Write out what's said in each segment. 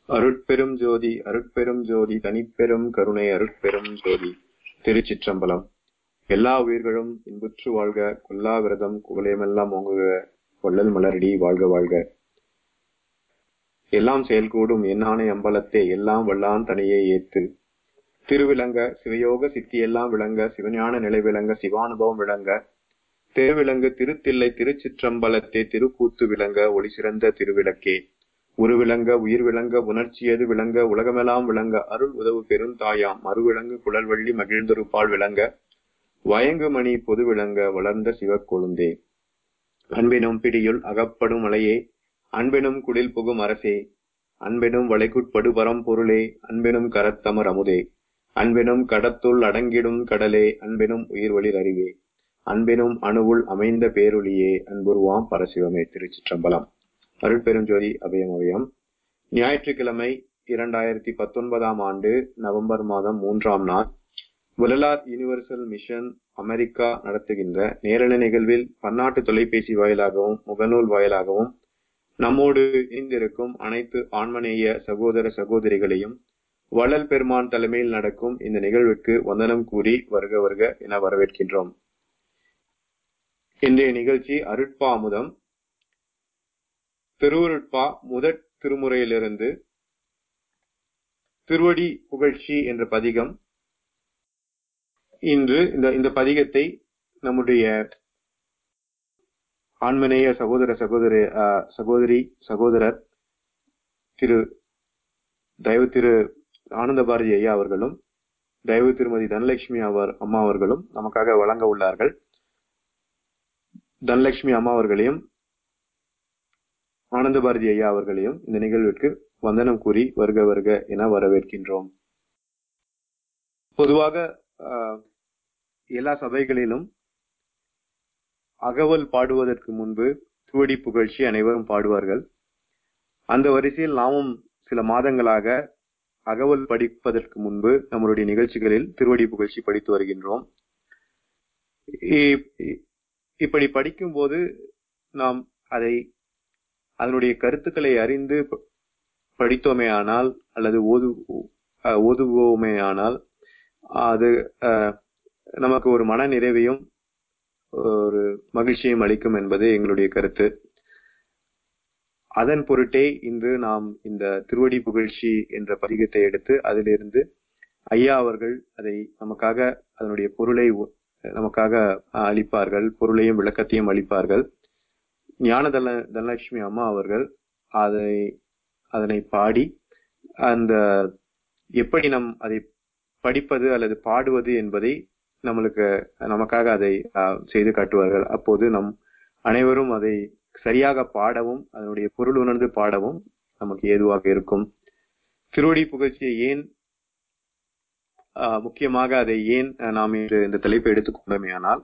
அருட்பெரும் ஜோதி அருட்பெரும் ஜோதி தனிப்பெரும் கருணை அருட்பெரும் ஜோதி. திருச்சிற்றம்பலம். எல்லா உயிர்களும் இன்புற்று வாழ்க, கொல்லா விரதம் குவலயமெல்லாம் ஓங்குக, கொள்ளல் மலரடி வாழ்க வாழ்க. எல்லாம் செயல்கூடும் என்னானை அம்பலத்தே, எல்லாம் வல்லான் தனியே ஏத்து. திருவிளங்க சிவயோக சித்தியெல்லாம் விளங்க, சிவஞான நிலை விளங்க, சிவானுபவம் விளங்க. திருவிளங்கு திருத்தில்லை திருச்சிற்றம்பலத்தே, திருக்கூத்து விளங்க, ஒளி சிறந்த திருவிளக்கே. உரு விளங்க உயிர் விளங்க உணர்ச்சியது விளங்க, உலகமெல்லாம் விளங்க அருள் உதவு பெருந்தாயாம். மறுவிளங்கு குழல்வள்ளி மகிழ்ந்தொருபால் விளங்க, வயங்கு மணி பொது விளங்க, வளர்ந்த சிவக்கொழுந்தே. அன்பினும் பிடியுள் அகப்படும் மலையே, அன்பெனும் குடில் புகும் அரசே, அன்பெனும் வளைக்குட்படு பரம்பொருளே, அன்பெனும் கரத்தமர் அமுதே, அன்பெனும் கடத்துள் அடங்கிடும் கடலே, அன்பெனும் உயிர்வளிர் அறிவே, அன்பெனும் அணுவுள் அமைந்த பேரொளியே, அன்புருவாம் பரசிவமே. திருச்சிற்றம்பலம். அருட்பெருஞ்சோதி அபயம் அபயம். ஞாயிற்றுக்கிழமை 2019 ஆண்டு நவம்பர் மாதம் 3ஆம் நாள் வள்ளலார் யுனிவர்சல் மிஷன் அமெரிக்கா நடத்துகின்ற நேரலை நிகழ்வில் பன்னாட்டு தொலைபேசி வாயிலாகவும் முகநூல் வாயிலாகவும் நம்மோடு இணைந்திருக்கும் அனைத்து ஆன்மநேய சகோதர சகோதரிகளையும் வள்ளல் பெருமான் தலைமையில் நடக்கும் இந்த நிகழ்வுக்கு வந்தனம் கூறி வருக வருக என வரவேற்கின்றோம். இன்றைய நிகழ்ச்சி அருட்பா அமுதம். திருவருட்பா முதற் திருமுறையிலிருந்து திருவடி புகழ்ச்சி என்ற பதிகம். இன்று இந்த பதிகத்தை நம்முடைய ஆன்மநேய சகோதரர் தயவு திரு ஆனந்த பாரதி ஐயா அவர்களும் தயவு திருமதி தனலட்சுமி அம்மா அவர்களும் நமக்காக வழங்க உள்ளார்கள். தனலட்சுமி அம்மா அவர்களையும் ஆனந்த பாரதி ஐயா அவர்களையும் இந்த நிகழ்விற்கு வந்தனம் கூறி வருக வருக என வரவேற்கின்றோம். பொதுவாக எல்லா சபைகளிலும் அகவல் பாடுவதற்கு முன்பு திருவடி புகழ்ச்சி அனைவரும் பாடுவார்கள். அந்த வரிசையில் நாமும் சில மாதங்களாக அகவல் படிப்பதற்கு முன்பு நம்மளுடைய நிகழ்ச்சிகளில் திருவடி புகழ்ச்சி படித்து வருகின்றோம். இப்படி படிக்கும் போது நாம் அதனுடைய கருத்துக்களை அறிந்து படித்தோமே ஆனால் அல்லது ஓதுவோமே ஆனால் அது நமக்கு ஒரு மன நிறைவையும் ஒரு மகிழ்ச்சியும் அளிக்கும் என்பது எங்களுடைய கருத்து. அதன் பொருட்டே இன்று நாம் இந்த திருவடி புகழ்ச்சி என்ற பதிகத்தை எடுத்து அதிலிருந்து ஐயா அவர்கள் அதை நமக்காக அதனுடைய பொருளை நமக்காக அளிப்பார்கள், பொருளையும் விளக்கத்தையும் அளிப்பார்கள். ஞான தனலட்சுமி அம்மா அவர்கள் அதனை பாடி அந்த எப்படி அதை படிப்பது அல்லது பாடுவது என்பதை நமக்காக அதை செய்து காட்டுவார்கள். அப்போது நம் அனைவரும் அதை சரியாக பாடவும் அதனுடைய பொருள் உணர்ந்து பாடவும் நமக்கு ஏதுவாக இருக்கும். திருவடி புகழ்ச்சியை ஏன் முக்கியமாக அதை ஏன் நாம் இந்த தலைப்பை எடுத்துக்கொண்டோமே ஆனால்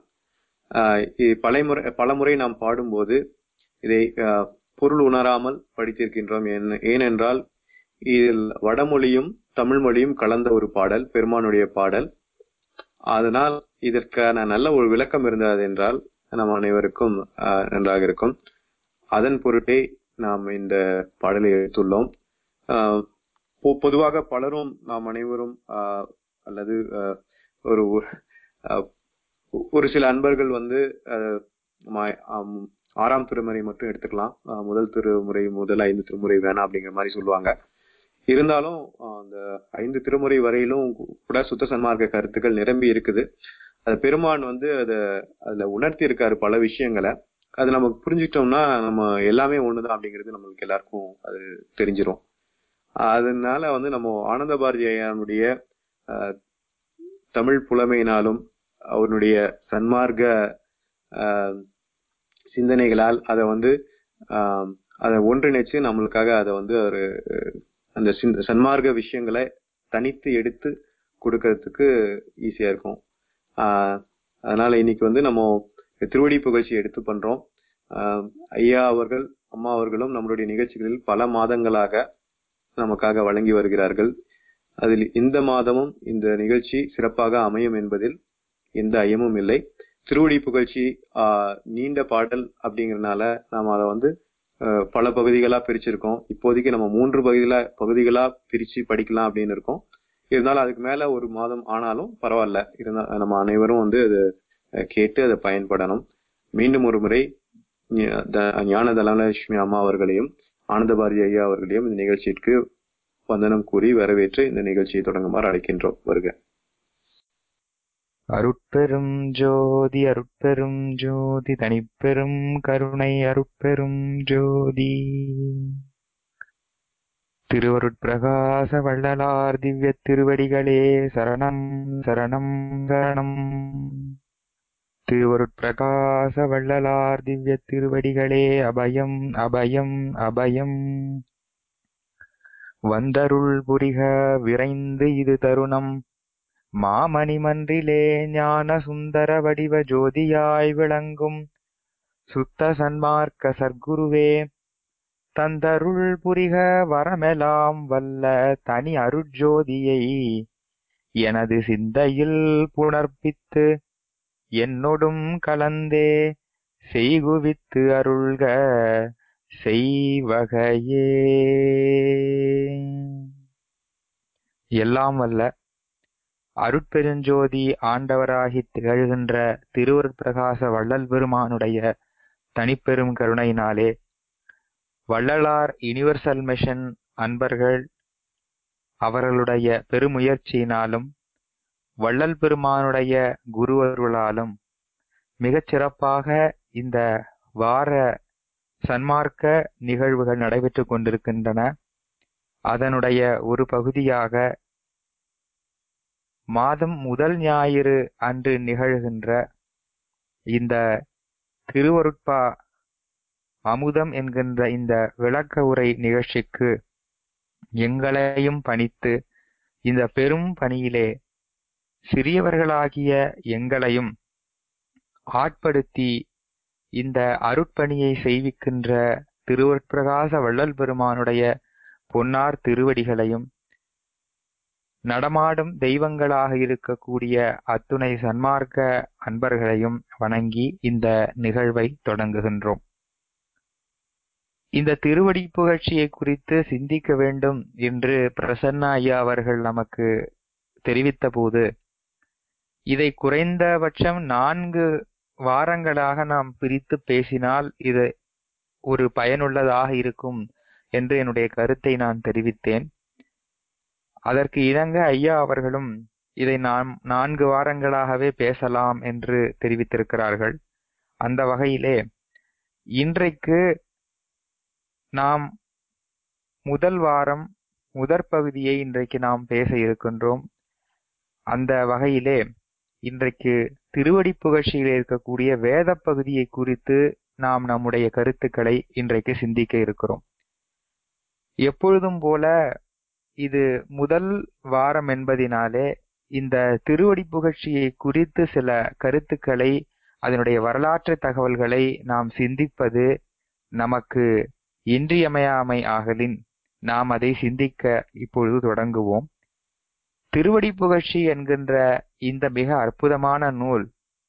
பலமுறை நாம் பாடும்போது இதை பொருள் உணராமல் படித்திருக்கின்றோம். ஏனென்றால் இதில் வடமொழியும் தமிழ் மொழியும் கலந்த ஒரு பாடல், பெருமானுடைய பாடல். அதனால் இதற்கான நல்ல ஒரு விளக்கம் இருந்தது என்றால் நம் அனைவருக்கும் நன்றாக இருக்கும். அதன் பொருட்டே நாம் இந்த பாடலை எடுத்துள்ளோம். பொதுவாக பலரும் நாம் அனைவரும் அல்லது ஒரு சில அன்பர்கள் 6ஆம் திருமுறை மட்டும் எடுத்துக்கலாம், முதல் திருமுறை முதல் 5 திருமுறை வேணாம் அப்படிங்கிற மாதிரி சொல்லுவாங்க. இருந்தாலும் அந்த 5 திருமுறை வரையிலும் கூட சுத்த சன்மார்க்க கருத்துக்கள் நிரம்பி இருக்குது. அது பெருமான் அதுல உணர்த்தி இருக்காரு பல விஷயங்களை. அது நமக்கு புரிஞ்சுட்டோம்னா நம்ம எல்லாமே ஒண்ணுதான் அப்படிங்கிறது நம்மளுக்கு எல்லாருக்கும் அது தெரிஞ்சிரும். அதனால நம்ம ஆனந்த பாரதி ஐயானுடைய தமிழ் புலமையினாலும் அவருடைய சன்மார்க்க சிந்தனைகளால் அதை ஒன்றிணைச்சு நம்மளுக்காக அதை அந்த சன்மார்க்க விஷயங்களை தனித்து எடுத்து கொடுக்கறதுக்கு ஈஸியா இருக்கும். அதனால இன்னைக்கு நம்ம திருவடி புகழ்ச்சி எடுத்து பண்றோம். ஐயா அவர்கள் அம்மா அவர்களும் நம்மளுடைய நிகழ்ச்சிகளில் பல மாதங்களாக நமக்காக வழங்கி வருகிறார்கள். அதில் இந்த மாதமும் இந்த நிகழ்ச்சி சிறப்பாக அமையும் என்பதில் எந்த ஐயமும் இல்லை. திருவடி புகழ்ச்சி நீண்ட பாடல் அப்படிங்கறதுனால நாம் அதை பல பகுதிகளா பிரிச்சிருக்கோம். இப்போதைக்கு நம்ம 3 பகுதிகளா பிரிச்சு படிக்கலாம் அப்படின்னு இருக்கோம். இருந்தாலும் அதுக்கு மேல ஒரு மாதம் ஆனாலும் பரவாயில்ல. நம்ம அனைவரும் வந்து அதை கேட்டு அதை பயன்படணும். மீண்டும் ஒரு முறை ஞான தனலட்சுமி அம்மா அவர்களையும் ஆனந்த பாரதி ஐயா அவர்களையும் இந்த நிகழ்ச்சிக்கு வந்தனம் கூறி வரவேற்று இந்த நிகழ்ச்சியை தொடங்குமாறு அழைக்கின்றோம். வருக. அருட்பெரும் ஜோதி அருட்பெரும் ஜோதி தனிப்பெரும் கருணை அருட்பெரும் ஜோதி. திருவருட்பிரகாச வள்ளலார் திவ்ய திருவடிகளே சரணம் சரணம் சரணம். திருவருட்பிரகாச வள்ளலார் திவ்ய திருவடிகளே அபயம் அபயம் அபயம். வந்தருள் புரிக விரைந்து இது தருணம், மாமணி மன்றிலே ஞான சுந்தர வடிவ ஜோதியாய் விளங்கும் சுத்த சன்மார்க்க சர்க்குருவே, தந்தருள் புரிக வரமெலாம் வல்ல தனி அருட்ஜோதியை எனது சிந்தையில் புணர்ப்பித்து என்னொடும் கலந்தே செய்குவித்து அருள்க செய்வகையே. எல்லாம் வல்ல அருட்பெருஞ்சோதி ஆண்டவராகி திகழ்கின்ற திருவருட்பிரகாச வள்ளல் பெருமானுடைய தனிப்பெரும் கருணையினாலே வள்ளலார் யுனிவர்சல் மிஷன் அன்பர்கள் அவர்களுடைய பெருமுயற்சியினாலும் வள்ளல் பெருமானுடைய குருவருளாலும் மிகச் சிறப்பாக இந்த வார சன்மார்க்க நிகழ்வுகள் நடைபெற்று கொண்டிருக்கின்றன. அதனுடைய ஒரு பகுதியாக மாதம் முதல் ஞாயிறு அன்று நிகழ்கின்ற இந்த திருவருட்பா அமுதம் என்கின்ற இந்த விளக்க உரை நிகழ்ச்சிக்கு எங்களையும் பணித்து இந்த பெரும் பணியிலே சிறியவர்களாகிய எங்களையும் ஆட்படுத்தி இந்த அருட்பணியை செய்விக்கின்ற திருவருட்பிரகாச வள்ளல் பெருமானுடைய பொன்னார் திருவடிகளையும் நடமாடும் தெய்வங்களாக இருக்கக்கூடிய அத்துணை சன்மார்க்க அன்பர்களையும் வணங்கி இந்த நிகழ்வை தொடங்குகின்றோம். இந்த திருவடி புகழ்ச்சியை குறித்து சிந்திக்க வேண்டும் என்று பிரசன்னா ஐயா அவர்கள் நமக்கு தெரிவித்த போது, இதை குறைந்தபட்சம் 4 வாரங்களாக நாம் பிரித்து பேசினால் இது ஒரு பயனுள்ளதாக இருக்கும் என்று என்னுடைய கருத்தை நான் தெரிவித்தேன். அதற்கு இணங்க ஐயா அவர்களும் இதை நாம் 4 வாரங்களாகவே பேசலாம் என்று தெரிவித்திருக்கிறார்கள். அந்த வகையிலே இன்றைக்கு நாம் முதல் வாரம் முதற் பகுதியை இன்றைக்கு நாம் பேச இருக்கின்றோம். அந்த வகையிலே இன்றைக்கு திருவடி புகழ்ச்சியில் இருக்கக்கூடிய வேத பகுதியை குறித்து நாம் நம்முடைய கருத்துக்களை இன்றைக்கு சிந்திக்க இருக்கிறோம். எப்பொழுதும் போல இது முதல் வாரம் என்பதினாலே இந்த திருவடி புகழ்ச்சியை குறித்து சில கருத்துக்களை, அதனுடைய வரலாற்று தகவல்களை நாம் சிந்திப்பது நமக்கு இன்றியமையாமை ஆகலின் நாம் அதை சிந்திக்க இப்பொழுது தொடங்குவோம். திருவடி புகழ்ச்சி என்கின்ற இந்த மிக அற்புதமான நூல்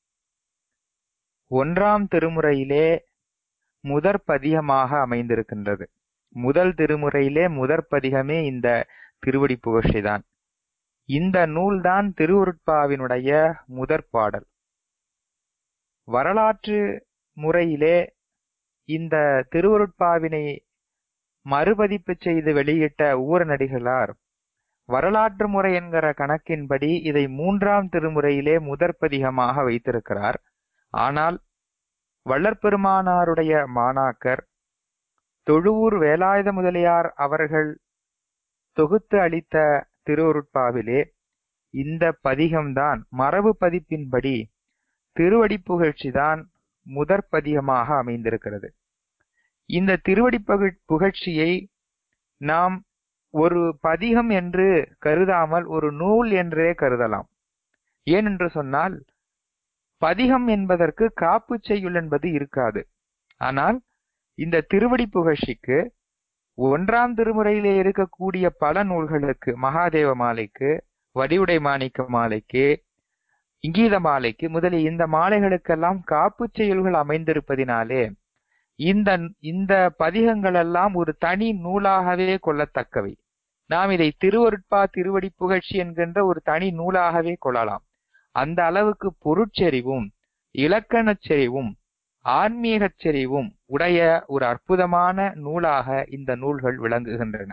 1ஆம் திருமுறையிலே முதற் பதிகமாக அமைந்திருக்கின்றது. முதல் திருமுறையிலே முதற் பதிகமே இந்த திருவடி புகழ்ச்சி தான். இந்த நூல்தான் திருவருட்பாவினுடைய முதற் பாடல். வரலாற்று முறையிலே இந்த திருவருட்பாவினை மறுபதிப்பு செய்து வெளியிட்ட ஊரநடிகளார் வரலாற்று முறை என்கிற கணக்கின்படி இதை 3ஆம் திருமுறையிலே முதற் பதிகமாக வைத்திருக்கிறார். ஆனால் வள்ளற்பெருமானாருடைய மாணாக்கர் தொழுவூர் வேலாயுத முதலியார் அவர்கள் தொகுத்து அளித்த திருவருட்பாவிலே இந்த பதிகம்தான், மரபு பதிப்பின்படி திருவடி புகழ்ச்சிதான் முதற் பதிகமாக அமைந்திருக்கிறது. இந்த திருவடி புகழ்ச்சியை நாம் ஒரு பதிகம் என்று கருதாமல் ஒரு நூல் என்றே கருதலாம். ஏனென்று சொன்னால் பதிகம் என்பதற்கு காப்பு செய்யுள் என்பது இருக்காது. ஆனால் இந்த திருவடி புகழ்ச்சிக்கு 1ஆம் திருமுறையிலே இருக்கக்கூடிய பல நூல்களுக்கு, மகாதேவ மாலைக்கு, வடிவுடை மாணிக்க மாலைக்கு, இங்கீத மாலைக்கு முதலிய இந்த மாலைகளுக்கெல்லாம் காப்பு செய்யுள்கள் அமைந்திருப்பதினாலே இந்த இந்த பதிகங்கள் எல்லாம் ஒரு தனி நூலாகவே கொள்ளத்தக்கவை. நாம் இதை திருவருட்பா திருவடி புகழ்ச்சி என்கின்ற ஒரு தனி நூலாகவே கொள்ளலாம். அந்த அளவுக்கு பொருட்செறிவும் இலக்கணச் செறிவும் ஆன்மீகச் செறிவும் உடைய ஒரு அற்புதமான நூலாக இந்த நூல்கள் விளங்குகின்றன.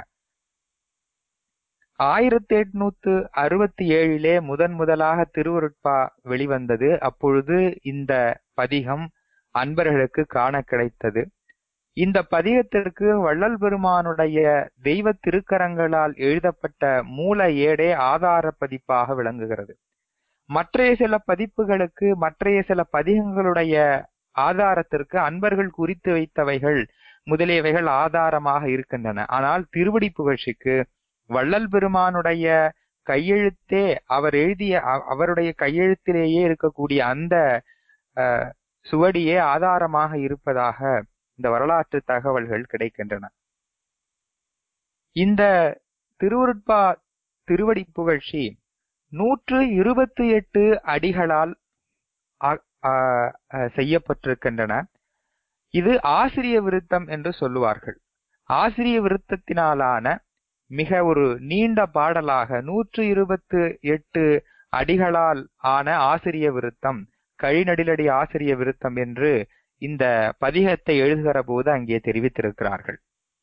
1867 முதலாக திருவருட்பா வெளிவந்தது. அப்பொழுது இந்த பதிகம் அன்பர்களுக்கு காண கிடைத்தது. இந்த பதிகத்திற்கு வள்ளல் பெருமானுடைய தெய்வ திருக்கரங்களால் எழுதப்பட்ட மூல ஏடே ஆதார பதிப்பாக விளங்குகிறது. மற்றைய சில பதிப்புகளுக்கு மற்றைய சில பதிகங்களுடைய ஆதாரத்திற்கு அன்பர்கள் குறித்து வைத்தவைகள் முதலியவைகள் ஆதாரமாக இருக்கின்றன. ஆனால் திருவடி புகழ்ச்சிக்கு வள்ளல் பெருமானுடைய கையெழுத்தே அவர் எழுதிய அவருடைய கையெழுத்திலேயே இருக்கக்கூடிய அந்த சுவடியே ஆதாரமாக இருப்பதாக இந்த வரலாற்று தகவல்கள் கிடைக்கின்றன. இந்த திருவருட்பா திருவடி புகழ்ச்சி 128 அடிகளால் செய்யப்பட்டிருக்கின்றன. இது ஆசிரிய விருத்தம் என்று சொல்லுவார்கள். ஆசிரிய விருத்தத்தினாலான மிக ஒரு நீண்ட பாடலாக 128 அடிகளால் ஆன ஆசிரிய விருத்தம், கழிநடிலடி ஆசிரிய விருத்தம் என்று இந்த பதிகத்தை எழுதுகிற போது அங்கே தெரிவித்திருக்கிறார்கள்.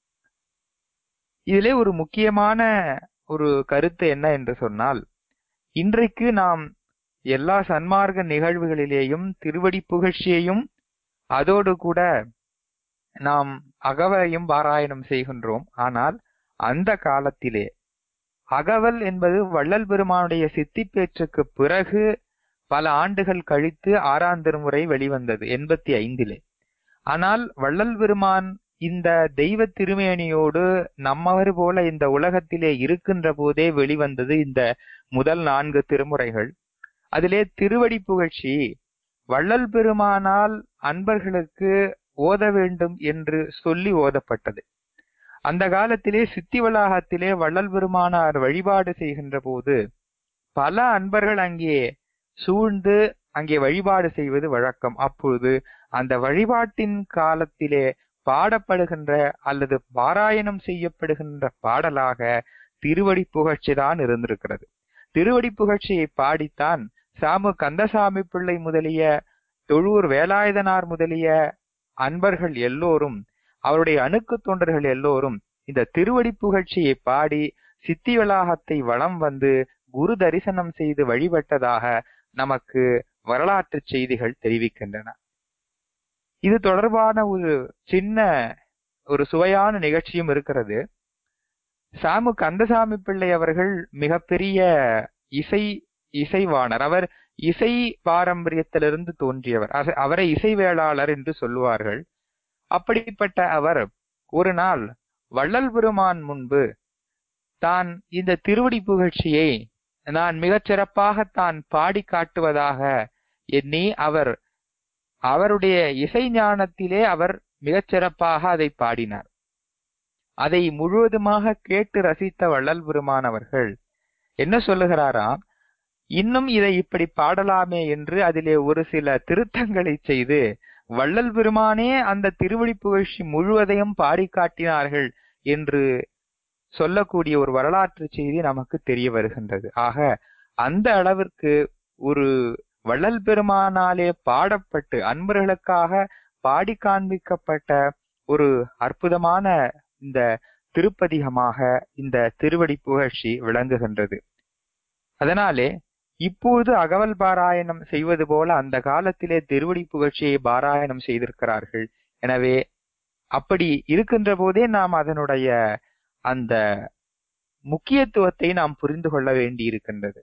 இதிலே ஒரு முக்கியமான ஒரு கருத்து என்ன என்று சொன்னால், இன்றைக்கு நாம் எல்லா சன்மார்க்க நிகழ்வுகளிலேயும் திருவடி புகழ்ச்சியையும் அதோடு கூட நாம் அகவலையும் பாராயணம் செய்கின்றோம். ஆனால் அந்த காலத்திலே அகவல் என்பது வள்ளல் பெருமானுடைய சித்தி பேச்சுக்கு பிறகு பல ஆண்டுகள் கழித்து 6ஆம் திருமுறை வெளிவந்தது 85. ஆனால் வள்ளல் பெருமான் இந்த தெய்வ திருமேனியோடு நம்மவர் போல இந்த உலகத்திலே இருக்கின்ற போதே வெளிவந்தது இந்த முதல் 4 திருமுறைகள். அதிலே திருவடி புகழ்ச்சி வள்ளல் பெருமானால் அன்பர்களுக்கு ஓத வேண்டும் என்று சொல்லி ஓதப்பட்டது. அந்த காலத்திலே சித்தி வளாகத்திலே வள்ளல் பெருமானார் வழிபாடு செய்கின்ற போது பல அன்பர்கள் அங்கே சூழ்ந்து அங்கே வழிபாடு செய்வது வழக்கம். அப்பொழுது அந்த வழிபாட்டின் காலத்திலே பாடப்படுகின்ற அல்லது பாராயணம் செய்யப்படுகின்ற பாடலாக திருவடி புகழ்ச்சி தான் இருந்திருக்கிறது. திருவடி புகழ்ச்சியை பாடித்தான் சாமு கந்தசாமி பிள்ளை முதலிய தொழூர் வேலாயுதனார் முதலிய அன்பர்கள் எல்லோரும், அவருடைய அணுக்கு தொண்டர்கள் எல்லோரும் இந்த திருவடி புகழ்ச்சியை பாடி சித்தி வளாகத்தை வலம் வந்து குரு தரிசனம் செய்து வழிபட்டதாக நமக்கு வரலாற்று செய்திகள் தெரிவிக்கின்றன. இது தொடர்பான ஒரு சின்ன ஒரு சுவையான நிகழ்ச்சியும் இருக்கிறது. சாமு கந்தசாமி பிள்ளை அவர்கள் மிகப்பெரிய இசைவாணர். அவர் இசை பாரம்பரியத்திலிருந்து தோன்றியவர். அவரை இசைவேளாளர் என்று சொல்லுவார்கள். அப்படிப்பட்ட அவர் ஒரு நாள் வள்ளல் பெருமான் முன்பு தான் இந்த திருவடி புகழ்ச்சியை நான் மிகச் சிறப்பாக தான் பாடி காட்டுவதாக எண்ணி அவருடைய இசை ஞானத்திலே அவர் மிகச் சிறப்பாக அதை பாடினார். அதை முழுவதுமாக கேட்டு ரசித்த வள்ளல் பெருமான் அவர்கள் என்ன சொல்லுகிறாராம், இன்னும் இதை இப்படி பாடலாமே என்று அதிலே ஒரு சில திருத்தங்களை செய்து வள்ளல் பெருமானே அந்த திருவடி புகழ்ச்சி முழுவதையும் பாடி காட்டினார்கள் என்று சொல்லக்கூடிய ஒரு வரலாற்று செய்தி நமக்கு தெரிய வருகின்றது. ஆக அந்த அளவிற்கு ஒரு வள்ளல் பெருமானாலே பாடப்பட்டு அன்பர்களுக்காக பாடி காண்பிக்கப்பட்ட ஒரு அற்புதமான இந்த திருப்பதிகமாக இந்த திருவடி புகழ்ச்சி விளங்குகின்றது. அதனாலே இப்போது அகவல் பாராயணம் செய்வது போல அந்த காலத்திலே திருவடி புகழ்ச்சியை பாராயணம் செய்திருக்கிறார்கள். எனவே அப்படி இருக்கின்ற போதே நாம் அதனுடைய அந்த முக்கியத்துவத்தை நாம் புரிந்து கொள்ள வேண்டி இருக்கின்றது.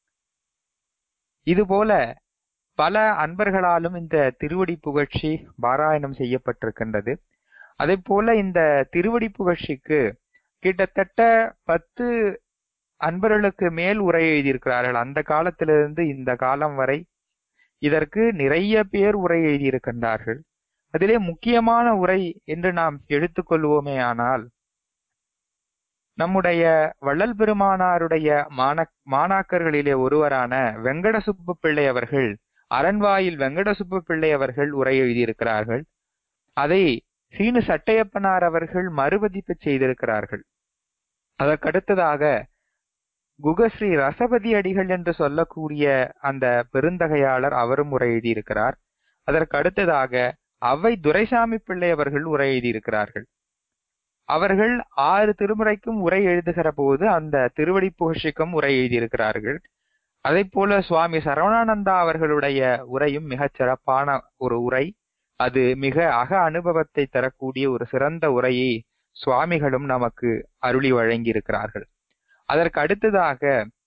இதுபோல பல அன்பர்களாலும் இந்த திருவடி புகழ்ச்சி பாராயணம் செய்யப்பட்டிருக்கின்றது. அதே போல இந்த திருவடி புகழ்ச்சிக்கு கிட்டத்தட்ட 10 அன்பர்களுக்கு மேல் உரை எழுதியிருக்கிறார்கள். அந்த காலத்திலிருந்து இந்த காலம் வரை இதற்கு நிறைய பேர் உரை எழுதியிருக்கின்றார்கள். அதிலே முக்கியமான உரை என்று நாம் எடுத்துக்கொள்வோமே ஆனால், நம்முடைய வள்ளல் பெருமானாருடைய மாணாக்கர்களிலே ஒருவரான வெங்கடசுப்பு பிள்ளை அவர்கள், அரண்வாயில் வெங்கடசுப்பு பிள்ளை அவர்கள் உரை எழுதியிருக்கிறார்கள். அதை சீனு சட்டையப்பனார் அவர்கள் மறுபதிப்பு செய்திருக்கிறார்கள். அதற்கடுத்ததாக குகஸ்ரீ ரசபதி அடிகள் என்று சொல்லக்கூடிய அந்த பெருந்தகையாளர் அவரும் உரை எழுதியிருக்கிறார். அதற்கு அடுத்ததாக அவை துரைசாமி பிள்ளை அவர்கள் உரை எழுதியிருக்கிறார்கள். அவர்கள் 6 திருமுறைக்கும் உரை எழுதுகிற போது அந்த திருவடி புகழ்ச்சிக்கும் உரை எழுதியிருக்கிறார்கள். அதே போல சுவாமி சரவணானந்தா அவர்களுடைய உரையும் மிகச் சிறப்பான ஒரு உரை. அது மிக அக அனுபவத்தை தரக்கூடிய ஒரு சிறந்த உரையை சுவாமிகளும் நமக்கு அருளி வழங்கி இருக்கிறார்கள். அதற்கு அடுத்ததாக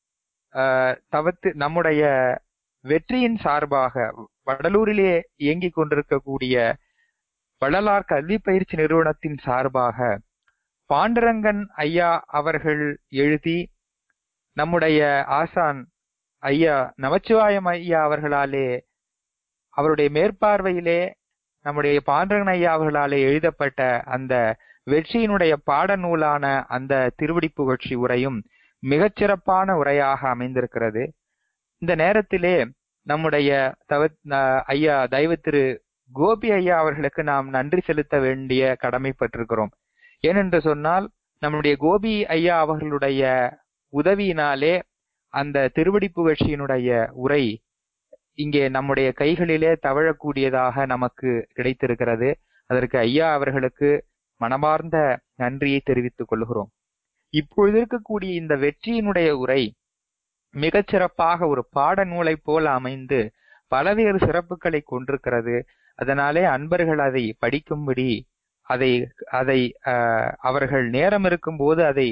நம்முடைய வெற்றியின் சார்பாக வடலூரிலே இயங்கிக் கொண்டிருக்கக்கூடிய வள்ளலார் கல்வி பயிற்சி நிறுவனத்தின் சார்பாக பாண்டுரங்கன் ஐயா அவர்கள் எழுதி நம்முடைய ஆசான் ஐயா நமச்சிவாயம் ஐயா அவர்களாலே அவருடைய மேற்பார்வையிலே நம்முடைய பாண்டுரங்கன் ஐயா அவர்களாலே எழுதப்பட்ட அந்த வெற்றியினுடைய பாடநூலான அந்த திருவடி புகழ்ச்சி உரையும் மிகச்சிறப்பான உரையாக அமைந்திருக்கிறது. இந்த நேரத்திலே நம்முடைய ஐயா தெய்வ திரு கோபி ஐயா அவர்களுக்கு நாம் நன்றி செலுத்த வேண்டிய கடமைப்பட்டிருக்கிறோம். ஏனென்று சொன்னால் நம்முடைய கோபி ஐயா அவர்களுடைய உதவியினாலே அந்த திருவடி புகழ்ச்சியினுடைய உரை இங்கே நம்முடைய கைகளிலே தவழக்கூடியதாக நமக்கு கிடைத்திருக்கிறது. அதற்கு ஐயா அவர்களுக்கு மனமார்ந்த நன்றியை தெரிவித்துக் கொள்கிறோம். இப்பொழுது இருக்கக்கூடிய இந்த வெற்றியினுடைய உரை மிகச்சிறப்பாக ஒரு பாடநூலை போல அமைந்து பலவேறு சிறப்புகளை கொண்டிருக்கிறது. அதனாலே அன்பர்கள் அதை படிக்கும்படி அதை அவர்கள் நேரம் இருக்கும் போது அதை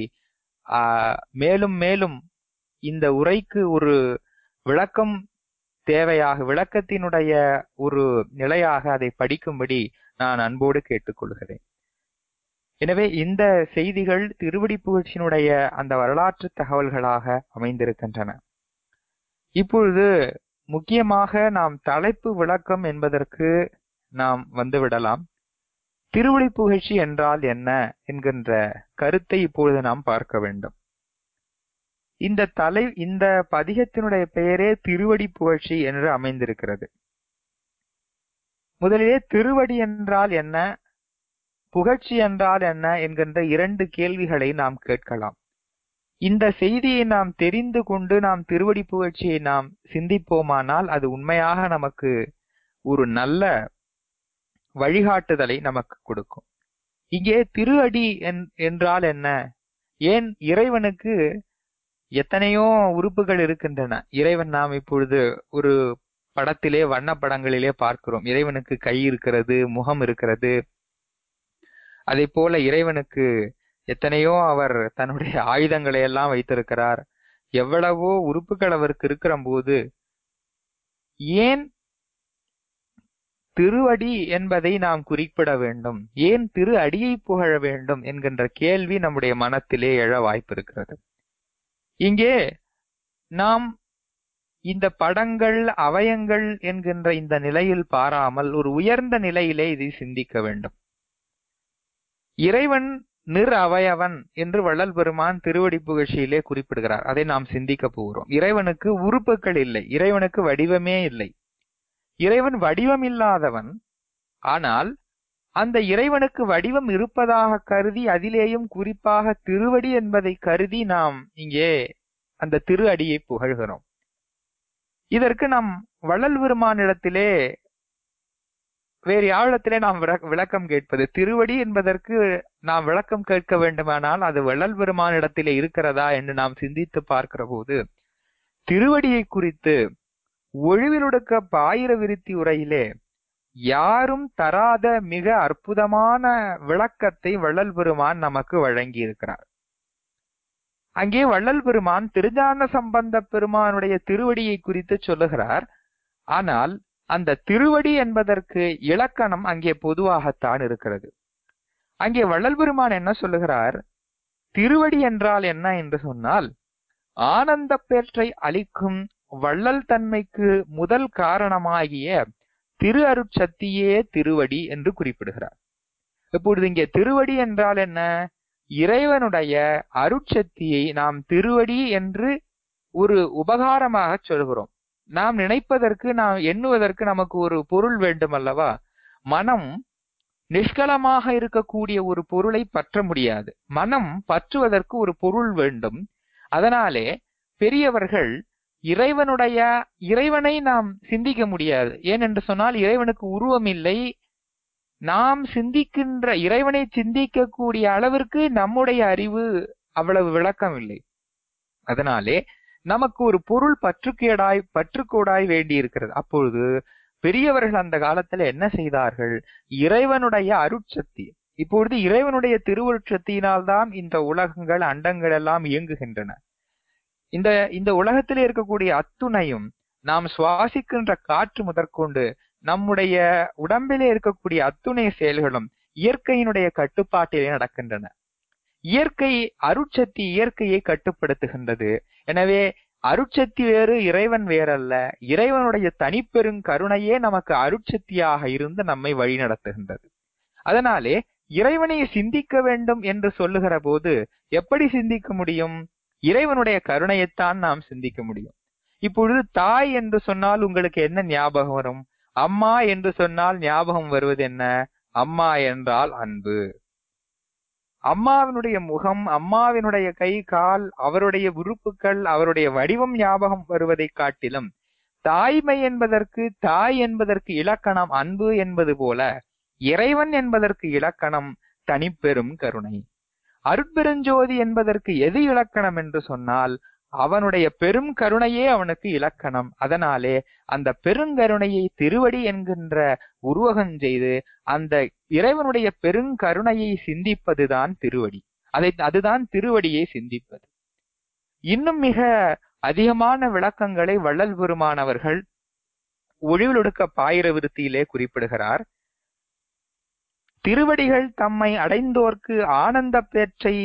மேலும் மேலும் இந்த உரைக்கு ஒரு விளக்கம் தேவையாக, விளக்கத்தினுடைய ஒரு நிலையாக அதை படிக்கும்படி நான் அன்போடு கேட்டுக்கொள்கிறேன். எனவே இந்த செய்திகள் திருவடி புகழ்ச்சியினுடைய அந்த வரலாற்று தகவல்களாக அமைந்திருக்கின்றன. இப்பொழுது முக்கியமாக நாம் தலைப்பு விளக்கம் என்பதற்கு நாம் வந்துவிடலாம். திருவடி புகழ்ச்சி என்றால் என்ன என்கின்ற கருத்தை இப்பொழுது நாம் பார்க்க வேண்டும். இந்த பதிகத்தினுடைய பெயரே திருவடி புகழ்ச்சி என்று அமைந்திருக்கிறது. முதலிலே திருவடி என்றால் என்ன, புகழ்ச்சி என்றால் என்ன என்கின்ற 2 கேள்விகளை நாம் கேட்கலாம். இந்த செய்தியை நாம் தெரிந்து கொண்டு நாம் திருவடி புகழ்ச்சியை நாம் சிந்திப்போமானால் அது உண்மையாக நமக்கு ஒரு நல்ல வழிகாட்டுதலை நமக்கு கொடுக்கும். இங்கே திரு அடி என்றால் என்ன? ஏன் இறைவனுக்கு எத்தனையோ உறுப்புகள் இருக்கின்றன. இறைவன் நாம் இப்பொழுது ஒரு படத்திலே வண்ண படங்களிலே பார்க்கிறோம். இறைவனுக்கு கை இருக்கிறது, முகம் இருக்கிறது. அதே போல இறைவனுக்கு எத்தனையோ அவர் தன்னுடைய ஆயுதங்களை எல்லாம் வைத்திருக்கிறார். எவ்வளவோ உறுப்புகள் அவருக்கு இருக்கிற போது ஏன் திருவடி என்பதை நாம் குறிப்பிட வேண்டும், ஏன் திரு அடியை புகழ வேண்டும் என்கின்ற கேள்வி நம்முடைய மனத்திலே எழ வாய்ப்பு இருக்கிறது. இங்கே நாம் இந்த படங்கள் அவயங்கள் என்கின்ற இந்த நிலையில் பாராமல் ஒரு உயர்ந்த நிலையிலே இதை சிந்திக்க வேண்டும். இறைவன் நிர் அவயவன் என்று வள்ளல் பெருமான் திருவடி புகழ்ச்சியிலே குறிப்பிடுகிறார். அதை நாம் சிந்திக்க போகிறோம். இறைவனுக்கு உறுப்புகள் இல்லை, இறைவனுக்கு வடிவமே இல்லை. இறைவன் வடிவம் இல்லாதவன். ஆனால் அந்த இறைவனுக்கு வடிவம் இருப்பதாக கருதி, அதிலேயும் குறிப்பாக திருவடி என்பதை கருதி நாம் இங்கே அந்த திரு அடியை புகழ்கிறோம். இதற்கு நாம் வள்ளல் பெருமானிடத்திலே வேறு யாரிடத்திலே நாம் விளக்கம் கேட்பது? திருவடி என்பதற்கு நாம் விளக்கம் கேட்க வேண்டுமானால் அது வள்ளல் பெருமானிடத்திலே இருக்கிறதா என்று நாம் சிந்தித்து பார்க்கிற போது திருவடியை குறித்து ஒழிவிலொடுக்க பாயிர விருத்தி உரையிலே யாரும் தராத மிக அற்புதமான விளக்கத்தை வள்ளல் பெருமான் நமக்கு வழங்கி இருக்கிறார். அங்கே வள்ளல் பெருமான் திருஞான சம்பந்த பெருமானுடைய திருவடியை குறித்து சொல்லுகிறார். ஆனால் அந்த திருவடி என்பதற்கு இலக்கணம் அங்கே பொதுவாகத்தான் இருக்கிறது. அங்கே வள்ளல் பெருமான் என்ன சொல்லுகிறார்? திருவடி என்றால் என்ன என்று சொன்னால், ஆனந்த பேற்றை அளிக்கும் வள்ளல் தன்மைக்கு முதல் காரணமாகிய திரு அருட்சக்தியே திருவடி என்று குறிப்பிடுகிறார். இப்பொழுது இங்கே திருவடி என்றால் என்ன? இறைவனுடைய அருட்சக்தியை நாம் திருவடி என்று ஒரு உபகாரமாக சொல்கிறோம். நாம் நினைப்பதற்கு, நாம் எண்ணுவதற்கு நமக்கு ஒரு பொருள் வேண்டும் அல்லவா? மனம் நிஷ்கலமாக இருக்கக்கூடிய ஒரு பொருளை பற்ற முடியாது. மனம் பற்றுவதற்கு ஒரு பொருள் வேண்டும். அதனாலே பெரியவர்கள் இறைவனை நாம் சிந்திக்க முடியாது. ஏனென்று சொன்னால் இறைவனுக்கு உருவம் இல்லை. நாம் சிந்திக்கின்ற இறைவனை சிந்திக்கக்கூடிய அளவிற்கு நம்முடைய அறிவு அவ்வளவு விளக்கம் இல்லை. அதனாலே நமக்கு ஒரு பொருள் பற்றுக்கோடாய் வேண்டி இருக்கிறது. அப்பொழுது பெரியவர்கள் அந்த காலத்துல என்ன செய்தார்கள்? இறைவனுடைய அருட்சக்தி, இப்பொழுது இறைவனுடைய திருவருட்சக்தியினால்தான் இந்த உலகங்கள் அண்டங்கள் எல்லாம் இயங்குகின்றன. இந்த உலகத்திலே இருக்கக்கூடிய அத்துணையும், நாம் சுவாசிக்கின்ற காற்று முதற்கொண்டு நம்முடைய உடம்பிலே இருக்கக்கூடிய அத்துணை செயல்களும் இயற்கையினுடைய கட்டுப்பாட்டிலே நடக்கின்றன. இயற்கை அருட்சக்தி இயற்கையை கட்டுப்படுத்துகின்றது. எனவே அருட்சக்தி வேறு, இறைவன் வேறல்ல. இறைவனுடைய தனிப்பெரும் கருணையே நமக்கு அருட்சக்தியாக இருந்து நம்மை வழிநடத்துகின்றது. அதனாலே இறைவனை சிந்திக்க வேண்டும் என்று சொல்லுகிற போது எப்படி சிந்திக்க முடியும்? இறைவனுடைய கருணையைத்தான் நாம் சிந்திக்க முடியும். இப்பொழுது தாய் என்று சொன்னால் உங்களுக்கு என்ன ஞாபகம் வரும்? அம்மா என்று சொன்னால் ஞாபகம் வருவது என்ன? அம்மா என்றால் அன்பு. அம்மாவினுடைய முகம், அம்மாவினுடைய கை கால், அவருடைய உறுப்புகள், அவருடைய வடிவம் ஞாபகம் வருவதை காட்டிலும் தாய்மை என்பதற்கு, தாய் என்பதற்கு இலக்கணம் அன்பு என்பது போல இறைவன் என்பதற்கு இலக்கணம் தனிப்பெரும் கருணை. அருட்பெருஞ்சோதி என்பதற்கு எது இலக்கணம் என்று சொன்னால் அவனுடைய பெரும் கருணையே அவனுக்கு இலக்கணம். அதனாலே அந்த பெருங்கருணையை திருவடி என்கின்ற உருவகம் செய்து அந்த இறைவனுடைய பெருங்கருணையை சிந்திப்பதுதான் திருவடி. அதுதான் திருவடியை சிந்திப்பது. இன்னும் மிக அதிகமான விளக்கங்களை வள்ளல் பெருமானவர்கள் ஒழிவிலொடுக்க பாயிர விருத்தியிலே குறிப்பிடுகிறார். திருவடிகள் தம்மை அடைந்தோர்க்கு ஆனந்த பேற்றை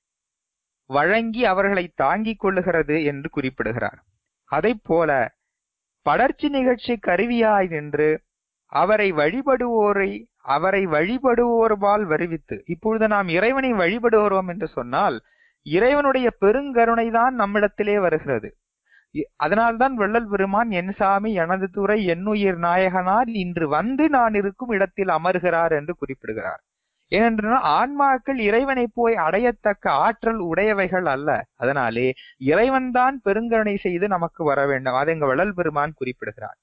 வழங்கி அவர்களை தாங்கிக் கொள்ளுகிறது என்று குறிப்பிடுகிறார். அதை போல படர்ச்சி நிகழ்ச்சி கருவியாய் நின்று அவரை வழிபடுவோர்பால் வருவித்து, இப்பொழுது நாம் இறைவனை வழிபடுகிறோம் என்று சொன்னால் இறைவனுடைய பெருங்கருணை தான் நம்மிடத்திலே வருகிறது. அதனால்தான் வள்ளல் பெருமான் என் சாமி எனது துறை என்னுயிர் நாயகனார் இன்று வந்து நான் இருக்கும் இடத்தில் அமர்கிறார் என்று குறிப்பிடுகிறார். ஏனென்றால் ஆன்மாக்கள் இறைவனை போய் அடையத்தக்க ஆற்றல் உடையவைகள் அல்ல. அதனாலே இறைவன் தான் பெருங்கருணை செய்து நமக்கு வர வேண்டும். அதை இங்க வள்ளல் பெருமான் குறிப்பிடுகிறார்.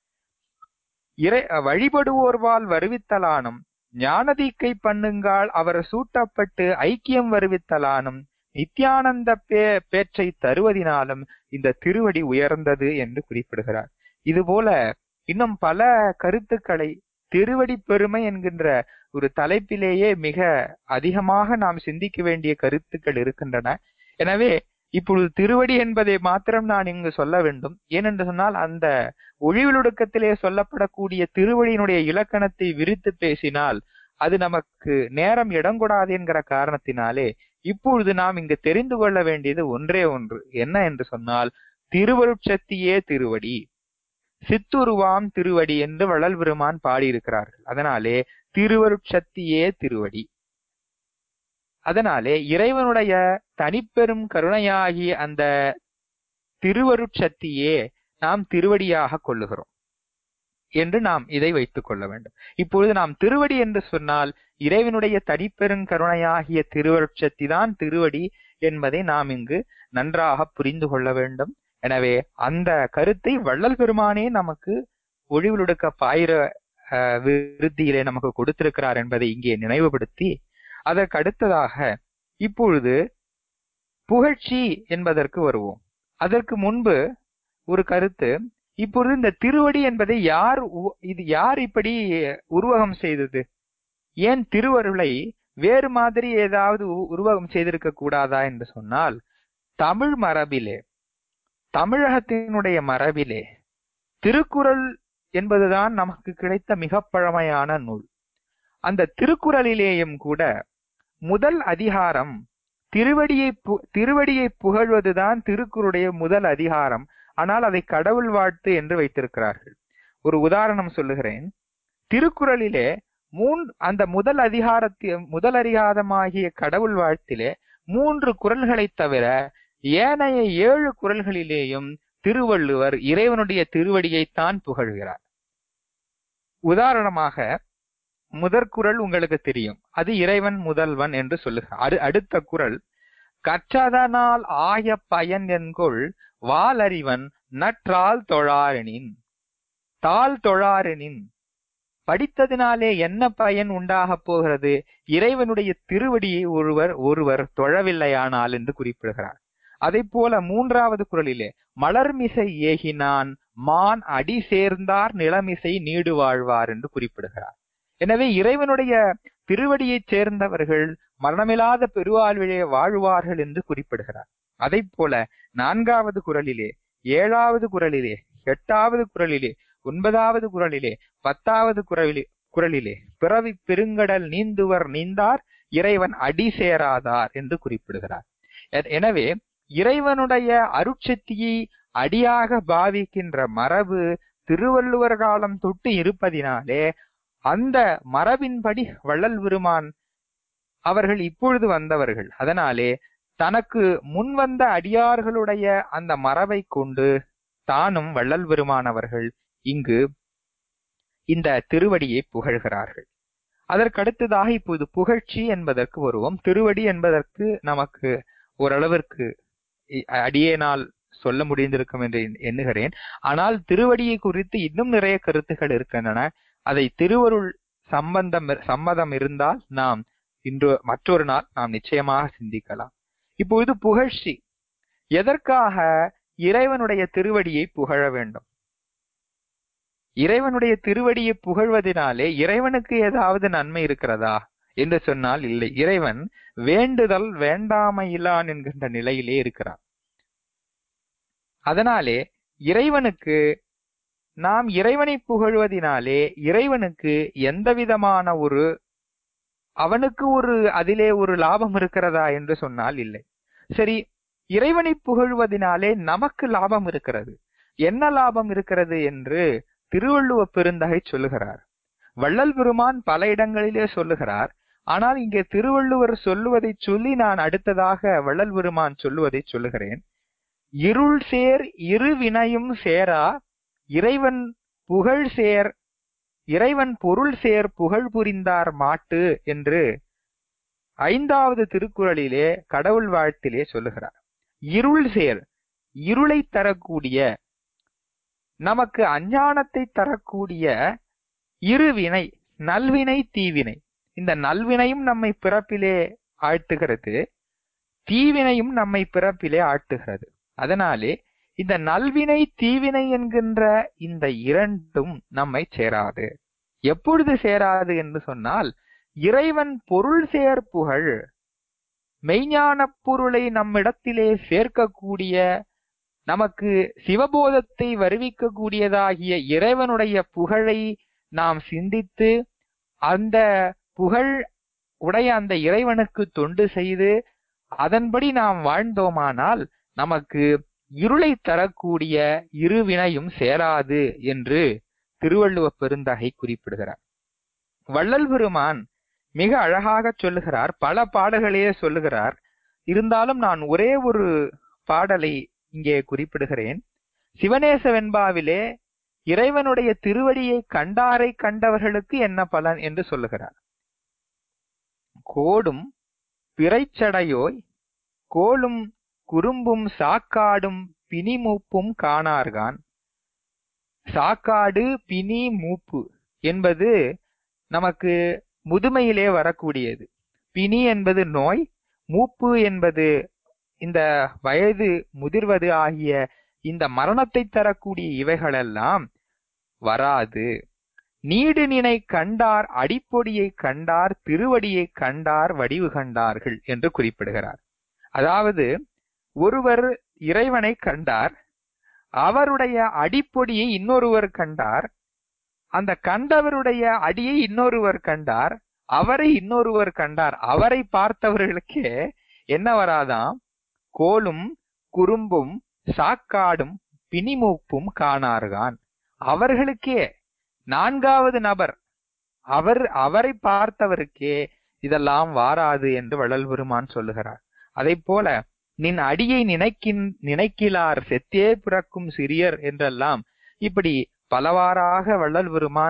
வழிபடுவோர்வால் வருவித்தலானும் ஞானதீக்கை பண்ணுங்கால் அவர் சூட்டப்பட்டு ஐக்கியம் வருவித்தலானும் நித்யானந்த பேற்றை தருவதினாலும் இந்த திருவடி உயர்ந்தது என்று குறிப்பிடுகிறார். இதுபோல இன்னும் பல கருத்துக்களை திருவடி பெருமை என்கின்ற ஒரு தலைப்பிலேயே மிக அதிகமாக நாம் சிந்திக்க வேண்டிய கருத்துக்கள் இருக்கின்றன. எனவே இப்பொழுது திருவடி என்பதை மாத்திரம் நான் இங்கு சொல்ல வேண்டும். ஏனென்று சொன்னால் அந்த ஒழிவிலொடுக்கத்திலே சொல்லப்படக்கூடிய திருவடியினுடைய இலக்கணத்தை விரித்து பேசினால் அது நமக்கு நேரம் இடங்கொடாது என்கிற காரணத்தினாலே இப்பொழுது நாம் இங்கு தெரிந்து கொள்ள வேண்டியது ஒன்றே ஒன்று. என்ன என்று சொன்னால் திருவருட்சக்தியே திருவடி, சித்துருவாம் திருவடி என்று வள்ளல் பெருமான் பாடியிருக்கிறார்கள். அதனாலே திருவருட்சக்தியே திருவடி. அதனாலே இறைவனுடைய தனிப்பெரும் கருணையாகிய அந்த திருவருட்சக்தியே நாம் திருவடியாக கொள்ளுகிறோம் என்று நாம் இதை வைத்துக் கொள்ள வேண்டும். இப்பொழுது நாம் திருவடி என்று சொன்னால் இறைவனுடைய தனிப்பெரும் கருணையாகிய திருவருட்சக்தி தான் திருவடி என்பதை நாம் இங்கு நன்றாக புரிந்து கொள்ள வேண்டும். எனவே அந்த கருத்தை வள்ளல் பெருமானே நமக்கு ஒழிவிலொடுக்க பாயிர விருத்தியிலே நமக்கு கொடுத்திருக்கிறார் என்பதை இங்கே நினைவுபடுத்தி, அதற்கு அடுத்ததாக இப்பொழுது புகழ்ச்சி என்பதற்கு வருவோம். அதற்கு முன்பு ஒரு கருத்து, இப்பொழுது இந்த திருவடி என்பதை யார் இப்படி உருவகம் செய்தது? ஏன் திருவருளை வேறு மாதிரி ஏதாவது உருவகம் செய்திருக்க கூடாதா என்று சொன்னால், தமிழ் மரபிலே, தமிழகத்தினுடைய மரபிலே திருக்குறள் என்பதுதான் நமக்கு கிடைத்த மிக பழமையான நூல். அந்த திருக்குறளிலேயும் கூட முதல் அதிகாரம் திருவடியை புகழ்வதுதான் திருக்குறளுடைய முதல் அதிகாரம். ஆனால் அதை கடவுள் வாழ்த்து என்று வைத்திருக்கிறார்கள். ஒரு உதாரணம் சொல்லுகிறேன். திருக்குறளிலே அந்த முதல் அதிகாரமாகிய கடவுள் வாழ்த்திலே 3 குறள்களை தவிர ஏனைய 7 குறள்களிலேயும் திருவள்ளுவர் இறைவனுடைய திருவடியைத்தான் புகழ்கிறார். உதாரணமாக முதற்குறள் உங்களுக்கு தெரியும், அது இறைவன் முதல்வன் என்று சொல்லுகிறார். அடுத்த குறள், கற்றதனால் ஆய பயன் என்கொள் வாலறிவன் நற்றால் தொழாரெனின். தாள் தொழாரெனின், படித்ததினாலே என்ன பயன் உண்டாகப் போகிறது? இறைவனுடைய திருவடியை ஒருவர் தொழவில்லையானால் என்று குறிப்பிடுகிறார். அதை போல மூன்றாவது குறளிலே, மலர்மிசை ஏகினான் மான் அடி சேர்ந்தார் நிலமிசை நீடு வாழ்வார் என்று குறிப்பிடுகிறார். எனவே இறைவனுடைய திருவடியை சேர்ந்தவர்கள் மரணமில்லாத பெருவாழ்விலே வாழ்வார்கள் என்று குறிப்பிடுகிறார். அதை போல 4வது குறளிலே, 7வது குறளிலே, 8வது குறளிலே, 9வது குறளிலே, 10வது குறளிலே பிறவி பெருங்கடல் நீந்துவர் நீந்தார் இறைவன் அடி சேராதார் என்று குறிப்பிடுகிறார். எனவே இறைவனுடைய அருட்சக்தியை அடியாக பாவிக்கின்ற மரபு திருவள்ளுவர் காலம் தொட்டு இருப்பதினாலே அந்த மரபின்படி வள்ளல் பெருமான் அவர்கள் இப்பொழுது வந்தவர்கள். அதனாலே தனக்கு முன் வந்த அடியார்களுடைய அந்த மரபை கொண்டு தானும் வள்ளல் பெருமானவர்கள் இங்கு இந்த திருவடியை புகழ்கிறார்கள். அதற்கடுத்ததாக இப்போது புகழ்ச்சி என்பதற்கு வருவோம். திருவடி என்பதற்கு நமக்கு ஓரளவிற்கு அடியேனால் சொல்ல முடிந்திருக்கும் என்று எண்ணுகிறேன். ஆனால் திருவடியை குறித்து இன்னும் நிறைய கருத்துக்கள் இருக்கின்றன. அதை திருவருள் சம்மதம் இருந்தால் நாம் மற்றொரு நாள் நாம் நிச்சயமாக சிந்திக்கலாம். இப்பொழுது புகழ்ச்சி, எதற்காக இறைவனுடைய திருவடியை புகழ வேண்டும்? இறைவனுடைய திருவடியை புகழ்வதனாலே இறைவனுக்கு ஏதாவது நன்மை இருக்கிறதா என்று சொன்னால் இல்லை. இறைவன் வேண்டுதல் வேண்டாமையிலான் என்கின்ற நிலையிலே இருக்கிறார். அதனாலே நாம் இறைவனை புகழ்வதினாலே இறைவனுக்கு எந்த விதமான அவனுக்கு அதிலே ஒரு லாபம் இருக்கிறதா என்று சொன்னால் இல்லை. சரி, இறைவனை புகழ்வதினாலே நமக்கு லாபம் இருக்கிறது. என்ன லாபம் இருக்கிறது என்று திருவள்ளுவ பெருந்தகை சொல்லுகிறார். வள்ளல் பெருமான் பல இடங்களிலே சொல்லுகிறார். ஆனால் இங்கே திருவள்ளுவர் சொல்லுவதை சொல்லி நான் அடுத்ததாக வள்ளல் பெருமான் சொல்லுவதை சொல்லுகிறேன். இருள் சேர் இரு வினையும் சேரா இறைவன் பொருள் சேர் புகழ் புரிந்தார் மாட்டு என்று 5வது திருக்குறளிலே கடவுள் வாழ்த்திலே சொல்லுகிறார். இருள் சேர், இருளை தரக்கூடிய, நமக்கு அஞ்ஞானத்தை தரக்கூடிய இருவினை, நல்வினை தீவினை. இந்த நல்வினையும் நம்மை பிறப்பிலே ஆழ்த்துகிறது, தீவினையும் நம்மை பிறப்பிலே ஆழ்த்துகிறது. அதனாலே இந்த நல்வினை தீவினை என்கின்ற இந்த இரண்டும் நம்மை சேராது. எப்பொழுது சேராது என்று சொன்னால், இறைவன் பொருள் சேர் புகழ், மெய்ஞான பொருளை நம்மிடத்திலே சேர்க்கக்கூடிய, நமக்கு சிவபோதத்தை வருவிக்கக்கூடியதாகிய இறைவனுடைய புகழை நாம் சிந்தித்து அந்த புகழ் உடைய அந்த இறைவனுக்கு தொண்டு செய்து அதன்படி நாம் வாழ்ந்தோமானால் நமக்கு இருளை தரக்கூடிய இருவினையும் சேராது என்று திருவள்ளுவ பெருந்தகை குறிப்பிடுகிறார். வள்ளல் பெருமான் மிக அழகாக சொல்லுகிறார். பல பாடல்களையே சொல்லுகிறார். இருந்தாலும் நான் ஒரே ஒரு பாடலை இங்கே குறிப்பிடுகிறேன். சிவநேச வெண்பாவிலே இறைவனுடைய திருவடியை கண்டாரை கண்டவர்களுக்கு என்ன பலன் என்று சொல்லுகிறார். கோடும் பிறைச்சடையோய் கோலும் குறும்பும் சாக்காடும் பிணி மூப்பும் காணார்கான். சாக்காடு, பிணி, மூப்பு என்பது நமக்கு முதுமையிலே வரக்கூடியது. பிணி என்பது நோய், மூப்பு என்பது இந்த வயது முதிர்வது ஆகிய இந்த மரணத்தை தரக்கூடிய இவைகளெல்லாம் வராது. நீடு நினை கண்டார் அடிப்பொடியை கண்டார் திருவடியை கண்டார் வடிவு கண்டார்கள் என்று குறிப்பிடுகிறார். அதாவது ஒருவர் இறைவனை கண்டார், அவருடைய அடிப்பொடியை இன்னொருவர் கண்டார், அந்த கண்டவருடைய அடியை இன்னொருவர் கண்டார், அவரை இன்னொருவர் கண்டார். அவரை பார்த்தவர்களுக்கே என்ன வராதாம்? கோலும் குறும்பும் சாக்காடும் பிணிமூப்பும் காணார்கான். அவர்களுக்கே 4வது நபர் அவரை பார்த்தவருக்கே இதெல்லாம் வாராது என்று வள்ளல் பெருமான் சொல்லுகிறார். அதை போல நின் அடியை நினைக்கிலார் செத்தே பிறக்கும் சிறியர் என்றெல்லாம் இப்படி பலவாறாக வள்ளல் பெருமான்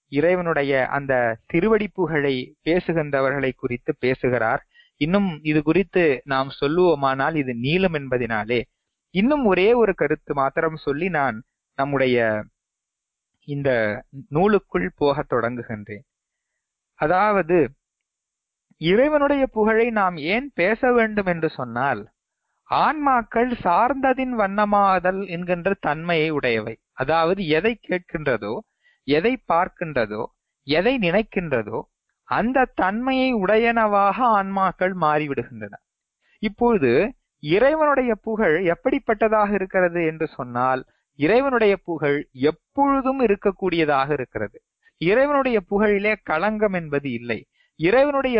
இறைவனுடைய அந்த திருவடி புகழை பேசுகின்றவர்களை குறித்து பேசுகிறார். இன்னும் இது குறித்து நாம் சொல்லுவோமானால் இது நீளம் என்பதினாலே இன்னும் ஒரே ஒரு கருத்து மாத்திரம் சொல்லி நான் நம்முடைய இந்த நூலுக்குள் போக தொடங்குகின்றேன். அதாவது இறைவனுடைய புகழை நாம் ஏன் பேச வேண்டும் என்று சொன்னால், ஆன்மாக்கள் சார்ந்ததின் வண்ணமாதல் என்கின்ற தன்மையை உடையவை. அதாவது எதை கேட்கின்றதோ, எதை பார்க்கின்றதோ, எதை நினைக்கின்றதோ அந்த தன்மையை உடையனவாக ஆன்மாக்கள் மாறிவிடுகின்றன. இப்பொழுது இறைவனுடைய புகழ் எப்படிப்பட்டதாக இருக்கிறது என்று சொன்னால், இறைவனுடைய புகழ் எப்பொழுதும் இருக்கக்கூடியதாக இருக்கிறது. இறைவனுடைய புகழிலே களங்கம் என்பது இல்லை. இறைவனுடைய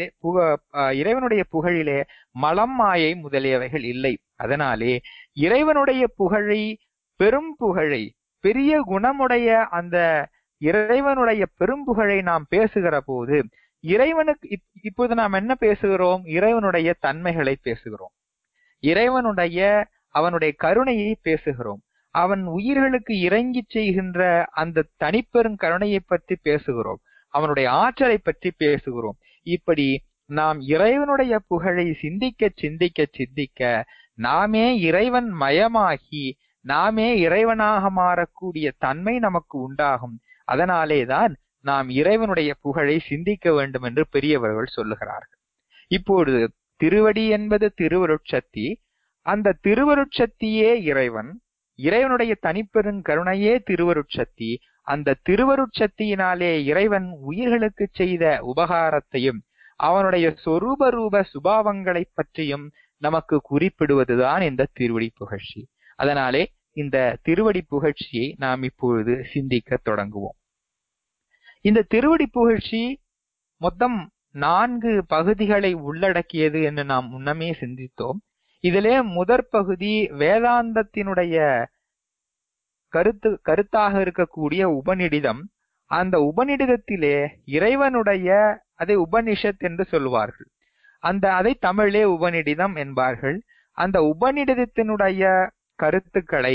புகழிலே மலம், மாயை முதலியவைகள் இல்லை. அதனாலே இறைவனுடைய புகழை, பெரும் புகழை, பெரிய குணமுடைய அந்த இறைவனுடைய பெரும் புகழை நாம் பேசுகிற போது இறைவனுக்கு இப்போது நாம் என்ன பேசுகிறோம்? இறைவனுடைய தன்மைகளை பேசுகிறோம். அவனுடைய கருணையை பேசுகிறோம். அவன் உயிர்களுக்கு இறங்கி செய்கின்ற அந்த தனிப்பெரும் கருணையை பற்றி பேசுகிறோம். அவனுடைய ஆற்றலை பற்றி பேசுகிறோம். இப்படி நாம் இறைவனுடைய புகழை சிந்திக்க சிந்திக்க சிந்திக்க நாமே இறைவன் மயமாகி நாமே இறைவனாக மாறக்கூடிய தன்மை நமக்கு உண்டாகும். அதனாலேதான் நாம் இறைவனுடைய புகழை சிந்திக்க வேண்டும் என்று பெரியவர்கள் சொல்லுகிறார்கள். இப்பொழுது திருவடி என்பது திருவருட்சக்தி. அந்த திருவருட்சக்தியே இறைவன். இறைவனுடைய தனிப்பெரும் கருணையே திருவருட்சக்தி. அந்த திருவருட்சக்தியினாலே இறைவன் உயிர்களுக்கு செய்த உபகாரத்தையும் அவனுடைய சொரூப ரூப சுபாவங்களை பற்றியும் நமக்கு குறிப்பிடுவதுதான் இந்த திருவடி புகழ்ச்சி. அதனாலே இந்த திருவடி புகழ்ச்சியை நாம் இப்பொழுது சிந்திக்க தொடங்குவோம். இந்த திருவடி புகழ்ச்சி மொத்தம் 4 பகுதிகளை உள்ளடக்கியது என்று நாம் முன்னமே சிந்தித்தோம். இதிலே முதற் பகுதி வேதாந்தத்தினுடைய கருத்தாக இருக்கக்கூடிய உபநிடிதம். அந்த உபநிடிதத்திலே இறைவனுடைய, அதை உபனிஷத் என்று சொல்வார்கள். அதை தமிழே உபநிடிதம் என்பார்கள். அந்த உபநிடதத்தினுடைய கருத்துக்களை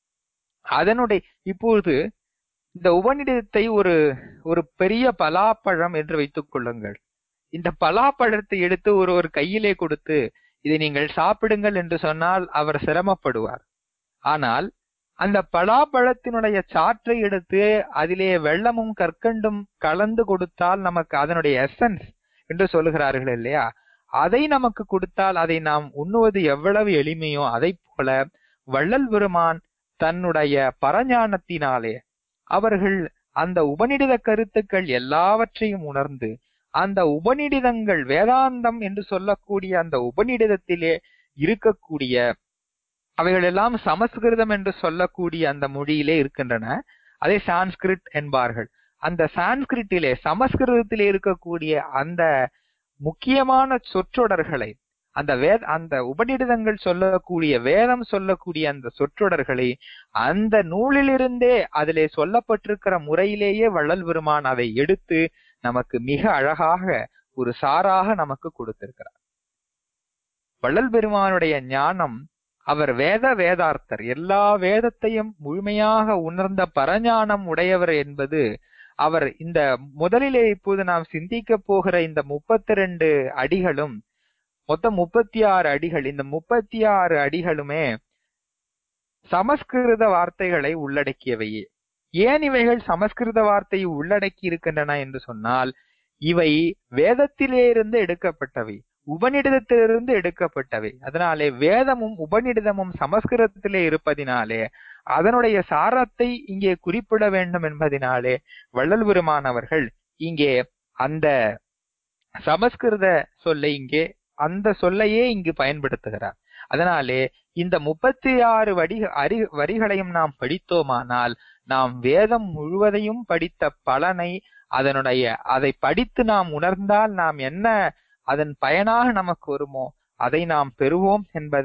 இப்பொழுது இந்த உபநிடதத்தை ஒரு பெரிய பலாப்பழம் என்று வைத்துக் கொள்ளுங்கள். இந்த பலாப்பழத்தை எடுத்து ஒரு கையிலே கொடுத்து இதை நீங்கள் சாப்பிடுங்கள் என்று சொன்னால் அவர் சிரமப்படுவார். ஆனால் அந்த பலாப்பழத்தினுடைய சாற்றை எடுத்து அதிலே வெள்ளமும் கற்கண்டும் கலந்து கொடுத்தால் நமக்கு அதனுடைய எசன்ஸ் என்று சொல்லுகிறார்கள் இல்லையா, அதை நமக்கு கொடுத்தால் அதை நாம் உண்ணுவது எவ்வளவு எளிமையோ அதை போல வள்ளல் பெருமான் தன்னுடைய பரஞானத்தினாலே அவர்கள் அந்த உபநிடத கருத்துக்கள் எல்லாவற்றையும் உணர்ந்து அந்த உபநிடதங்கள் வேதாந்தம் என்று சொல்லக்கூடிய அந்த உபநிடதத்திலே இருக்கக்கூடிய அவைகள் எல்லாம் சமஸ்கிருதம் என்று சொல்லக்கூடிய அந்த மொழியிலே இருக்கின்றன. அதை சான்ஸ்கிரிட் என்பார்கள். அந்த சான்ஸ்கிரிட்டிலே சமஸ்கிருதத்திலே இருக்கக்கூடிய அந்த முக்கியமான சொற்றொடர்களை அந்த உபநிடதங்கள் சொல்லக்கூடிய வேதம் சொல்லக்கூடிய அந்த சொற்றொடர்களை அந்த நூலிலிருந்தே அதிலே சொல்லப்பட்டிருக்கிற முறையிலேயே வள்ளல் பெருமான் அதை எடுத்து நமக்கு மிக அழகாக ஒரு சாராக நமக்கு கொடுத்திருக்கிறார். வள்ளல் பெருமானுடைய ஞானம், அவர் வேதார்த்தர், எல்லா வேதத்தையும் முழுமையாக உணர்ந்த பரஞானம் உடையவர் என்பது அவர் இந்த முதலிலே இப்போது நாம் சிந்திக்க போகிற இந்த 32 அடிகளும் மொத்தம் 36 அடிகள். இந்த 36 அடிகளுமே சமஸ்கிருத வார்த்தைகளை உள்ளடக்கியவையே. ஏன் இவைகள் சமஸ்கிருத வார்த்தையை உள்ளடக்கி இருக்கின்றன என்று சொன்னால், இவை வேதத்திலிருந்து எடுக்கப்பட்டவை, உபநிடதத்திலிருந்து எடுக்கப்பட்டவை. அதனாலே வேதமும் உபநிடதமும் சமஸ்கிருதத்திலே இருப்பதினாலே அதனுடைய சாரத்தை இங்கே குறிப்பிட வேண்டும் என்பதினாலே வள்ளல் பெருமான் அவர்கள் இங்கே அந்த சமஸ்கிருத சொல்லை அந்த சொல்லையே இங்கு பயன்படுத்துகிறார். அதனாலே இந்த 36 வரிகளையும் நாம் படித்தோமானால் நாம் வேதம் முழுவதையும் படித்த பலனை அதை படித்து நாம் உணர்ந்தால் நாம் என்ன அதன் பயனாக நமக்கு வருமோ அதை நாம் பெறுவோம்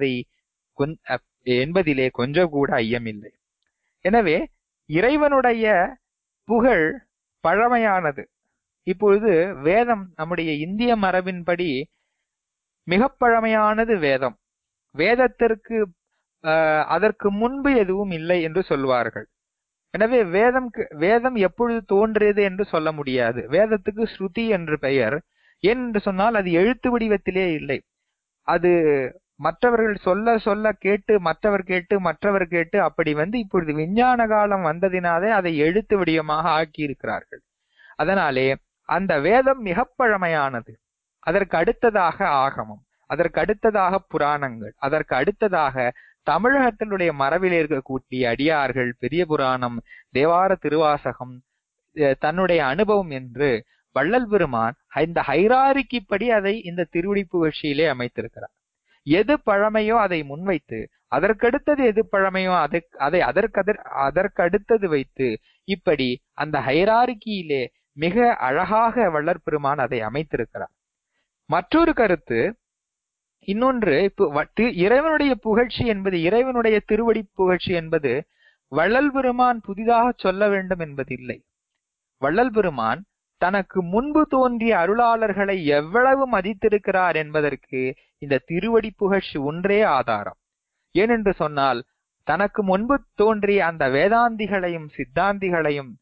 என்பதிலே கொஞ்சம் கூட ஐயமில்லை. எனவே இறைவனுடைய புகழ் பழமையானது. இப்பொழுது வேதம் நம்முடைய இந்திய மரபின்படி மிக பழமையானது வேதம். வேதத்திற்கு அதற்கு முன்பு எதுவும் இல்லை என்று சொல்வார்கள். எனவே வேதம் எப்பொழுது தோன்றியது என்று சொல்ல முடியாது. வேதத்துக்கு ஸ்ருதி என்று பெயர். ஏன் என்று சொன்னால் அது எழுத்து வடிவத்திலே இல்லை. அது மற்றவர்கள் சொல்ல சொல்ல கேட்டு மற்றவர் கேட்டு அப்படி இப்பொழுது விஞ்ஞான காலம் வந்ததினாலே அதை எழுத்து வடிவமாக ஆக்கி இருக்கிறார்கள். அதனாலே அந்த வேதம் மிக பழமையானது. அதற்கு அடுத்ததாக ஆகமம், அதற்கு அடுத்ததாக புராணங்கள், அதற்கு அடுத்ததாக தமிழகத்தினுடைய மரபில் இருக்கக்கூடிய அடியார்கள் பெரிய புராணம், தேவார திருவாசகம், தன்னுடைய அனுபவம் என்று வள்ளல் பெருமான் இந்த ஹைராரிக்கி படி அதை இந்த திருவடி புகழ்ச்சியிலே அமைத்திருக்கிறார். எது பழமையோ அதை முன்வைத்து, அதற்கடுத்தது எது பழமையோ அதை அதற்கு அடுத்தது வைத்து, இப்படி அந்த ஹைராரிக்கியிலே மிக அழகாக வள்ளல் பெருமான் அதை அமைத்திருக்கிறார். மற்றொரு கருத்து இன்னொன்று, இறைவனுடைய புகழ்ச்சி என்பது, இறைவனுடைய திருவடி புகழ்ச்சி என்பது வள்ளல் பெருமான் புதிதாக சொல்ல வேண்டும் என்பதில்லை. வள்ளல் பெருமான் தனக்கு முன்பு தோன்றிய அருளாளர்களை எவ்வளவு மதித்திருக்கிறார் என்பதற்கு இந்த திருவடி புகழ்ச்சி ஒன்றே ஆதாரம். ஏனென்று சொன்னால், தனக்கு முன்பு தோன்றிய அந்த வேதாந்திகளையும் சித்தாந்திகளையும்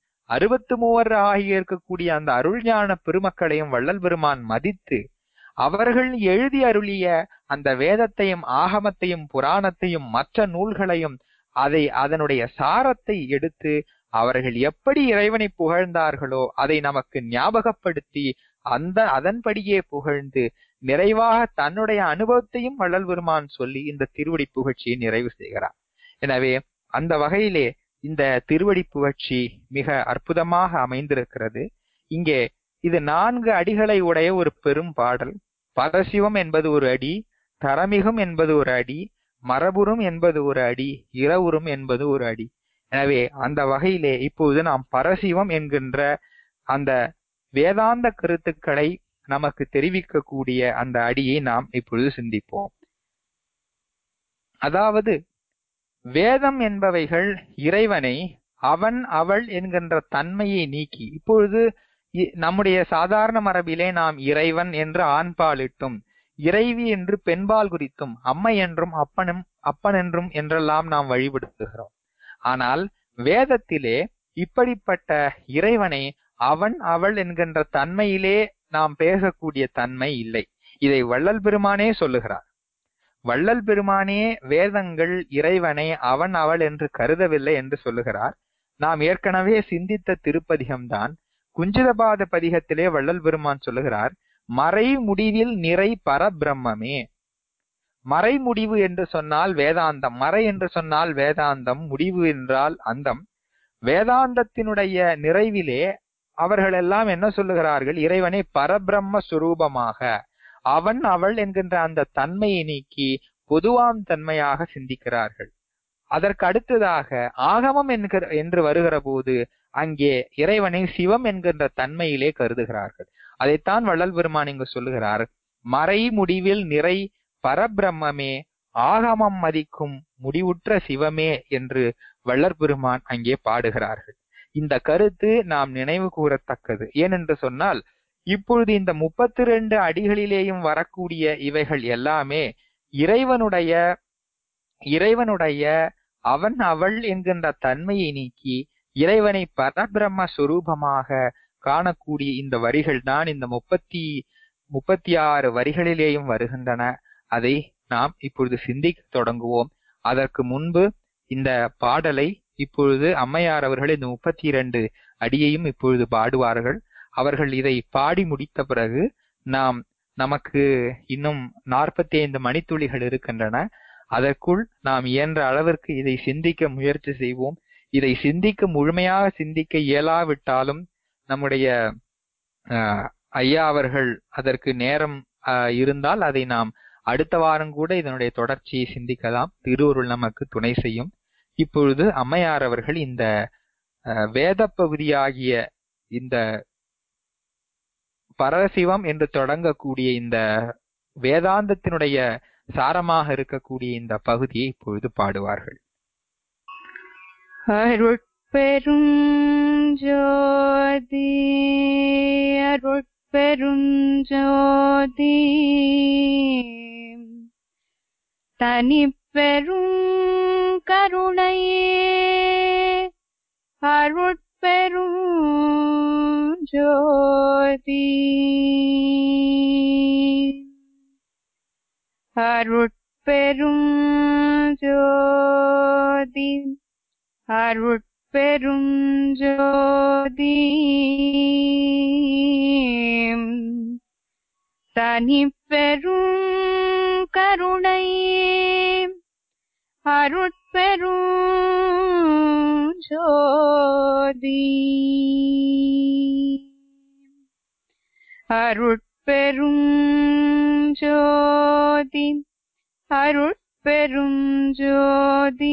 63 ஆகிய இருக்கக்கூடிய அந்த அருள்ஞான பெருமக்களையும் வள்ளல் பெருமான் மதித்து, அவர்கள் எழுதி அருளிய அந்த வேதத்தையும் ஆகமத்தையும் புராணத்தையும் மற்ற நூல்களையும் அதனுடைய சாரத்தை எடுத்து அவர்கள் எப்படி இறைவனை புகழ்ந்தார்களோ அதை நமக்கு ஞாபகப்படுத்தி அதன்படியே புகழ்ந்து நிறைவாக தன்னுடைய அனுபவத்தையும் வள்ளல் பெருமான் சொல்லி இந்த திருவடி புகழ்ச்சியை நிறைவு செய்கிறார். எனவே அந்த வகையிலே இந்த திருவடி புகழ்ச்சி மிக அற்புதமாக அமைந்திருக்கிறது. இங்கே இது 4 அடிகளை உடைய ஒரு பெரும் பாடல். பரசிவம் என்பது ஒரு அடி, தரமிகும் என்பது ஒரு அடி, மரபுறும் என்பது ஒரு அடி, இரவுறும் என்பது ஒரு அடி. எனவே அந்த வகையிலே இப்போது நாம் பரசிவம் என்கின்ற அந்த வேதாந்த கருத்துக்களை நமக்கு தெரிவிக்கக்கூடிய அந்த அடியை நாம் இப்பொழுது சிந்திப்போம். அதாவது வேதம் என்பவைகள் இறைவனை அவன் அவள் என்கின்ற தன்மையை நீக்கி, இப்பொழுது நம்முடைய சாதாரண மரபிலே நாம் இறைவன் என்று ஆண்பாலிட்டும், இறைவி என்று பெண்பால் குறித்தும், அம்மை என்றும் அப்பன் என்றும் என்றெல்லாம் நாம் வழிபடுத்துகிறோம். ஆனால் வேதத்திலே இப்படிப்பட்ட இறைவனை அவன் அவள் என்கின்ற தன்மையிலே நாம் பேசக்கூடிய தன்மை இல்லை. இதை வள்ளல் பெருமானே சொல்லுகிறார். வள்ளல் பெருமானே வேதங்கள் இறைவனை அவன் அவள் என்று கருதவில்லை என்று சொல்லுகிறார். நாம் ஏற்கனவே சிந்தித்த திருப்பதிகம்தான். குஞ்சிதபாத பதிகத்திலே வள்ளல் பெருமான் சொல்லுகிறார், மறை முடிவில் நிறை பரபிரம்மே. மறை முடிவு என்று சொன்னால் வேதாந்தம், மறை என்று சொன்னால் வேதாந்தம், முடிவு என்றால் அந்தம். வேதாந்தத்தினுடைய நிறைவிலே அவர்கள் எல்லாம் என்ன சொல்லுகிறார்கள்? இறைவனை பரபிரம்ம சுரூபமாக, அவன் அவள் என்கின்ற அந்த தன்மையை நீக்கி பொதுவாம் தன்மையாக சிந்திக்கிறார்கள். அதற்கு அடுத்ததாக ஆகமம் என்று வருகிற போது அங்கே இறைவனை சிவம் என்கின்ற தன்மையிலே கருதுகிறார்கள். அதைத்தான் வள்ளல் பெருமான் இங்கு சொல்லுகிறார், மறை முடிவில் நிறை பரபிரம்மே, ஆகமம் மதிக்கும் முடிவுற்ற சிவமே என்று வள்ளல் பெருமான் அங்கே பாடுகிறார்கள். இந்த கருத்து நாம் நினைவு கூறத்தக்கது. ஏனென்று சொன்னால், இப்பொழுது இந்த 32 அடிகளிலேயும் வரக்கூடிய இவைகள் எல்லாமே இறைவனுடைய அவன் அவள் என்கின்ற தன்மையை நீக்கி இறைவனை பரபிரம்ம சுரூபமாக காணக்கூடிய இந்த வரிகள் தான் இந்த 36 வரிகளிலேயும் வருகின்றன. அதை நாம் இப்பொழுது சிந்திக்க தொடங்குவோம். அதற்கு முன்பு இந்த பாடலை இப்பொழுது அம்மையார் அவர்கள் இந்த 32 அடியையும் இப்பொழுது பாடுவார்கள். அவர்கள் இதை பாடி முடித்த பிறகு நமக்கு இன்னும் 45 மணித்துளிகள் இருக்கின்றன. அதற்குள் நாம் இயன்ற அளவிற்கு இதை சிந்திக்க முயற்சி செய்வோம். இதை முழுமையாக சிந்திக்க இயலாவிட்டாலும் நம்முடைய ஐயா அவர்கள் அதற்கு நேரம் இருந்தால் அதை நாம் அடுத்த வாரம் கூட இதனுடைய தொடர்ச்சியை சிந்திக்கலாம். திருவருள் நமக்கு துணை செய்யும். இப்பொழுது அம்மையார் அவர்கள் இந்த வேத பகுதியாகிய இந்த பரசிவம் என்று தொடங்கக்கூடிய இந்த வேதாந்தத்தினுடைய சாரமாக இருக்கக்கூடிய இந்த பகுதியை இப்பொழுது பாடுவார்கள். அருட்பெரும் ஜோதி அருட்பெரும் ஜோதி தனிப்பெரும் கருணையே அருட்பெரும் ஜோதி அருட்பெரும் ஜோதி அருட்பெரும் ஜோதி தனிப்பெரும் கருணை அருட்பெரும் ஜோதி அருட்பெரும் ஜோதி அருட்பெரும் ஜோதி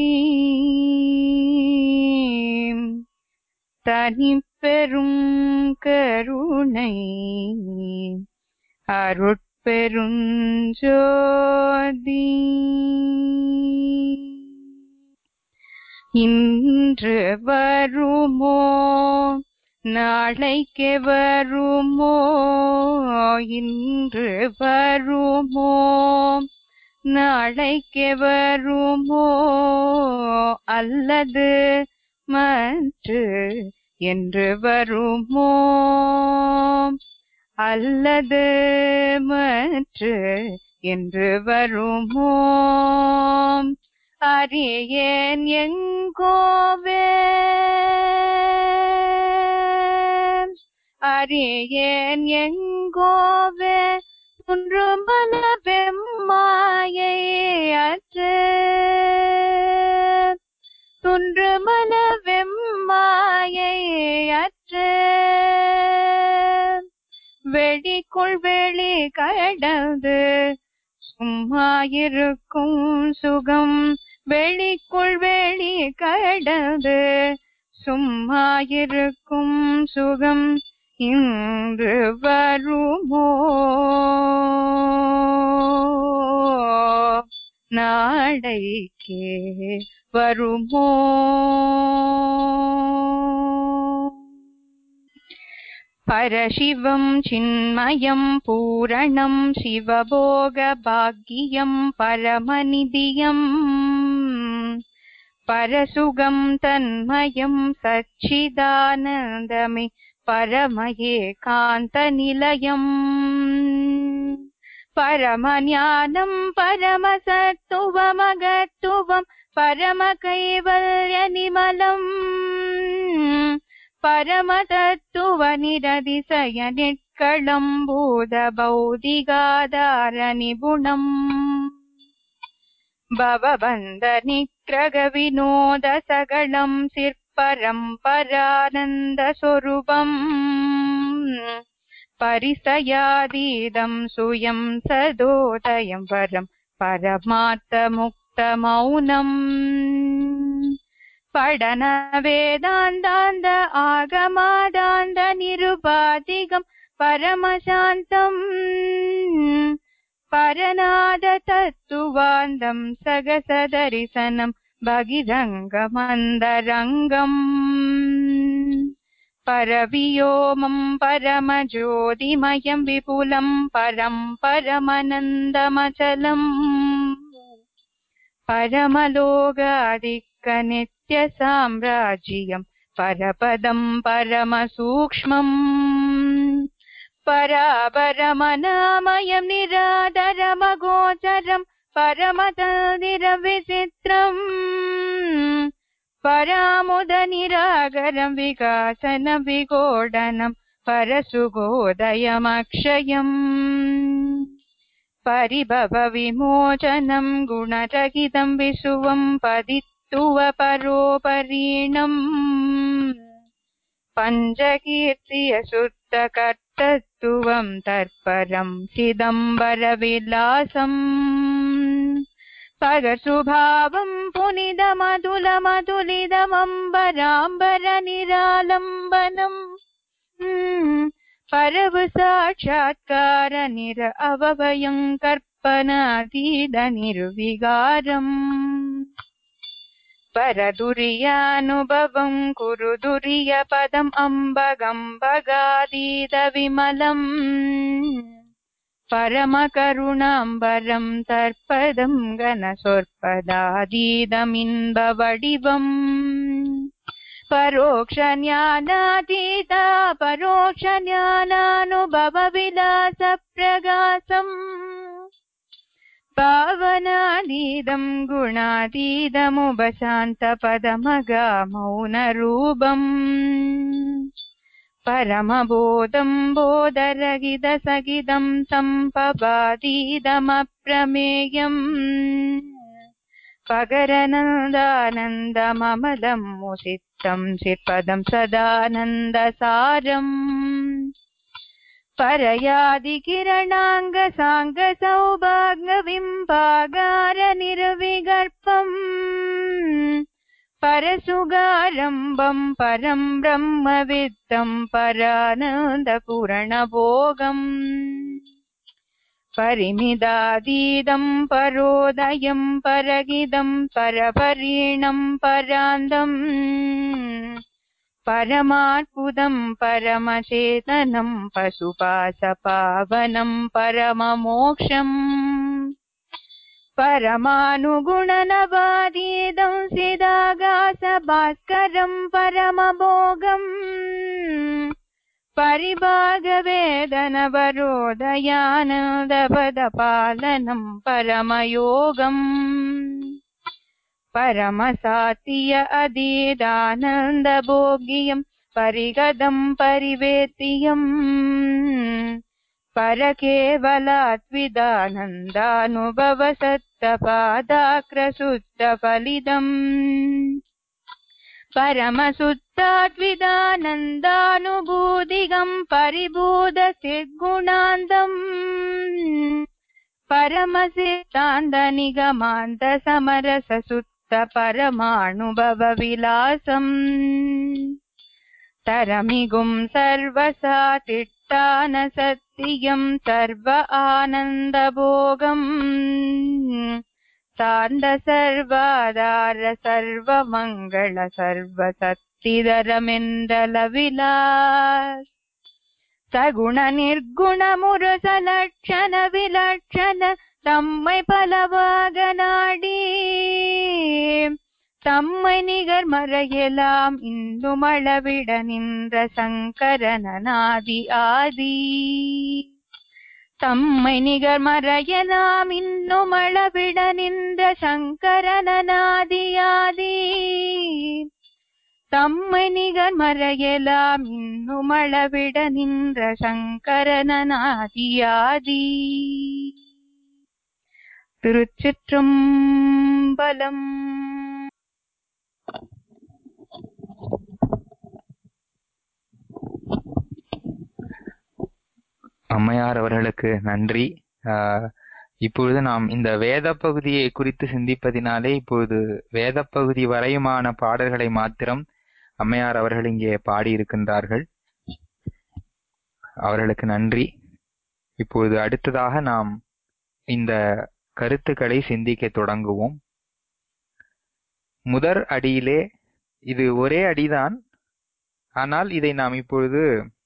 தனிப்பெரும் கருணை அருட்பெரும் ஜோதி இன்று வருமோ நாளைக்கு வருமோ இன்று வருமோ நாளைக்கு வருமோ அல்லது மற்று என்று வருமோ அல்லது மற்று என்று வருமோ அறியேன் எங்கோவே அறியேன் எங்கோவே துன்று மனவெம்மாயை அற்று துன்று மனவெம்மாயை அற்று வெளிக்குள் வெளி கடந்து சும்மாயிருக்கும் சுகம் வெளிக்குள் வெளி கடந்து சும்மாயிருக்கும் சுகம் இன்று வருமோ நாளைக்கே வருமோ பரசிவம் சின்மயம் பூரணம் சிவபோக பாக்கியம் பரமநிதியம் பரசுகம் தன்மயம் சச்சிதானந்தமே பரமயே காந்த நிலையம் பரமஞானம் பரமசத்துவமகத்துவம் பரம கைவல்ய நிமலம் பரமதத்துவ நிரதிசய நிட்களம் பூத பௌதிகாதார நிபுணம் பவபந்த நிக்ரக வினோத சகலம் சிற்பரம்பரானந்த சொரூபம் பரிசயாதீதம் சுயம் சதோதயம் வரம் பரமார்த்த முக்த மௌனம் படன வேதாந்தாந்த ஆகமாதாந்த நிருபாதிகம் பரமசாந்தம் பரநாத தத்துவாந்தம் சகசதரிசனம் பகிரங்கமந்தரங்கம் பரவியோமம் பரமஜோதிமயம் விபுலம் பரம் பரமநந்தமச்சலம் பரமலோகாதிக்க நித்ய சாம்ராஜ்யம் பரபதம் பரமசூக்ஷ்மம் பராபரமநாமயம் நிராதரமகோச்சரம் பரமதனிரவிசித்ரம் பராமுத நிராகரம் விகாசன விகோடனம் பரசுகோதயமக்ஷயம் பரிபவ விமோசனம் குணரகிதம் விசுவம் பதித்துவ பரோபரீணம் பஞ்சகீர்த்திய சுத்த கர்த்தத்துவம் தற்பரம் சிதம்பர விலாசம் பகசுபாவம் புனித மதுல மதுலிதமம்பராம்பர நிராலம்பனம் பரவு சாட்சாத்கார நிர அவவயம் கற்பனாதீத நிர்விகாரம் பரதுரியானுபவம் குருதுரிய பதம் அம்பகம்பகாதீத விமலம் பரமகருணாம்பரம் தற்பதம் கன சொற்பதாதீதமின்ப வடிவம் परोक्ष ज्ञानातीता परोक्ष ज्ञानानुभव विलास प्रगासम् पावनातीतं गुणातीतमुपशान्त पदमगा मौनरूपम् परमबोधं बोधरहित सहितं सम्पवातीतमप्रमेयम् पगरनन्दानन्दममलं मुसितं चित्पदं सदानन्दसारम् परयादिकिरणाङ्गसाङ्गसौभाग्यविम्बागारनिर्विगर्पम् परसुगारम्भं परं ब्रह्मविद्तं परानन्दपूर्णभोगम् परिमितातीतं परोदयं परगिदं परपरीणं परान्दम् परमाद्भुतं परमचेतनं पशुपाशपावनं परममोक्षम् परमानुगुणनवातीतं सिदागासभास्करं परमभोगम् परिभागवेदनवरोदयानन्दपदपालनं परमयोगम् परमसात्य अधीदानन्दभोग्यं परिगदं परिवेत्तियम् परकेवलात्विदानन्दानुभवसत्तपादाक्रसुत्तफलितम् परमसुत्तात्विदानन्दानुभूतिगं परिभूतसिद्गुणान्तम् परमसिद्धान्तनिगमान्तसमरससुत्तपरमानुभवविलासम् तरमिगुं सर्वसातिष्ठानसत्यं सर्व आनन्दभोगम् सान्द सर्वाधार सर्वमङ्गल सर्वशक्तिधरमेन्दलविलास सगुण निर्गुण मुरुसलक्षण विलक्षण तम्मै பலவாகநாடி தம்மை நிகர் மறையலாம் இன்னுமளவிட நின்ற சங்கரனாதி ஆதி தம்மை நிகர் மறையலாம் இன்னுமளவிட நின்ற சங்கரனாதியாதி தம்மை நிகர் மறையலாம் இன்னுமளவிட நின்ற சங்கரனாதியாதி. திருச்சிற்றம்பலம். அம்மையார் அவர்களுக்கு நன்றி. இப்பொழுது நாம் இந்த வேத பகுதியை குறித்து சிந்திப்பதினாலே இப்பொழுது வேத பகுதி வரையுமான பாடல்களை மாத்திரம் அம்மையார் அவர்கள் இங்கே பாடியிருக்கின்றார்கள். அவர்களுக்கு நன்றி. இப்பொழுது அடுத்ததாக நாம் இந்த கருத்துக்களை சிந்திக்க தொடங்குவோம். முதற் அடியிலே இது ஒரே அடிதான், ஆனால் இதை நாம் இப்பொழுது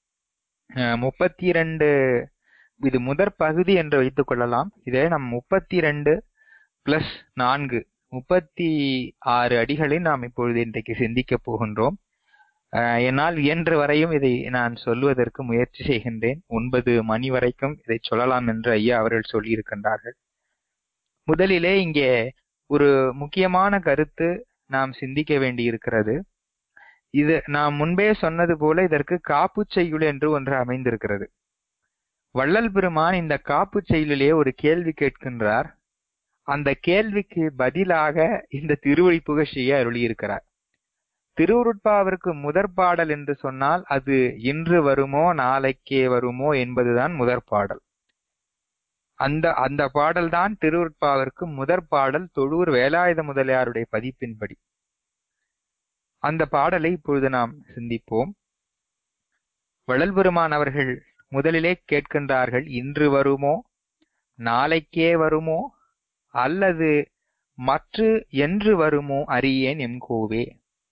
32 இது முதற் பகுதி என்று வைத்துக் கொள்ளலாம். இதை நாம் 32 + 4 36 அடிகளை நாம் இப்பொழுது இன்றைக்கு சிந்திக்க போகின்றோம். என்னால் இயன்ற வரையும் இதை நான் சொல்வதற்கு முயற்சி செய்கின்றேன். 9 மணி வரைக்கும் இதை சொல்லலாம் என்று ஐயா அவர்கள் சொல்லியிருக்கின்றார்கள். முதலிலே இங்கே ஒரு முக்கியமான கருத்து நாம் சிந்திக்க வேண்டி இருக்கிறது. இது நாம் முன்பே சொன்னது போல இதற்கு காப்புச் செய்யுள் என்று ஒன்று அமைந்திருக்கிறது. வள்ளல் பெருமான் இந்த காப்புச் செய்யுளிலே ஒரு கேள்வி கேட்கின்றார். அந்த கேள்விக்கு பதிலாக இந்த திருவடி புகழ்ச்சியை அருளியிருக்கிறார். திருவருட்பாவிற்கு முதற் பாடல் என்று சொன்னால் அது இன்று வருமோ நாளைக்கே வருமோ என்பதுதான் முதற் பாடல். அந்த பாடல் தான் திருவருட்பாவிற்கு முதற் பாடல், தொழூர் வேலாயுத முதலியாருடைய பதிப்பின்படி. அந்த பாடலை இப்பொழுது நாம் சிந்திப்போம். வள்ளல் பெருமான் அவர்கள் முதலிலே கேட்கின்றார்கள், இன்று வருமோ நாளைக்கே வருமோ அல்லது மற்று என்று வருமோ அறியேன் எம்கோவே.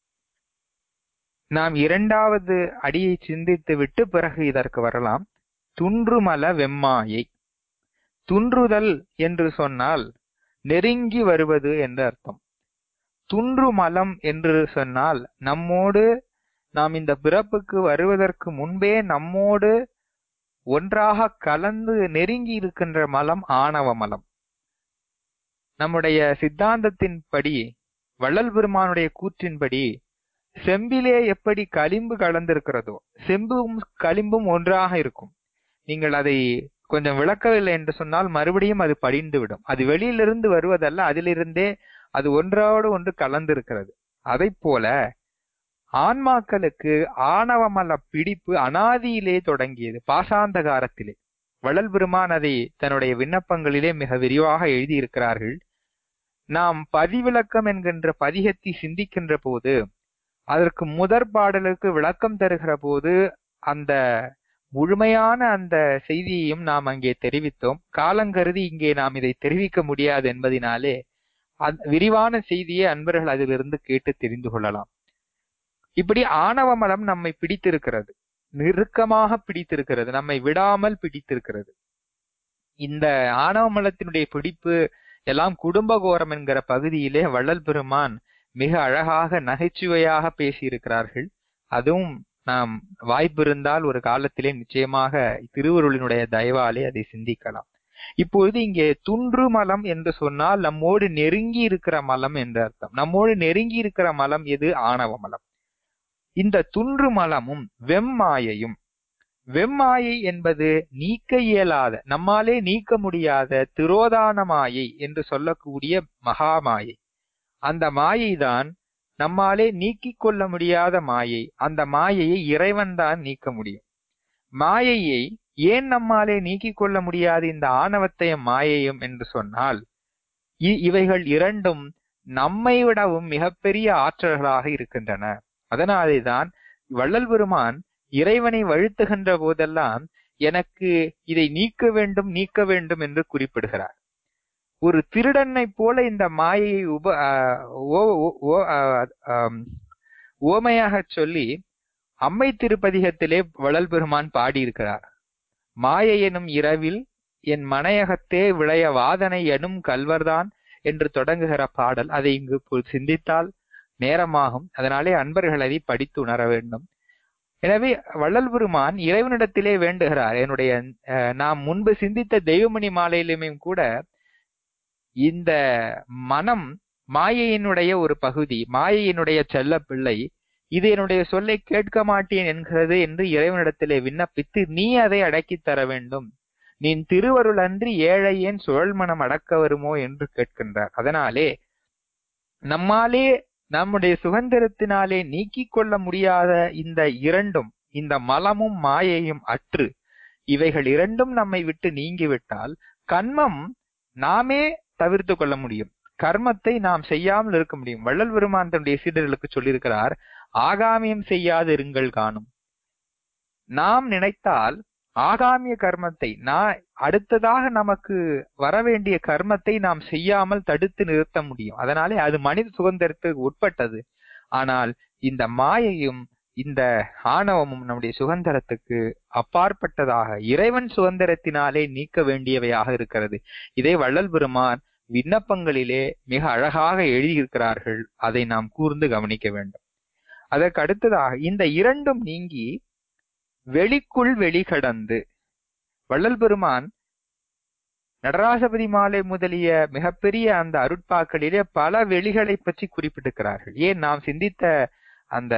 நாம் இரண்டாவது அடியை சிந்தித்து விட்டு பிறகு இதற்கு வரலாம். துன்றுமல வெம்மாயை. துன்றுதல் என்று சொன்னால் நெருங்கி வருவது என்று அர்த்தம். துன்று மலம் என்று சொன்னால் நம்மோடு நாம் இந்த பிறப்புக்கு வருவதற்கு முன்பே நம்மோடு ஒன்றாக கலந்து நெருங்கி இருக்கின்ற மலம் ஆணவ மலம். நம்முடைய சித்தாந்தத்தின்படி, வள்ளல் பெருமானுடைய கூற்றின்படி, செம்பிலே எப்படி களிம்பு கலந்திருக்கிறதோ, செம்பும் களிம்பும் ஒன்றாக இருக்கும். நீங்கள் அதை கொஞ்சம் விளக்கவில்லை என்று சொன்னால் மறுபடியும் அது படிந்துவிடும். அது வெளியிலிருந்து வருவதல்ல, அதிலிருந்தே அது ஒன்றோடு ஒன்று கலந்திருக்கிறது. அதை போல ஆன்மாக்களுக்கு ஆணவமல பிடிப்பு அனாதியிலே தொடங்கியது, பாசாந்தகாரத்திலே. வள்ளல் பெருமான் அதை தன்னுடைய விண்ணப்பங்களிலே மிக விரிவாக எழுதியிருக்கிறார்கள். நாம் பதிவிளக்கம் என்கின்ற பதிகத்தை சிந்திக்கின்ற போது, அதற்கு முதற் பாடலுக்கு விளக்கம் தருகிற போது அந்த முழுமையான அந்த செய்தியையும் நாம் அங்கே தெரிவித்தோம். காலங்கருதி இங்கே நாம் இதை தெரிவிக்க முடியாது என்பதினாலே விரிவான செய்தியை அன்பர்கள் அதிலிருந்து கேட்டு தெரிந்து கொள்ளலாம். இப்படி ஆணவ மலம் நம்மை பிடித்திருக்கிறது, நெருக்கமாக பிடித்திருக்கிறது, நம்மை விடாமல் பிடித்திருக்கிறது. இந்த ஆணவ மலத்தினுடைய பிடிப்பு எல்லாம் குடும்பகோரம் என்கிற பகுதியிலே வள்ளல் பெருமான் மிக அழகாக நகைச்சுவையாக பேசியிருக்கிறார்கள். அதுவும் நாம் வாய்ப்பு இருந்தால் ஒரு காலத்திலே நிச்சயமாக திருவருளினுடைய தயவாலே அதை சிந்திக்கலாம். இப்பொழுது இங்கே துன்று மலம் என்று சொன்னால் நம்மோடு நெருங்கி இருக்கிற மலம் என்று அர்த்தம். நம்மோடு நெருங்கி இருக்கிற மலம் எது? ஆணவ மலம். இந்த துன்று மலமும் வெம்மாயையும், வெம்மாயை என்பது நீக்க இயலாத, நம்மாலே நீக்க முடியாத திரோதான மாயை என்று சொல்லக்கூடிய மகாமாயை. அந்த மாயைதான் நம்மாலே நீக்கிக் கொள்ள முடியாத மாயை. அந்த மாயையை இறைவன் தான் நீக்க முடியும். மாயையை ஏன் நம்மாலே நீக்கிக் கொள்ள முடியாது, இந்த ஆணவத்தையும் மாயையும் என்று சொன்னால், இவைகள் இரண்டும் நம்மை விடவும் மிகப்பெரிய ஆற்றல்களாக இருக்கின்றன. அதனாலேதான் வள்ளல் பெருமான் இறைவனை வழுத்துகின்ற போதெல்லாம் எனக்கு இதை நீக்க வேண்டும் நீக்க வேண்டும் என்று குறிப்பிடுகிறார். ஒரு திருடனை போல இந்த மாயையை ஓமையாக சொல்லி அம்மை திருப்பதிகத்திலே வள்ளல் பெருமான் பாடியிருக்கிறார். மாயை எனும் இரவில் என் மனையகத்தே விளைய வாதனை எனும் கல்வர்தான் என்று தொடங்குகிற பாடல். அதை இங்கு சிந்தித்தால் நேரமாகும். அதனாலே அன்பர்கள் அதை படித்து உணர வேண்டும். எனவே வள்ளல் பெருமான் இறைவனிடத்திலே வேண்டுகிறார். என்னுடைய நாம் முன்பு சிந்தித்த தெய்வமணி மாலையிலுமே கூட இந்த மனம் மாயையினுடைய ஒரு பகுதி, மாயையினுடைய செல்ல பிள்ளை, இது என்னுடைய சொல்லை கேட்க மாட்டேன் என்கிறது என்று இறைவனிடத்திலே விண்ணப்பித்து, நீ அதை அடக்கி தர வேண்டும், நீ திருவருள் அன்றி ஏழை ஏன் சுழல் மனம் அடக்க வருமோ என்று கேட்கின்றார். அதனாலே நம்மாலே நம்முடைய சுதந்திரத்தினாலே நீக்கிக் கொள்ள முடியாத இந்த இரண்டும், இந்த மலமும் மாயையும் அற்று இவைகள் இரண்டும் நம்மை விட்டு நீங்கிவிட்டால் கர்மம் நாமே தவிர்த்து கொள்ள முடியும். கர்மத்தை நாம் செய்யாமல் இருக்க முடியும். வள்ளல் பெருமான் தன்னுடைய சீடர்களுக்கு சொல்லியிருக்கிறார், ஆகாமியம் செய்யாது இருங்கள் காணும். நாம் நினைத்தால் ஆகாமிய கர்மத்தை, அடுத்ததாக நமக்கு வரவேண்டிய கர்மத்தை நாம் செய்யாமல் தடுத்து நிறுத்த முடியும். அதனாலே அது மனித சுதந்திரத்துக்கு உட்பட்டது. ஆனால் இந்த மாயையும் இந்த ஆணவமும் நம்முடைய சுதந்திரத்துக்கு அப்பாற்பட்டதாக இறைவன் சுதந்திரத்தினாலே நீக்க வேண்டியவையாக இருக்கிறது. இதை வள்ளல் பெருமான் விண்ணப்பங்களிலே மிக அழகாக எழுதியிருக்கிறார்கள். அதை நாம் கூர்ந்து கவனிக்க வேண்டும். அதற்கு அடுத்ததாக இந்த இரண்டும் நீங்கி வெளிக்குள் வெளிகடந்து, வள்ளல் பெருமான் நடராசபதி மாலை முதலிய மிகப்பெரிய அந்த அருட்பாக்களிலே பல வெளிகளை பற்றி குறிப்பிட்டிருக்கிறார்கள். ஏன் நாம் சிந்தித்த அந்த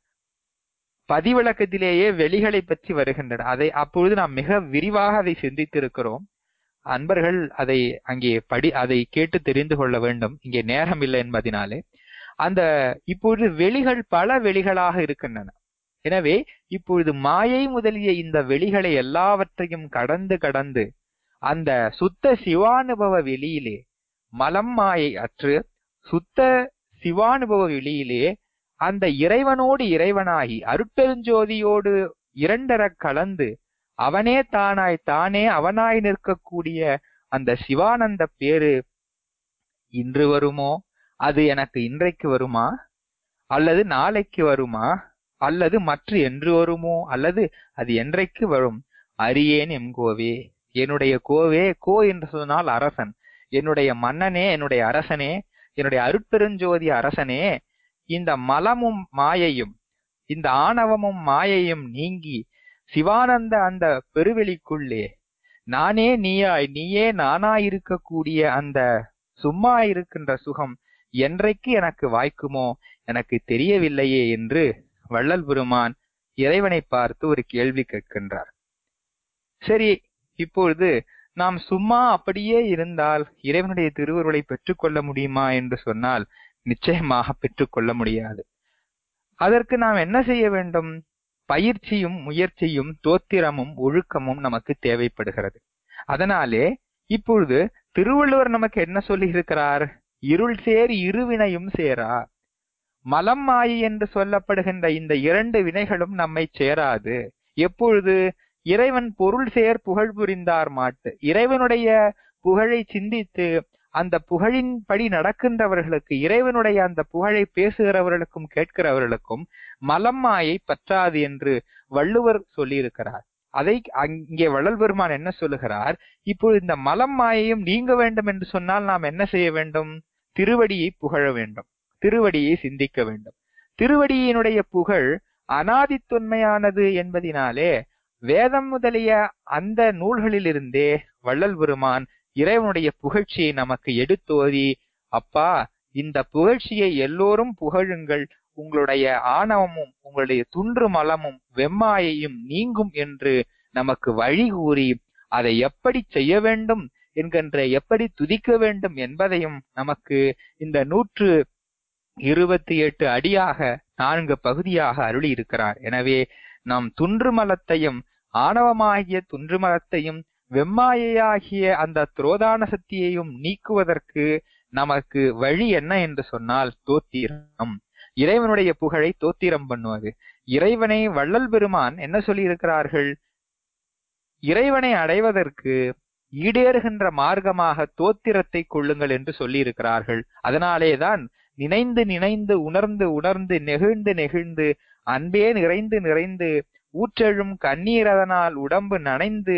பதிவிளக்கத்திலேயே வெளிகளை பற்றி வருகின்றன. அப்பொழுது நாம் மிக விரிவாக அதை சிந்தித்திருக்கிறோம். அன்பர்கள் அதை அங்கே அதை கேட்டு தெரிந்து கொள்ள வேண்டும். இங்கே நேரம் இல்லை என்பதனாலே இப்பொழுது வெளிகள் பல வெளிகளாக இருக்கின்றன. எனவே இப்பொழுது மாயை முதலிய இந்த வெளிகளை எல்லாவற்றையும் கடந்து அந்த சுத்த சிவானுபவ வெளியிலே, மலம் மாயை அற்று சுத்த சிவானுபவ வெளியிலே அந்த இறைவனோடு இறைவனாகி அருட்பெருஞ்சோதியோடு இரண்டர கலந்து அவனே தானாய் தானே அவனாய் நிற்கக்கூடிய அந்த சிவானந்த பேரு இன்று வருமோ, அது எனக்கு இன்றைக்கு வருமா, அல்லது நாளைக்கு வருமா, அல்லது மற்ற என்று வருமோ, அல்லது அது என்றைக்கு வரும், அறியேன் எம் கோவே, என்னுடைய கோவே. கோ என்று சொன்னால் அரசன், என்னுடைய மன்னனே, என்னுடைய அரசனே, என்னுடைய அருட்பெருஞ்சோதி அரசனே, இந்த மலமும் மாயையும் இந்த ஆணவமும் மாயையும் நீங்கி சிவானந்த அந்த பெருவெளிக்குள்ளே நானே நீயாய் நீயே நானாயிருக்கக்கூடிய அந்த சும்மா இருக்கின்ற சுகம் என்றைக்கு எனக்கு வாய்க்குமோ எனக்கு தெரியவில்லையே என்று வள்ளல் பெருமான் இறைவனை பார்த்து ஒரு கேள்வி கேட்கின்றார். சரி, இப்பொழுது நாம் சும்மா அப்படியே இருந்தால் இறைவனுடைய திருவருளை பெற்றுக்கொள்ள முடியுமா என்று சொன்னால் நிச்சயமாக பெற்றுக்கொள்ள முடியாது. அதற்கு நாம் என்ன செய்ய வேண்டும்? பயிற்சியும் முயற்சியும் தோத்திரமும் ஒழுக்கமும் நமக்கு தேவைப்படுகிறது. அதனாலே இப்பொழுது திருவள்ளுவர் நமக்கு என்ன சொல்லி இருக்கிறார்? இருள் சேர் இருவினையும் சேரா. மலம் மாயை என்று சொல்லப்படுகின்ற இந்த 2 வினைகளும் நம்மை சேராது. எப்பொழுது? இறைவன் பொருள் சேர் புகழ் புரிந்தார் மாட்டு. இறைவனுடைய புகழை சிந்தித்து அந்த புகழின்படி நடக்கின்றவர்களுக்கு, இறைவனுடைய அந்த புகழை பேசுகிறவர்களுக்கும் கேட்கிறவர்களுக்கும் மலம் மாயை பற்றாது என்று வள்ளுவர் சொல்லியிருக்கிறார். அதை அங்கே வள்ளல் பெருமான் என்ன சொல்லுகிறார்? இப்போது இந்த மலம் மாயையும் நீங்க வேண்டும் என்று சொன்னால் நாம் என்ன செய்ய வேண்டும்? திருவடியை புகழ வேண்டும், திருவடியை சிந்திக்க வேண்டும். திருவடியினுடைய புகழ் அனாதித்தொன்மையானது என்பதினாலே வேதம் முதலிய அந்த நூல்களிலிருந்தே வள்ளல் பெருமான் இறைவனுடைய புகழ்ச்சியை நமக்கு எடுத்தோதி, அப்பா இந்த புகழ்ச்சியை எல்லோரும் புகழுங்கள், உங்களுடைய ஆணவமும் உங்களுடைய துன்று மலமும் வெம்மாயையும் நீங்கும் என்று நமக்கு வழி கூறி அதை எப்படி செய்ய வேண்டும் என்கின்ற, எப்படி துதிக்க வேண்டும் என்பதையும் நமக்கு இந்த 128 அடியாக 4 பகுதியாக அருளி இருக்கிறார். எனவே நாம் துன்று மலத்தையும் ஆணவமாகிய துன்று மலத்தையும் வெம்மாயையாகிய அந்த துரோதான சக்தியையும் நீக்குவதற்கு நமக்கு வழி என்ன என்று சொன்னால் தோத்திரம், இறைவனுடைய புகழை தோத்திரம் பண்ணுவது. இறைவனை வள்ளல் பெருமான் என்ன சொல்லி இருக்கிறார்கள்? இறைவனை அடைவதற்கு ஈடேறுகின்ற மார்க்கமாக தோத்திரத்தை கொள்ளுங்கள் என்று சொல்லி இருக்கிறார்கள். அதனாலேதான் நினைந்து நினைந்து உணர்ந்து உணர்ந்து நெகிழ்ந்து நெகிழ்ந்து அன்பே நிறைந்து நிறைந்து ஊற்றெழும் கண்ணீரதனால் உடம்பு நனைந்து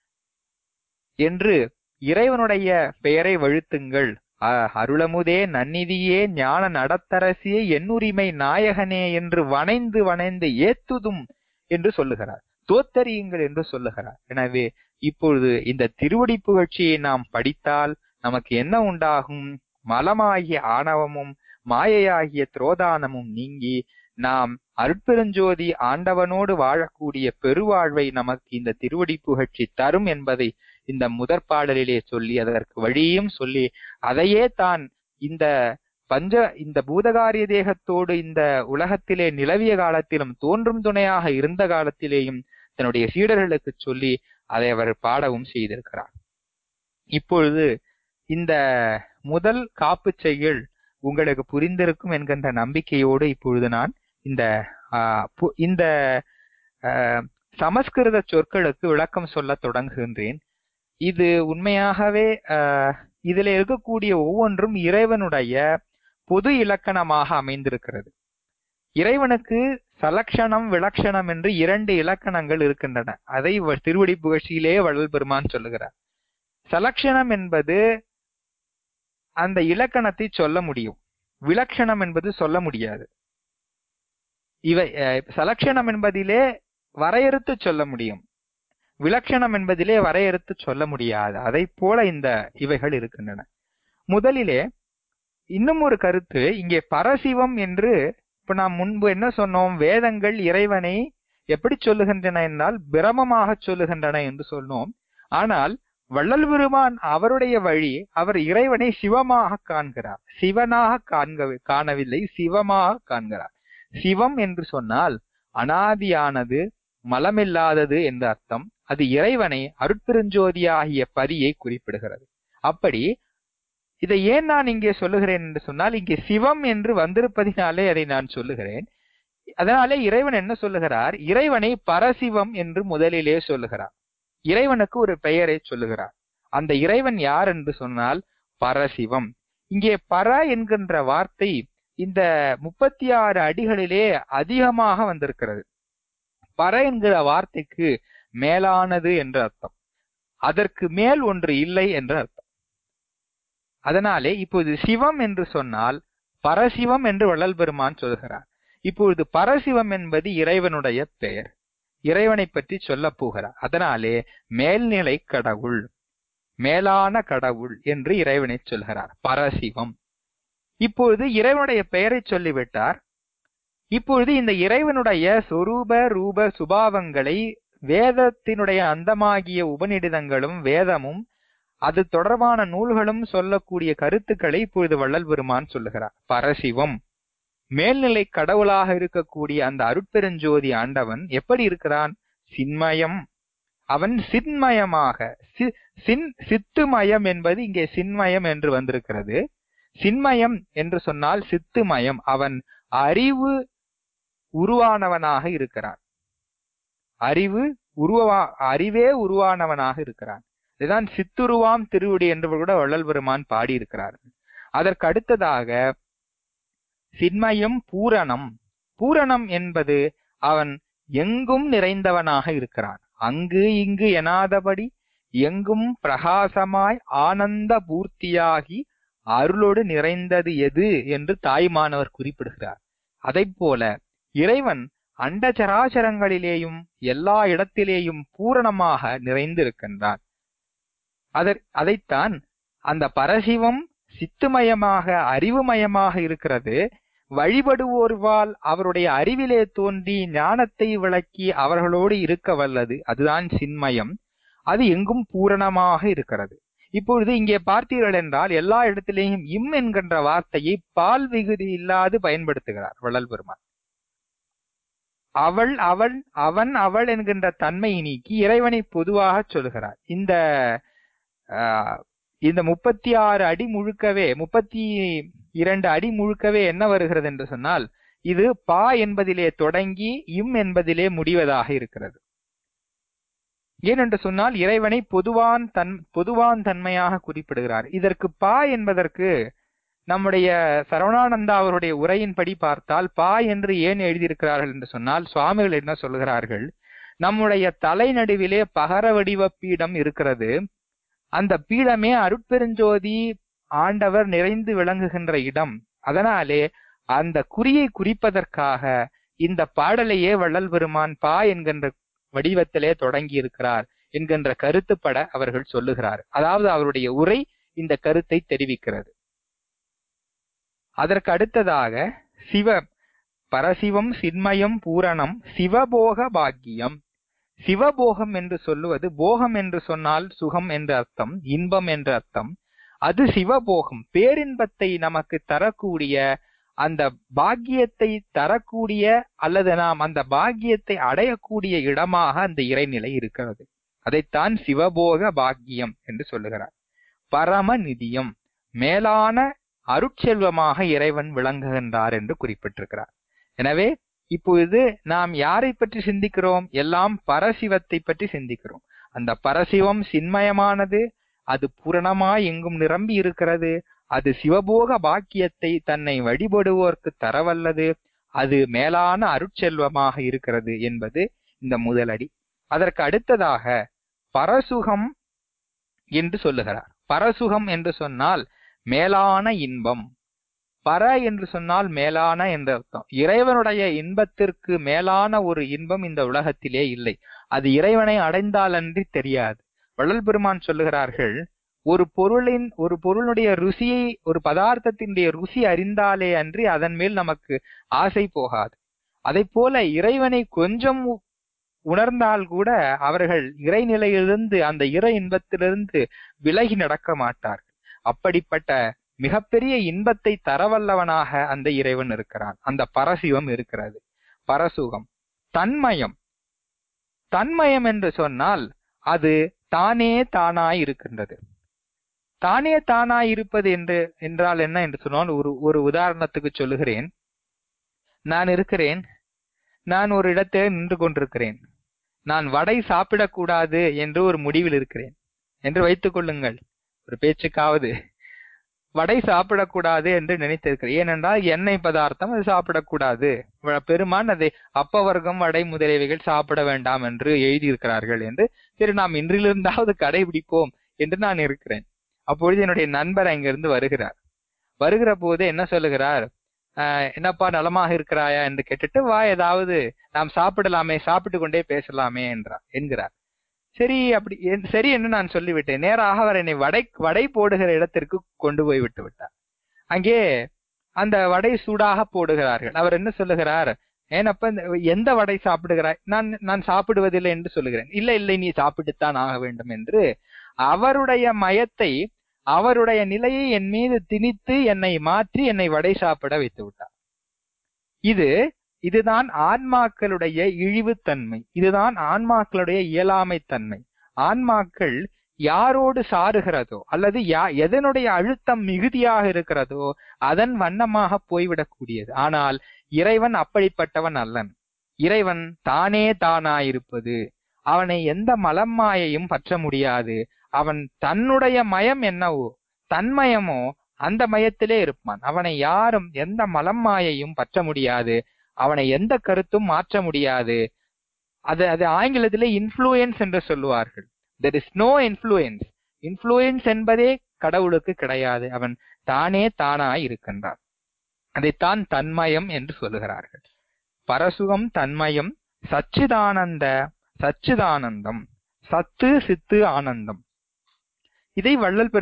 என்று இறைவனுடைய பெயரை வழுத்துங்கள், அருளமுதே நன்னிதியே ஞான நடத்தரசியே என்னுரிமை நாயகனே என்று வணைந்து வணைந்து ஏத்துதும் என்று சொல்லுகிறார். தோத்தறியுங்கள் என்று சொல்லுகிறார். எனவே இப்பொழுது இந்த திருவடி புகழ்ச்சியை நாம் படித்தால் நமக்கு என்ன உண்டாகும்? மலமாகிய ஆணவமும் மாயையாகிய துரோதானமும் நீங்கி நாம் அருட்பெருஞ்சோதி ஆண்டவனோடு வாழக்கூடிய பெருவாழ்வை நமக்கு இந்த திருவடி புகழ்ச்சி தரும் என்பதை இந்த முதற்பாடலிலே சொல்லி அதற்கு வழியும் சொல்லி, அதையே தான் இந்த பூதகாரிய தேகத்தோடு இந்த உலகத்திலே நிலவிய காலத்திலும் தோன்றும் துணையாக இருந்த காலத்திலேயும் தன்னுடைய சீடர்களுக்கு சொல்லி அதை அவர் பாடவும் செய்திருக்கிறார். இப்பொழுது இந்த முதல் காப்பு செய்யுள் உங்களுக்கு புரிந்திருக்கும் என்கின்ற நம்பிக்கையோடு இப்பொழுது நான் இந்த சமஸ்கிருத சொற்களுக்கு விளக்கம் சொல்ல தொடங்குகின்றேன். இது உண்மையாகவே இதில் இருக்கக்கூடிய ஒவ்வொன்றும் இறைவனுடைய பொது இலக்கணமாக அமைந்திருக்கிறது. இறைவனுக்கு சலக்ஷணம் விலக்ஷணம் என்று 2 இலக்கணங்கள் இருக்கின்றன. அதை திருவடி புகழ்ச்சியிலே வள்ளல் பெருமான் சொல்லுகிறார். சலக்ஷணம் என்பது அந்த இலக்கணத்தை சொல்ல முடியும், விலக்ஷணம் என்பது சொல்ல முடியாது. இவை சலக்ஷணம் என்பதிலே வரையறுத்து சொல்ல முடியும், விலக்ஷணம் என்பதிலே வரையறுத்து சொல்ல முடியாது. அதை போல இவைகள் இருக்கின்றன. முதலிலே இன்னும் ஒரு கருத்து இங்கே பரசிவம் என்று, இப்ப நாம் முன்பு என்ன சொன்னோம்? வேதங்கள் இறைவனை எப்படி சொல்லுகின்றன என்றால் பிரமமாக சொல்லுகின்றன என்று சொன்னோம். ஆனால் வள்ளல் பெருமான் அவருடைய வழி, அவர் இறைவனை சிவமாக காண்கிறார். சிவனாக காணவில்லை, சிவமாக காண்கிறார். சிவம் என்று சொன்னால் அனாதியானது, மலமில்லாதது என்ற அர்த்தம். அது இறைவனை அருட்பெருஞ்சோதியாகிய பதியை குறிப்பிடுகிறது. அப்படி இதை ஏன் நான் இங்கே சொல்லுகிறேன் என்று சொன்னால், இங்கே சிவம் என்று வந்திருப்பதினாலே அதை நான் சொல்லுகிறேன். அதனாலே இறைவன் என்ன சொல்லுகிறார்? இறைவனை பரசிவம் என்று முதலிலே சொல்லுகிறார். இறைவனுக்கு ஒரு பெயரை சொல்லுகிறார். அந்த இறைவன் யார் என்று சொன்னால் பரசிவம். இங்கே பர என்கின்ற வார்த்தை இந்த 36 அடிகளிலே அதிகமாக வந்திருக்கிறது. பர என்கிற வார்த்தைக்கு மேலானது என்ற அர்த்தம், அதற்கு மேல் ஒன்று இல்லை என்ற அர்த்தம். அதனாலே இப்போது சிவம் என்று சொன்னால் பரசிவம் என்று வள்ளல் பெருமான் சொல்கிறார். இப்பொழுது பரசிவம் என்பது இறைவனுடைய பெயர், இறைவனை பற்றி சொல்ல போகிறார். அதனாலே மேல்நிலை கடவுள், மேலான கடவுள் என்று இறைவனை சொல்கிறார், பரசிவம். இப்பொழுது இறைவனுடைய பெயரை சொல்லிவிட்டார். இப்பொழுது இந்த இறைவனுடைய சொரூப ரூப சுபாவங்களை வேதத்தினுடைய அந்தமாகிய உபநிடதங்களும் வேதமும் அது தொடர்பான நூல்களும் சொல்லக்கூடிய கருத்துக்களை இப்பொழுது வள்ளல் பெருமான் சொல்லுகிறார். பரசிவம் மேல்நிலை கடவுளாக இருக்கக்கூடிய அந்த அருட்பெருஞ்சோதி ஆண்டவன் எப்படி இருக்கிறான்? சின்மயம். அவன் சின்மயமாக, சித்துமயம் என்பது இங்கே சின்மயம் என்று வந்திருக்கிறது. சின்மயம் என்று சொன்னால் சித்துமயம். அவன் அறிவு உருவானவனாக இருக்கிறான். அறிவே உருவானவனாக இருக்கிறான். இதுதான் சித்துருவாம் திருவடி என்று கூட வள்ளல் பெருமான் பாடியிருக்கிறார்கள். அதற்கு அடுத்ததாக சின்மயம் பூரணம். பூரணம் என்பது அவன் எங்கும் நிறைந்தவனாக இருக்கிறான். அங்கு இங்கு எனாதபடி எங்கும் பிரகாசமாய் ஆனந்த பூர்த்தியாகி அருளோடு நிறைந்தது எது என்று தாய்மானவர் குறிப்பிடுகிறார். அதை போல இறைவன் அண்டச்சராச்சரங்களிலேயும் எல்லா இடத்திலேயும் பூரணமாக நிறைந்திருக்கின்றான். அதைத்தான் அந்த பரசிவம் சித்துமயமாக அறிவுமயமாக இருக்கிறது. வழிபடுவோர்வால் அவருடைய அறிவிலே தோன்றி ஞானத்தை விளக்கி அவர்களோடு இருக்க வல்லது. அதுதான் சின்மயம். அது எங்கும் பூரணமாக இருக்கிறது. இப்பொழுது இங்கே பார்த்தீர்கள் என்றால் எல்லா இடத்திலேயும் இம் என்கின்ற வார்த்தையை பால் விகுதி இல்லாது பயன்படுத்துகிறார் வள்ளல் பெருமான். அவள் அவள் அவன் அவள் என்கின்ற தன்மை நீக்கி இறைவனை பொதுவாக சொல்கிறார். இந்த 36 அடி முழுக்கவே 32 அடி முழுக்கவே என்ன வருகிறது என்று சொன்னால் இது பா என்பதிலே தொடங்கி இம் என்பதிலே முடிவதாக இருக்கிறது. ஏனென்று சொன்னால் இறைவனை பொதுவான் தன்மையாக குறிப்பிடுகிறார். இதற்கு பா என்பதற்கு நம்முடைய சரவணானந்தா அவருடைய உரையின்படி பார்த்தால் பா என்று ஏன் எழுதியிருக்கிறார்கள் என்று சொன்னால் சுவாமிகள் என்ன சொல்கிறார்கள், நம்முடைய தலை நடுவிலே பகர வடிவ பீடம் இருக்கிறது. அந்த பீடமே அருட்பெருஞ்சோதி ஆண்டவர் நிறைந்து விளங்குகின்ற இடம். அதனாலே அந்த குறியை குறிப்பதற்காக இந்த பாடலையே வள்ளல் பெருமான் பா என்கின்ற வடிவத்திலே தொடங்கி இருக்கிறார் என்கின்ற கருத்துப்பட அவர்கள் சொல்லுகிறார். அதாவது அவருடைய உரை இந்த கருத்தை தெரிவிக்கிறது. அதற்கு அடுத்ததாக பரசிவம் சின்மயம் பூரணம் சிவபோக பாக்கியம். சிவபோகம் என்று சொல்லுவது, போகம் என்று சொன்னால் சுகம் என்ற அர்த்தம், இன்பம் என்ற அர்த்தம். அது சிவபோகம், பேரின்பத்தை நமக்கு தரக்கூடிய, அந்த பாக்கியத்தை தரக்கூடிய அல்லது நாம் அந்த பாக்கியத்தை அடையக்கூடிய இடமாக அந்த இறைநிலை இருக்கிறது. அதைத்தான் சிவபோக பாக்கியம் என்று சொல்லுகிறார். பரம நிதியம், மேலான அருட்செல்வமாக இறைவன் விளங்குகின்றார் என்று குறிப்பிட்டிருக்கிறார். எனவே இப்பொழுது நாம் யாரை பற்றி சிந்திக்கிறோம்? எல்லாம் பரசிவத்தை பற்றி சிந்திக்கிறோம். அந்த பரசிவம் சின்மயமானது, அது பூரணமாய் எங்கும் நிரம்பி இருக்கிறது. அது சிவபோக பாக்கியத்தை தன்னை வழிபடுவோர்க்கு தரவல்லது. அது மேலான அருட்செல்வமாக இருக்கிறது என்பது இந்த முதலடி. அதற்கு அடுத்ததாக பரசுகம் என்று சொல்லுகிறார். பரசுகம் என்று சொன்னால் மேலான இன்பம். பர என்று சொன்னால் மேலான என்ற அர்த்தம். இறைவனுடைய இன்பத்திற்கு மேலான ஒரு இன்பம் இந்த உலகத்திலே இல்லை. அது இறைவனை அடைந்தால் அன்றி தெரியாது. வள்ளல் பெருமான் சொல்லுகிறார்கள், ஒரு பொருளுடைய ருசியை, ஒரு பதார்த்தத்தினுடைய ருசி அறிந்தாலே அன்றி அதன் மேல் நமக்கு ஆசை போகாது. அதை போல இறைவனை கொஞ்சம் உணர்ந்தால் கூட அவர்கள் இறைநிலையிலிருந்து, அந்த இறை இன்பத்திலிருந்து விலகி நடக்க மாட்டார்கள். அப்படிப்பட்ட மிகப்பெரிய இன்பத்தை தரவல்லவனாக அந்த இறைவன் இருக்கிறான். அந்த பரசிவம் இருக்கிறது. பரசுகம். தன்மயம். தன்மயம் என்று சொன்னால் அது தானே தானாய் இருக்கின்றது. தானே தானாய் இருப்பது என்றால் என்ன என்று சொன்னால், ஒரு உதாரணத்துக்கு சொல்லுகிறேன். நான் இருக்கிறேன், நான் ஒரு இடத்தில் நின்று கொண்டிருக்கிறேன். நான் வடை சாப்பிடக்கூடாது என்று ஒரு முடிவில் இருக்கிறேன் என்று வைத்துக் கொள்ளுங்கள். ஒரு பேச்சுக்காவது வடை சாப்பிடக்கூடாது என்று நினைத்திருக்கிறேன். ஏனென்றால் எண்ணெய் பதார்த்தம் அது சாப்பிடக்கூடாது. பெருமான் அதை அப்பவர்க்கம் வடை முதலியவைகள் சாப்பிட வேண்டாம் என்று எழுதியிருக்கிறார்கள் என்று, சரி நாம் இன்றிலிருந்தாவது கடைபிடிப்போம் என்று நான் இருக்கிறேன். அப்பொழுது என்னுடைய நண்பர் அங்கிருந்து வருகிற போது என்ன சொல்லுகிறார், என்னப்பா நலமாக இருக்கிறாயா என்று கேட்டுட்டு, வா ஏதாவது நாம் சாப்பிடலாமே, சாப்பிட்டு கொண்டே பேசலாமே என்கிறார். சரி என்று நான் சொல்லிவிட்டேன். நேராக அவர் என்னை வடை போடுகிற இடத்திற்கு கொண்டு போய் விட்டு விட்டார். அங்கே அந்த வடை சூடாக போடுகிறார்கள். அவர் என்ன சொல்லுகிறார், ஏனப்ப எந்த வடை சாப்பிடுகிறாய்? நான் சாப்பிடுவதில்லை என்று சொல்லுகிறேன். இல்லை நீ சாப்பிட்டுத்தான் ஆக வேண்டும் என்று அவருடைய மயத்தை, அவருடைய நிலையை என் மீது திணித்து என்னை மாற்றி என்னை வடை சாப்பிட வைத்து விட்டார். இதுதான் ஆன்மாக்களுடைய இழிவுத்தன்மை, இதுதான் ஆன்மாக்களுடைய இயலாமைத்தன்மை. ஆன்மாக்கள் யாரோடு சாருகிறதோ அல்லது எதனுடைய அழுத்தம் மிகுதியாக இருக்கிறதோ அதன் வண்ணமாக போய்விடக்கூடியது. ஆனால் இறைவன் அப்படிப்பட்டவன் அல்லன். இறைவன் தானே தானாயிருப்பது. அவனை எந்த மலம்மாயையும் பற்ற முடியாது. அவன் தன்னுடைய மயம் என்னவோ, தன்மயமோ, அந்த மயத்திலே இருப்பான். அவனை யாரும் எந்த மலம்மாயையும் பற்ற முடியாது. அவனை எந்த கருத்தும் மாற்ற முடியாது. அது ஆங்கிலத்திலே இன்ஃப்ளூயன்ஸ் என்று சொல்லுவார்கள். there is no influence. Influence என்பதே கடவுளுக்கு கிடையாது. அவன் தானே தானாய் இருக்கின்றான். அதைத்தான் தன்மயம் என்று சொல்லுகிறார்கள். பரசுகம் தன்மயம் சச்சிதானந்தம் சத்து சித்து ஆனந்தம். இதை வள்ளல்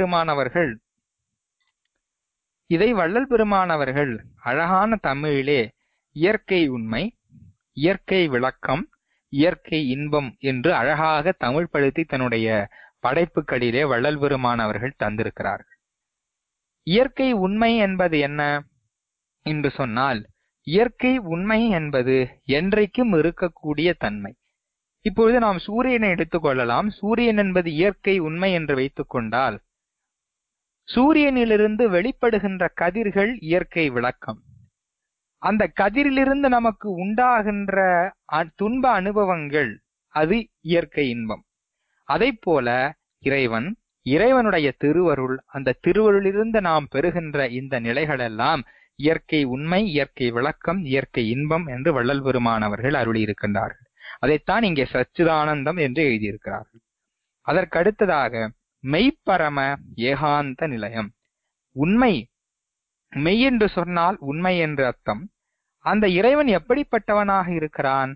பெருமான் அவர்கள் அழகான தமிழிலே இயற்கை உண்மை, இயற்கை விளக்கம், இயற்கை இன்பம் என்று அழகாக தமிழ் படுத்தி தன்னுடைய படைப்புகளிலே வள்ளல் பெருமான் அவர்கள் தந்திருக்கிறார்கள். இயற்கை உண்மை என்பது என்ன என்று சொன்னால், இயற்கை உண்மை என்பது என்றைக்கும் இருக்கக்கூடிய தன்மை. இப்பொழுது நாம் சூரியனை எடுத்துக்கொள்ளலாம். சூரியன் என்பது இயற்கை உண்மை என்று வைத்துக் கொண்டால், சூரியனிலிருந்து வெளிப்படுகின்ற கதிர்கள் இயற்கை விளக்கம். அந்த கதிரிலிருந்து நமக்கு உண்டாகின்ற துன்ப அனுபவங்கள் அது இயற்கை இன்பம். அதை போல இறைவனுடைய திருவருள், அந்த திருவருளிலிருந்து நாம் பெறுகின்ற இந்த நிலைகள் எல்லாம் இயற்கை உண்மை, இயற்கை விளக்கம், இயற்கை இன்பம் என்று வள்ளல் பெருமான் அவர்கள் அருளி இருக்கின்றார்கள். அதைத்தான் இங்கே சச்சிதானந்தம் என்று எழுதியிருக்கிறார்கள். அதற்கடுத்ததாக மெய்ப்பரம ஏகாந்த நிலையம். உண்மை, மெய் என்று சொன்னால் உண்மை என்று அர்த்தம். அந்த இறைவன் எப்படிப்பட்டவனாக இருக்கிறான்?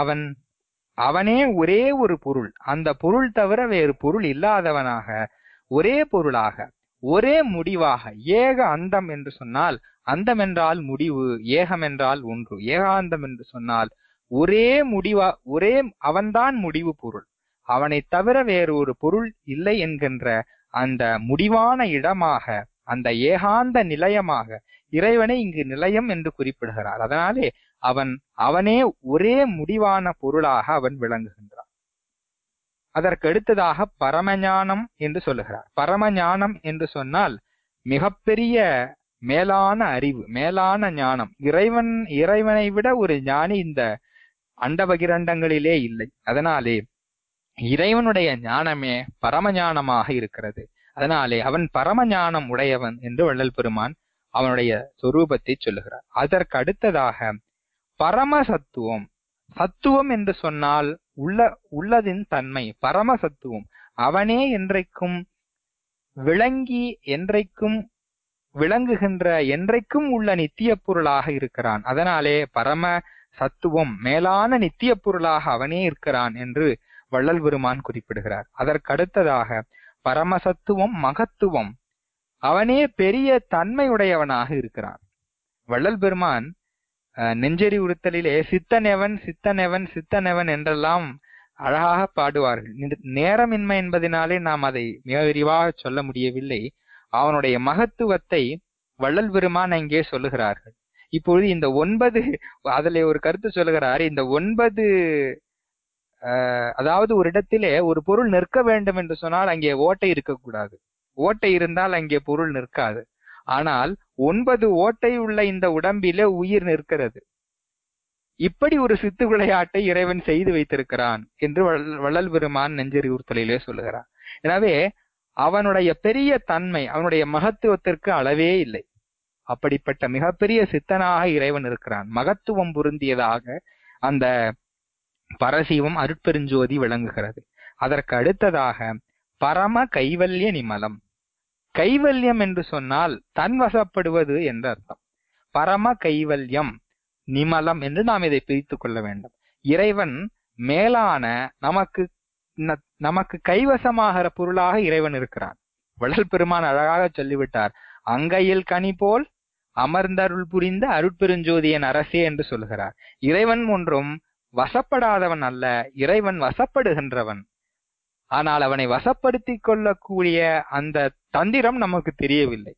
அவனே ஒரே ஒரு பொருள், அந்த பொருள் தவிர வேறு பொருள் இல்லாதவனாக, ஒரே பொருளாக, ஒரே முடிவாக. ஏக அந்தம் என்று சொன்னால், அந்தம் என்றால் முடிவு, ஏகம் என்றால் ஒன்று. ஏகாந்தம் என்று சொன்னால் ஒரே முடிவா, அவன்தான் முடிவு பொருள். அவனை தவிர வேறு ஒரு பொருள் இல்லை என்கின்ற அந்த முடிவான இடமாக, அந்த ஏகாந்த நிலையமாக இறைவனை இங்கு நிலையம் என்று குறிப்பிடுகிறார். அதனாலே அவனே ஒரே முடிவான பொருளாக அவன் விளங்குகின்றான். அதற்கு அடுத்ததாக பரமஞானம் என்று சொல்லுகிறார். பரமஞானம் என்று சொன்னால் மிகப்பெரிய மேலான அறிவு, மேலான ஞானம். இறைவனை விட ஒரு ஞானி இந்த அண்டபகிரண்டங்களிலே இல்லை. அதனாலே இறைவனுடைய ஞானமே பரமஞானமாக இருக்கிறது. அதனாலே அவன் பரமஞானம் உடையவன் என்று வள்ளல் பெருமான் அவனுடைய சொரூபத்தை சொல்லுகிறார். அதற்கு அடுத்ததாக பரமசத்துவம். சத்துவம் என்று சொன்னால் உள்ளதின் தன்மை. பரமசத்துவம் அவனே என்றைக்கும் விளங்கி, என்றைக்கும் விளங்குகின்ற, என்றைக்கும் உள்ள நித்திய பொருளாக இருக்கிறான். அதனாலே பரம சத்துவம், மேலான நித்திய பொருளாக அவனே இருக்கிறான் என்று வள்ளல் பெருமான் குறிப்பிடுகிறார். அதற்கடுத்ததாக பரமசத்துவம் மகத்துவம். அவனே பெரிய தன்மையுடையவனாக இருக்கிறான். வள்ளல் பெருமான் நெஞ்செறி உறுத்தலிலே சித்தனெவன் சித்தனெவன் சித்தனெவன் என்றெல்லாம் அழகாக பாடுவார்கள். நேரமின்மை என்பதனாலே நாம் அதை மிக விரிவாக சொல்ல முடியவில்லை. அவனுடைய மகத்துவத்தை வள்ளல் பெருமான் அங்கே சொல்லுகிறார்கள். இப்பொழுது இந்த 9, அதில் ஒரு கருத்து சொல்லுகிறார். இந்த 9, அதாவது ஒரு இடத்திலே ஒரு பொருள் நிற்க வேண்டும் என்று சொன்னால் அங்கே ஓட்டை இருக்கக்கூடாது. ஓட்டை இருந்தால் அங்கே பொருள் நிற்காது. ஆனால் 9 ஓட்டை உள்ள இந்த உடம்பிலே உயிர் நிற்கிறது. இப்படி ஒரு சித்து விளையாட்டை இறைவன் செய்து வைத்திருக்கிறான் என்று வள்ளல் பெருமான் நெஞ்செறி உறுத்தலிலே சொல்லுகிறார். எனவே அவனுடைய பெரிய தன்மை, அவனுடைய மகத்துவத்திற்கு அளவே இல்லை. அப்படிப்பட்ட மிகப்பெரிய சித்தனாக இறைவன் இருக்கிறான். மகத்துவம் பொருந்தியதாக அந்த பரசிவம் அருட்பெருஞ்சோதி விளங்குகிறது. அதற்கு அடுத்ததாக பரம கைவல்ய நிமலம். கைவல்யம் என்று சொன்னால் தன்வசப்படுவது என்று அர்த்தம். பரம கைவல்யம் நிமலம் என்று நாம் இதை பிரித்துக் கொள்ள வேண்டும். இறைவன் மேலான நமக்கு கைவசமாகிற பொருளாக இறைவன் இருக்கிறான். வள்ளல் பெருமான் அழகாக சொல்லிவிட்டார், அங்கையில் கனி போல் அமர்ந்தருள் புரிந்த அருட்பெருஞ்சோதியன் அரசே என்று சொல்கிறார். இறைவன் ஒன்றும் வசப்படாதவன் அல்ல, இறைவன் வசப்படுகின்றவன். ஆனால் அவனை வசப்படுத்திக் கொள்ளக்கூடிய அந்த தந்திரம் நமக்கு தெரியவில்லை.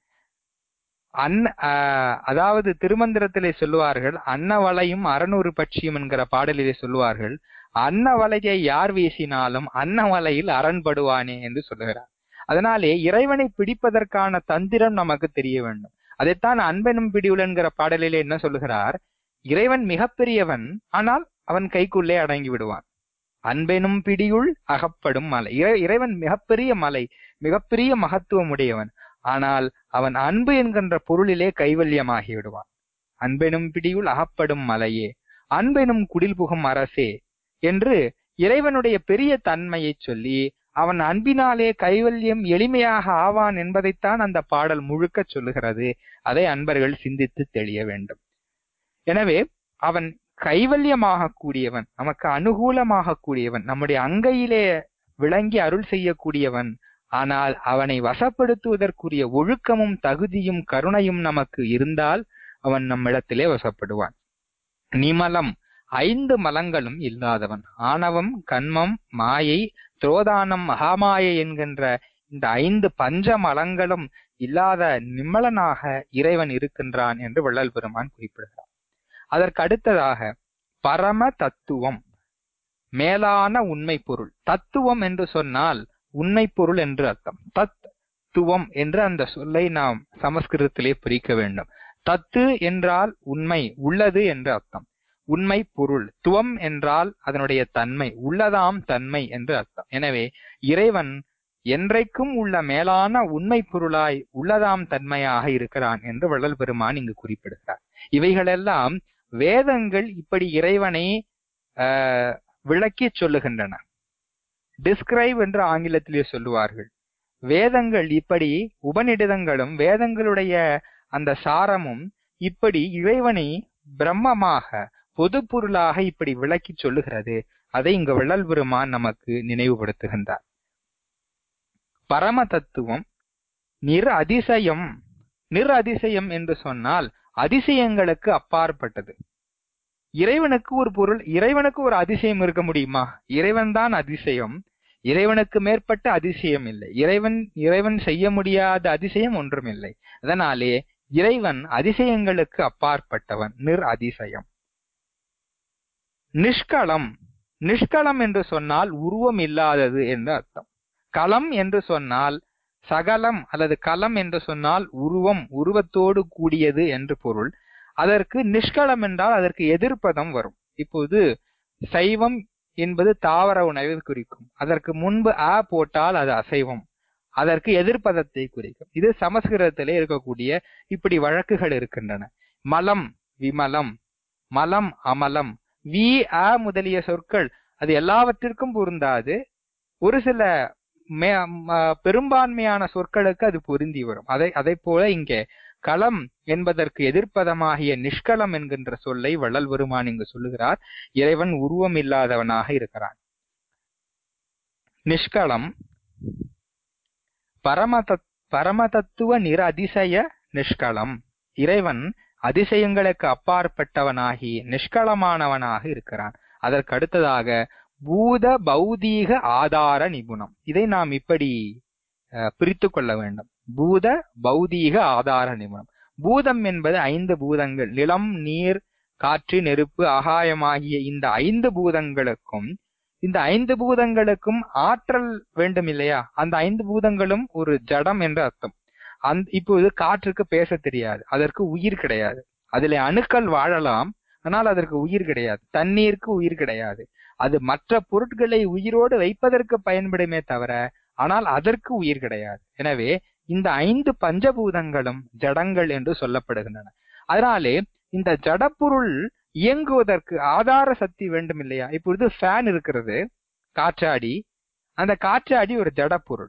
அதாவது திருமந்திரத்திலே சொல்லுவார்கள், அன்னவளையும் 600 பட்சியும் என்கிற பாடலிலே சொல்லுவார்கள், அன்னவலையை யார் வீசினாலும் அன்னவலையில் அரண்படுவானே என்று சொல்லுகிறார். அதனாலே இறைவனை பிடிப்பதற்கான தந்திரம் நமக்கு தெரிய வேண்டும். அதைத்தான் அன்பெனும் பிடியுள் என்கிற பாடலிலே என்ன சொல்லுகிறார், இறைவன் மிகப்பெரியவன், ஆனால் அவன் கைக்குள்ளே அடங்கி விடுவான். அன்பெனும் பிடியுள் அகப்படும் மலை. இறைவன் மிகப்பெரிய மலை, மிகப்பெரிய மகத்துவம் உடையவன். ஆனால் அவன் அன்பு என்கின்ற பொருளிலே கைவல்யமாகி விடுவான். அன்பெனும் பிடியுள் அகப்படும் மலையே, அன்பெனும் குடில் புகும் அரசே என்று இறைவனுடைய பெரிய தன்மையை சொல்லி அவன் அன்பினாலே கைவல்யம் எளிமையாக ஆவான் என்பதைத்தான் அந்த பாடல் முழுக்க சொல்லுகிறது. அதை அன்பர்கள் சிந்தித்து தெளிய வேண்டும். எனவே அவன் கைவல்யமாக கூடியவன், நமக்கு அனுகூலமாக கூடியவன், நம்முடைய அங்கையிலே விளங்கி அருள் செய்யக்கூடியவன். ஆனால் அவனை வசப்படுத்துவதற்குரிய ஒழுக்கமும் தகுதியும் கருணையும் நமக்கு இருந்தால் அவன் நம்மிடத்திலே வசப்படுவான். நிமலம் 5 மலங்களும் இல்லாதவன். ஆணவம், கன்மம், மாயை, துரோதானம், மகாமாயை என்கின்ற இந்த 5 பஞ்ச மலங்களும் இல்லாத நிம்மலனாக இறைவன் இருக்கின்றான் என்று வள்ளல் பெருமான் குறிப்பிடுகிறார். அதற்கு அடுத்ததாக பரம தத்துவம், மேலான உண்மை பொருள். தத்துவம் என்று சொன்னால் உண்மை பொருள் என்று அர்த்தம். தத்துவம் என்று அந்த சொல்லை நாம் சமஸ்கிருதத்திலே பிரிக்க வேண்டும். தத்து என்றால் உண்மை, உள்ளது என்று அர்த்தம். உண்மை பொருள். துவம் என்றால் அதனுடைய தன்மை, உள்ளதாம் தன்மை என்று அர்த்தம். எனவே இறைவன் என்றைக்கும் உள்ள மேலான உண்மை பொருளாய் உள்ளதாம் தன்மையாக இருக்கிறான் என்று வள்ளல் பெருமான் இங்கு குறிப்பிடுகிறார். இவைகளெல்லாம் வேதங்கள் இப்படி இறைவனை விளக்கி சொல்லுகின்றன. டிஸ்கிரைப் என்று ஆங்கிலத்திலே சொல்லுவார்கள். வேதங்கள் இப்படி, உபநிடதங்களும் வேதங்களுடைய அந்த சாரமும் இப்படி இறைவனை பிரம்மமாக பொது பொருளாக இப்படி விளக்கி சொல்லுகிறது. அதை இங்கு வள்ளல் பெருமான் நமக்கு நினைவுபடுத்துகின்றார். பரம தத்துவம் நிர் அதிசயம். நிர் அதிசயம் என்று சொன்னால் அதிசயங்களுக்கு அப்பாற்பட்டது. இறைவனுக்கு ஒரு பொருள், இறைவனுக்கு ஒரு அதிசயம் இருக்க முடியுமா? இறைவன் தான் அதிசயம். இறைவனுக்கு மேற்பட்ட அதிசயம் இல்லை. இறைவன் செய்ய முடியாத அதிசயம் ஒன்றும் இல்லை. அதனாலே இறைவன் அதிசயங்களுக்கு அப்பாற்பட்டவன். நிர் அதிசயம். நிஷ்களம். நிஷ்களம் என்று சொன்னால் உருவம் இல்லாதது என்று அர்த்தம். களம் என்று சொன்னால் சகலம், அல்லது களம் என்று சொன்னால் உருவம், உருவத்தோடு கூடியது என்று பொருள். அதற்கு நிஷ்களம் என்றால் அதற்கு எதிர்ப்பதம் வரும். இப்போது சைவம் என்பது தாவர உணவை குறிக்கும். அதற்கு முன்பு அ போட்டால் அது அசைவம். அதற்கு எதிர்ப்பதத்தை குறிக்கும். இது சமஸ்கிருதத்திலே இருக்கக்கூடிய இப்படி வழக்குகள் இருக்கின்றன. மலம் விமலம், மலம் அமலம், வி அ முதலிய சொற்கள் அது எல்லாவற்றிற்கும் பொருந்தாது. ஒரு சில பெரும்பான்மையான சொற்களுக்கு அது பொருந்தி வரும். அதை போல இங்கே களம் என்பதற்கு எதிர்ப்பதமாகிய நிஷ்களம் என்கின்ற சொல்லை வள்ளல் பெருமான் இங்கு சொல்லுகிறார். இறைவன் உருவம் இல்லாதவனாக இருக்கிறான். நிஷ்களம். பரமதத்துவ நிர அதிசய நிஷ்களம். இறைவன் அதிசயங்களுக்கு அப்பாற்பட்டவனாகி நிஷ்களமானவனாக இருக்கிறான். அதற்கு அடுத்ததாக பூத பௌதீக ஆதார நிபுணம். இதை நாம் இப்படி பிரித்து கொள்ள வேண்டும். பூத பௌதீக ஆதார நிபுணம். பூதம் என்பது 5 பூதங்கள். நிலம், நீர், காற்று, நெருப்பு, ஆகாயமாகிய இந்த 5 பூதங்களுக்கும் இந்த 5 பூதங்களுக்கும் ஆற்றல் வேண்டும் இல்லையா? அந்த 5 பூதங்களும் ஒரு ஜடம் என்று அர்த்தம். இப்போது காற்றுக்கு பேச தெரியாது, அதற்கு உயிர் கிடையாது. அதிலே அணுக்கள் வாழலாம், ஆனால் அதற்கு உயிர் கிடையாது. தண்ணீருக்கு உயிர் கிடையாது. அது மற்ற பொருட்களை உயிரோடு வைப்பதற்கு பயன்படுமே தவிர, ஆனால் அதற்கு உயிர் கிடையாது. எனவே இந்த 5 பஞ்சபூதங்களும் ஜடங்கள் என்று சொல்லப்படுகின்றன. அதனாலே இந்த ஜடப்பொருள் இயங்குவதற்கு ஆதார சக்தி வேண்டும் இல்லையா? இப்பொழுது ஃபேன் இருக்கிறது, காற்றாடி. அந்த காற்றாடி ஒரு ஜடப்பொருள்.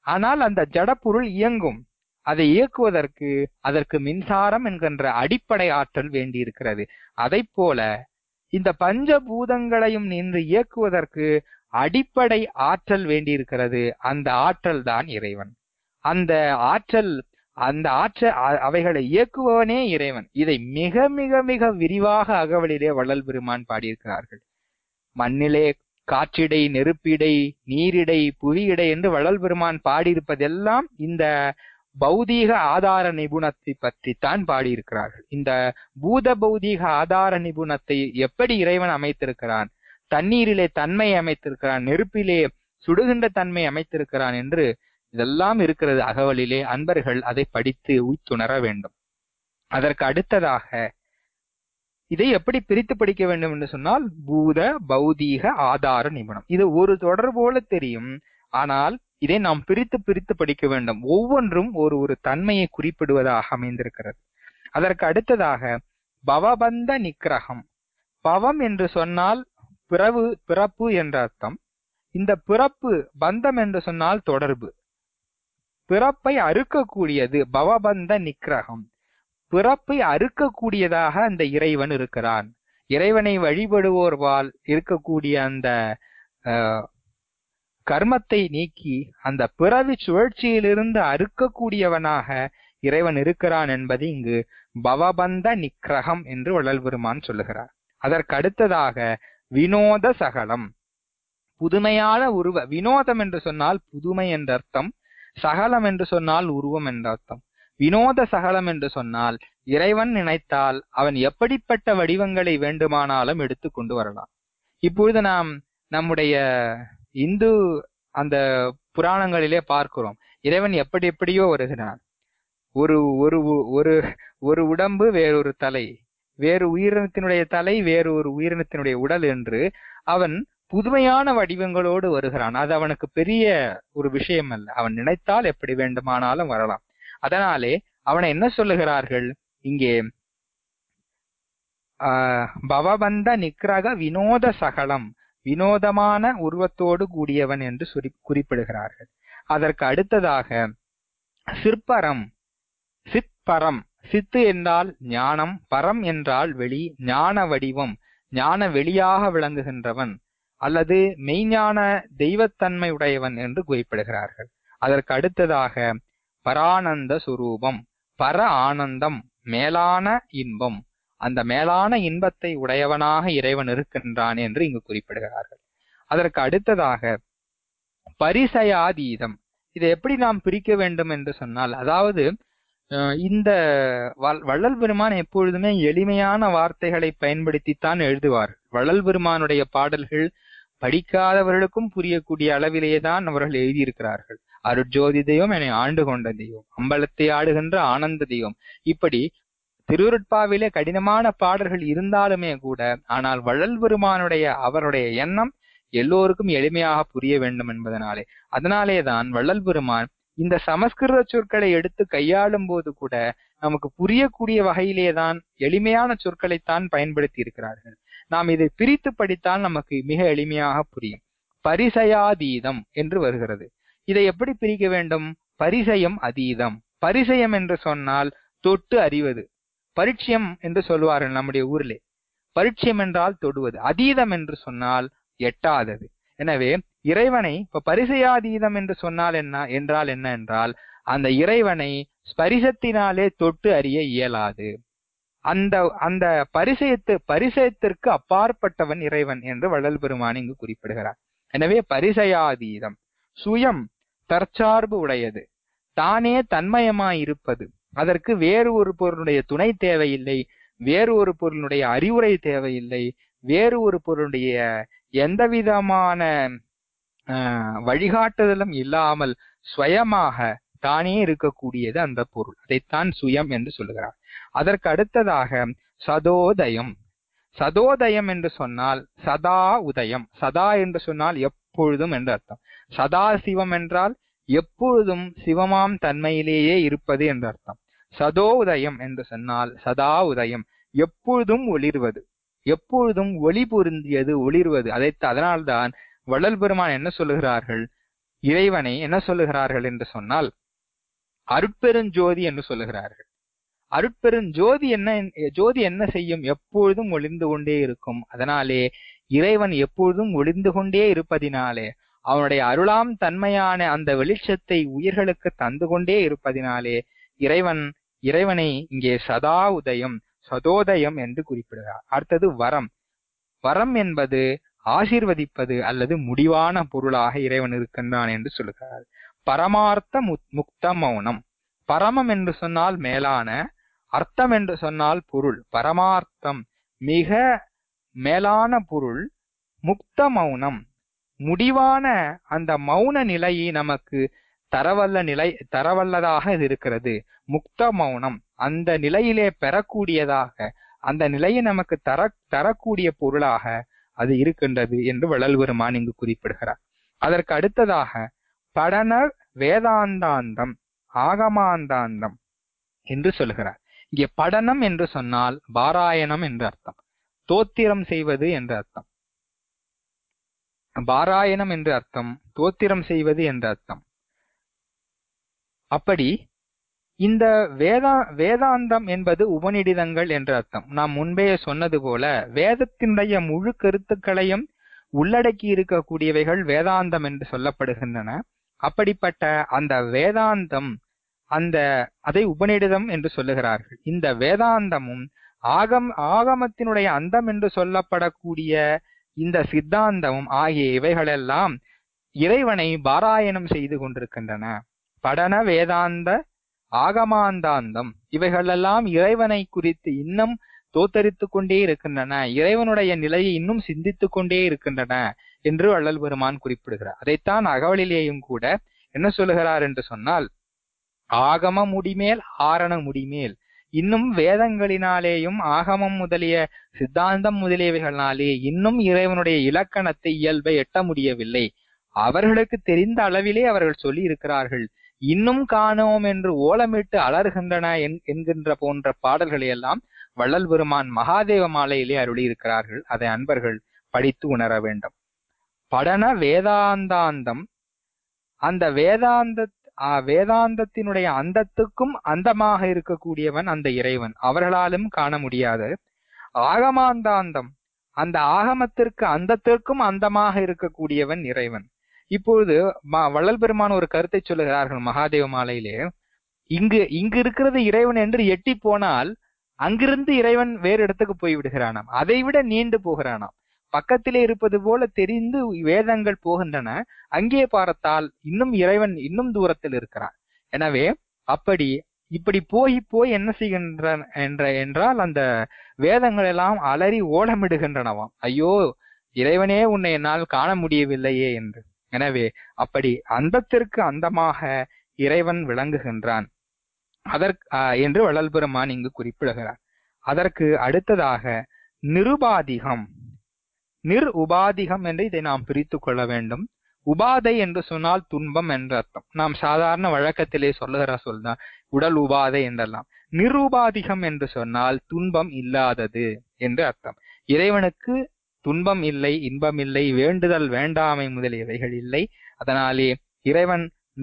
ஆனால் அந்த ஜடப்பொருள் இயங்கும். அதை இயக்குவதற்கு அதற்கு மின்சாரம் என்கின்ற அடிப்படை ஆற்றல் வேண்டியிருக்கிறது. அதை போல இந்த பஞ்சபூதங்களையும் நின்று இயக்குவதற்கு அடிப்படை ஆற்றல் வேண்டியிருக்கிறது. அந்த ஆற்றல் தான் இறைவன். அந்த ஆற்றல் அவைகளை இயக்குபவனே இறைவன். இதை மிக மிக மிக விரிவாக அகவலிலே வள்ளல் பெருமான் பாடியிருக்கிறார்கள். மண்ணிலே காற்றிடை, நெருப்பிடை, நீரிடை, புவியிடை என்று வள்ளல் பெருமான் பாடியிருப்பதெல்லாம் இந்த பௌதீக ஆதார நிபுணத்தை பற்றித்தான் பாடியிருக்கிறார்கள். இந்த பூத பௌதீக ஆதார நிபுணத்தை எப்படி இறைவன் அமைத்திருக்கிறான், தண்ணீரிலே தன்மை அமைத்திருக்கிறான், நெருப்பிலே சுடுகின்ற தன்மை அமைத்திருக்கிறான் என்று இதெல்லாம் இருக்கிறது அகவலிலே. அன்பர்கள் அதை படித்து உய்த்துணர வேண்டும். அதற்கு அடுத்ததாக இதை எப்படி பிரித்து படிக்க வேண்டும் என்று சொன்னால், பூத பௌதீக ஆதார நிபுணம். இது ஒரு தொடர் போல தெரியும், ஆனால் இதை நாம் பிரித்து பிரித்து படிக்க வேண்டும். ஒவ்வொன்றும் ஒரு தன்மையை குறிப்பிடுவதாக அமைந்திருக்கிறது. அதற்கு அடுத்ததாக பவபந்த நிக்கிரகம். பவம் என்று சொன்னால் பிறப்பு என்ற அர்த்தம். இந்த பிறப்பு, பந்தம் என்று சொன்னால் தொடர்பு, பிறப்பை அறுக்கக்கூடியது. பவபந்த நிக்கிரகம், பிறப்பை அறுக்கக்கூடியதாக அந்த இறைவன் இருக்கிறான். இறைவனை வழிபடுவோர்வால் இருக்கக்கூடிய அந்த கர்மத்தை நீக்கி அந்த பிறவி சுழற்சியிலிருந்து அறுக்கக்கூடியவனாக இறைவன் இருக்கிறான் என்பது இங்கு பவபந்த நிக்கிரகம் என்று வள்ளல் பெருமான் சொல்லுகிறார். அதற்கு அடுத்ததாக வினோத சகலம், புதுமையான உருவ. வினோதம் என்று சொன்னால் புதுமை என்ற அர்த்தம், சகலம் என்று சொன்னால் உருவம் என்ற அர்த்தம். வினோத சகலம் என்று சொன்னால் இறைவன் நினைத்தால் அவன் எப்படிப்பட்ட வடிவங்களை வேண்டுமானாலும் எடுத்து கொண்டு வரலாம். இப்பொழுது நாம் நம்முடைய இந்து அந்த புராணங்களிலே பார்க்கிறோம், இறைவன் எப்படி எப்படியோ வருகிறான். ஒரு ஒரு ஒரு ஒரு உடம்பு வேறொரு தலை, வேறு உயிரினத்தினுடைய தலை வேறு ஒரு உயிரினத்தினுடைய உடல் என்று அவன் புதுமையான வடிவங்களோடு வருகிறான். அது அவனுக்கு பெரிய ஒரு விஷயம் அல்ல. அவன் நினைத்தால் எப்படி வேண்டுமானாலும் வரலாம். அதனாலே அவனை என்ன சொல்லுகிறார்கள் இங்கே, பவபந்த நிக்கிரக வினோத சகலம், வினோதமான உருவத்தோடு கூடியவன் என்று குறிப்பிடுகிறார்கள். அதற்கு அடுத்ததாக சிற்பரம், சிற்பரம். சித்து என்றால் ஞானம், பரம் என்றால் வெளி, ஞான வடிவம், ஞான வெளியாக விளங்குகின்றவன் அல்லது மெய்ஞான தெய்வத்தன்மை உடையவன் என்று குறிப்பிடுகிறார்கள். அதற்கு அடுத்ததாக பரானந்த சுரூபம், பர ஆனந்தம், மேலான இன்பம், அந்த மேலான இன்பத்தை உடையவனாக இறைவன் இருக்கின்றான் என்று இங்கு குறிப்பிடுகிறார்கள். அதற்கு அடுத்ததாக பரிசயாதீதம். இதை எப்படி நாம் பிரிக்க வேண்டும் என்று சொன்னால், அதாவது இந்த வள்ளல் பெருமான் எப்பொழுதுமே எளிமையான வார்த்தைகளை பயன்படுத்தித்தான் எழுதுவார். வள்ளல் பெருமானுடைய பாடல்கள் படிக்காதவர்களுக்கும் புரியக்கூடிய அளவிலேதான் அவர்கள் எழுதியிருக்கிறார்கள். அருட்ஜோதி தெய்வம் என்னை ஆண்டு கொண்ட தெய்வம், அம்பலத்தை ஆடுகின்ற ஆனந்த தெய்வம், இப்படி திருவருட்பாவிலே கடினமான பாடல்கள் இருந்தாலுமே கூட, ஆனால் வள்ளல் பெருமானுடைய அவருடைய எண்ணம் எல்லோருக்கும் எளிமையாக புரிய வேண்டும் என்பதனாலே, அதனாலேதான் வள்ளல் பெருமான் இந்த சமஸ்கிருத சொற்களை எடுத்து கையாளும் போது கூட நமக்கு புரியக்கூடிய வகையிலேதான் எளிமையான சொற்களைத்தான் பயன்படுத்தி இருக்கிறார்கள். நாம் இதை பிரித்து படித்தால் நமக்கு மிக எளிமையாக புரியும். பரிசயாதீதம் என்று வருகிறது. இதை எப்படி பிரிக்க வேண்டும்? பரிசயம் அதீதம். பரிசயம் என்று சொன்னால் தொட்டு அறிவது, பரிட்சயம் என்று சொல்வார்கள் நம்முடைய ஊரிலே. பரிட்சயம் என்றால் தொடுவது, அதீதம் என்று சொன்னால் எட்டாதது. எனவே இறைவனை இப்ப பரிசயாதீதம் என்று சொன்னால் என்றால் என்ன என்றால், அந்த இறைவனை ஸ்பரிசத்தினாலே தொட்டு அறிய இயலாது. அந்த பரிசயத்திற்கு அப்பாற்பட்டவன் இறைவன் என்று வள்ளல் பெருமான் இங்கு குறிப்பிடுகிறார். எனவே பரிசயாதீதம், சுயம் தற்சார்பு உடையது, தானே தன்மயமாயிருப்பது, அதற்கு வேறு ஒரு பொருளுடைய துணை தேவையில்லை, வேறு ஒரு பொருளுடைய அறிவுரை தேவையில்லை, வேறு ஒரு பொருளுடைய எந்தவிதமான வழிகாட்டுதலும் இல்லாமல் சுயமாக தானே இருக்கக்கூடியது அந்த பொருள். அதைத்தான் சுயம் என்று சொல்லுகிறார். அதற்கு அடுத்ததாக சதோதயம். சதோதயம் என்று சொன்னால் சதா உதயம். சதா என்று சொன்னால் எப்பொழுதும் என்று அர்த்தம். சதா சிவம் என்றால் எப்பொழுதும் சிவமாம் தன்மையிலேயே இருப்பது என்று அர்த்தம். சதோ உதயம் என்று சொன்னால் சதா உதயம், எப்பொழுதும் ஒளிர்வது, எப்பொழுதும் ஒளி பொருந்தியது, ஒளிர்வது. அதனால்தான் வள்ளல் பெருமான் என்ன சொல்லுகிறார்கள், இறைவனை என்ன சொல்லுகிறார்கள் என்று சொன்னால் அருட்பெருஞ்சோதி என்று சொல்லுகிறார்கள். அருட்பெருஞ்சோதி ஜோதி என்ன செய்யும்? எப்பொழுதும் ஒளிந்து கொண்டே இருக்கும். அதனாலே இறைவன் எப்பொழுதும் ஒளிந்து கொண்டே இருப்பதினாலே, அவனுடைய அருளாம் தன்மையான அந்த வெளிச்சத்தை உயிர்களுக்கு தந்து கொண்டே இருப்பதினாலே இறைவனை இங்கே சதா உதயம், சதோதயம் என்று குறிப்பிடுகிறார். அடுத்தது வரம். வரம் என்பது ஆசீர்வதிப்பது அல்லது முடிவான பொருளாக இறைவன் இருக்கின்றான் என்று சொல்லுகிறார். பரமார்த்த முக்த மௌனம். பரமம் என்று சொன்னால் மேலான, அர்த்தம் என்று சொன்னால் பொருள். பரமார்த்தம் மிக மேலான பொருள். முக்த மௌனம் முடிவான அந்த மௌன நிலையை நமக்கு தரவல்லதாக இது இருக்கிறது. முக்த மௌனம் அந்த நிலையிலே பெறக்கூடியதாக, அந்த நிலையை நமக்கு தரக்கூடிய பொருளாக அது இருக்கின்றது என்று வள்ளல் பெருமான் இங்கு குறிப்பிடுகிறார். அதற்கு அடுத்ததாக படன வேதாந்தாந்தம், ஆகமாந்தாந்தம் என்று சொல்கிறார். இங்கே படனம் என்று சொன்னால் பாராயணம் என்று அர்த்தம், தோத்திரம் செய்வது என்று அர்த்தம். பாராயணம் என்று அர்த்தம், தோத்திரம் செய்வது என்று அர்த்தம். அப்படி இந்த வேதாந்தம் என்பது உபநிடதங்கள் என்று அர்த்தம். நாம் முன்பே சொன்னது போல வேதத்தினுடைய முழு கருத்துக்களையும் உள்ளடக்கி இருக்கக்கூடியவைகள் வேதாந்தம் என்று சொல்லப்படுகின்றன. அப்படிப்பட்ட அந்த வேதாந்தம் அதை உபநிடதம் என்று சொல்லுகிறார்கள். இந்த வேதாந்தமும் ஆகமத்தினுடைய அந்தம் என்று சொல்லப்படக்கூடிய இந்த சித்தாந்தமும் ஆகிய இவைகளெல்லாம் இறைவனை பாராயணம் செய்து கொண்டிருக்கின்றன. படன வேதாந்த ஆகமாந்தாந்தம் இவைகளெல்லாம் இறைவனை குறித்து இன்னும் தோத்தரித்துக் கொண்டே இருக்கின்றன, இறைவனுடைய நிலையை இன்னும் சிந்தித்துக் கொண்டே இருக்கின்றன என்று வள்ளல் பெருமான் குறிப்பிடுகிறார். அதைத்தான் அகவலிலேயும் கூட என்ன சொல்லுகிறார் என்று சொன்னால், ஆகம முடிமேல் ஆரண முடிமேல், இன்னும் வேதங்களினாலேயும் ஆகமம் முதலிய சித்தாந்தம் முதலியவைகளினாலே இன்னும் இறைவனுடைய இலக்கணத்தை, இயல்பை எட்ட முடியவில்லை. அவர்களுக்கு தெரிந்த அளவிலே அவர்கள் சொல்லி இருக்கிறார்கள். இன்னும் காணோம் என்று ஓலமிட்டு அலறுகின்றன என்கின்ற போன்ற பாடல்களை எல்லாம் வள்ளல் பெருமான் மகாதேவ மாலையிலே அருளி இருக்கிறார்கள். அதை அன்பர்கள் படித்து உணர வேண்டும். படன வேதாந்தாந்தம், அந்த வேதாந்தத்தினுடைய அந்தத்துக்கும் அந்தமாக இருக்கக்கூடியவன் அந்த இறைவன், அவர்களாலும் காண முடியாது. ஆகமாந்தாந்தம், அந்த ஆகமத்திற்கு அந்தத்திற்கும் அந்தமாக இருக்கக்கூடியவன் இறைவன். இப்பொழுது வள்ளல் பெருமான் ஒரு கருத்தை சொல்லுகிறார்கள் மகாதேவ மாலையிலே. இங்கு இருக்கிறது இறைவன் என்று எட்டி போனால் அங்கிருந்து இறைவன் வேறு இடத்துக்கு போய் விடுகிறானாம், அதை விட நீண்டு போகிறானாம். பக்கத்திலே இருப்பது போல தெரிந்து வேதங்கள் போகின்றன, அங்கே பார்த்தால் இன்னும் இறைவன் இன்னும் தூரத்தில் இருக்கிறான். எனவே இப்படி போய் என்ன செய்கின்றன என்றால் அந்த வேதங்கள் எல்லாம் அலறி ஓலமிடுகின்றனவாம், ஐயோ இறைவனே உன்னை என்னால் காண முடியவில்லையே என்று. எனவே அப்படி அந்தத்திற்கு அந்தமாக இறைவன் விளங்குகின்றான் என்று வள்ளல் பெருமான் இங்கு குறிப்பிடுகிறார். அதற்கு அடுத்ததாக நிருபாதிகம், உபாதிகம் என்று இதை நாம் பிரித்து கொள்ள வேண்டும். உபாதை என்று சொன்னால் துன்பம் என்ற அர்த்தம். நாம் சாதாரண வழக்கத்திலே சொல்லுகிற சொல்தான் உடல் உபாதை என்றெல்லாம். நிருபாதிகம் என்று சொன்னால் துன்பம் இல்லாதது என்று அர்த்தம். இறைவனுக்கு துன்பம் இல்லை, இன்பம் இல்லை, வேண்டுதல் வேண்டாமை முதலியவைகள் இல்லை. அதனாலே இறைவன்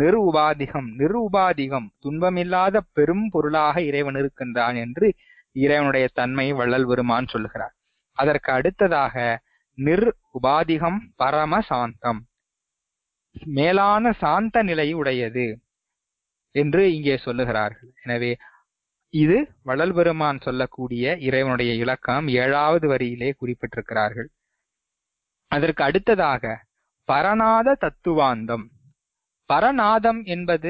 நிருபாதிகம் துன்பமில்லாத பெரும் பொருளாக இறைவன் இருக்கின்றான் என்று இறைவனுடைய தன்மை வள்ளல் பெருமான் சொல்லுகிறார். அதற்கு அடுத்ததாக உபாதிகம் பரம சாந்தம், மேலான சாந்த நிலை உடையது என்று இங்கே சொல்லுகிறார்கள். எனவே இது வள்ளல் பெருமான் சொல்லக்கூடிய இறைவனுடைய இலக்கம் 7வது வரியிலே குறிப்பிட்டிருக்கிறார்கள். அதற்கு அடுத்ததாக பரநாத தத்துவாந்தம். பரநாதம் என்பது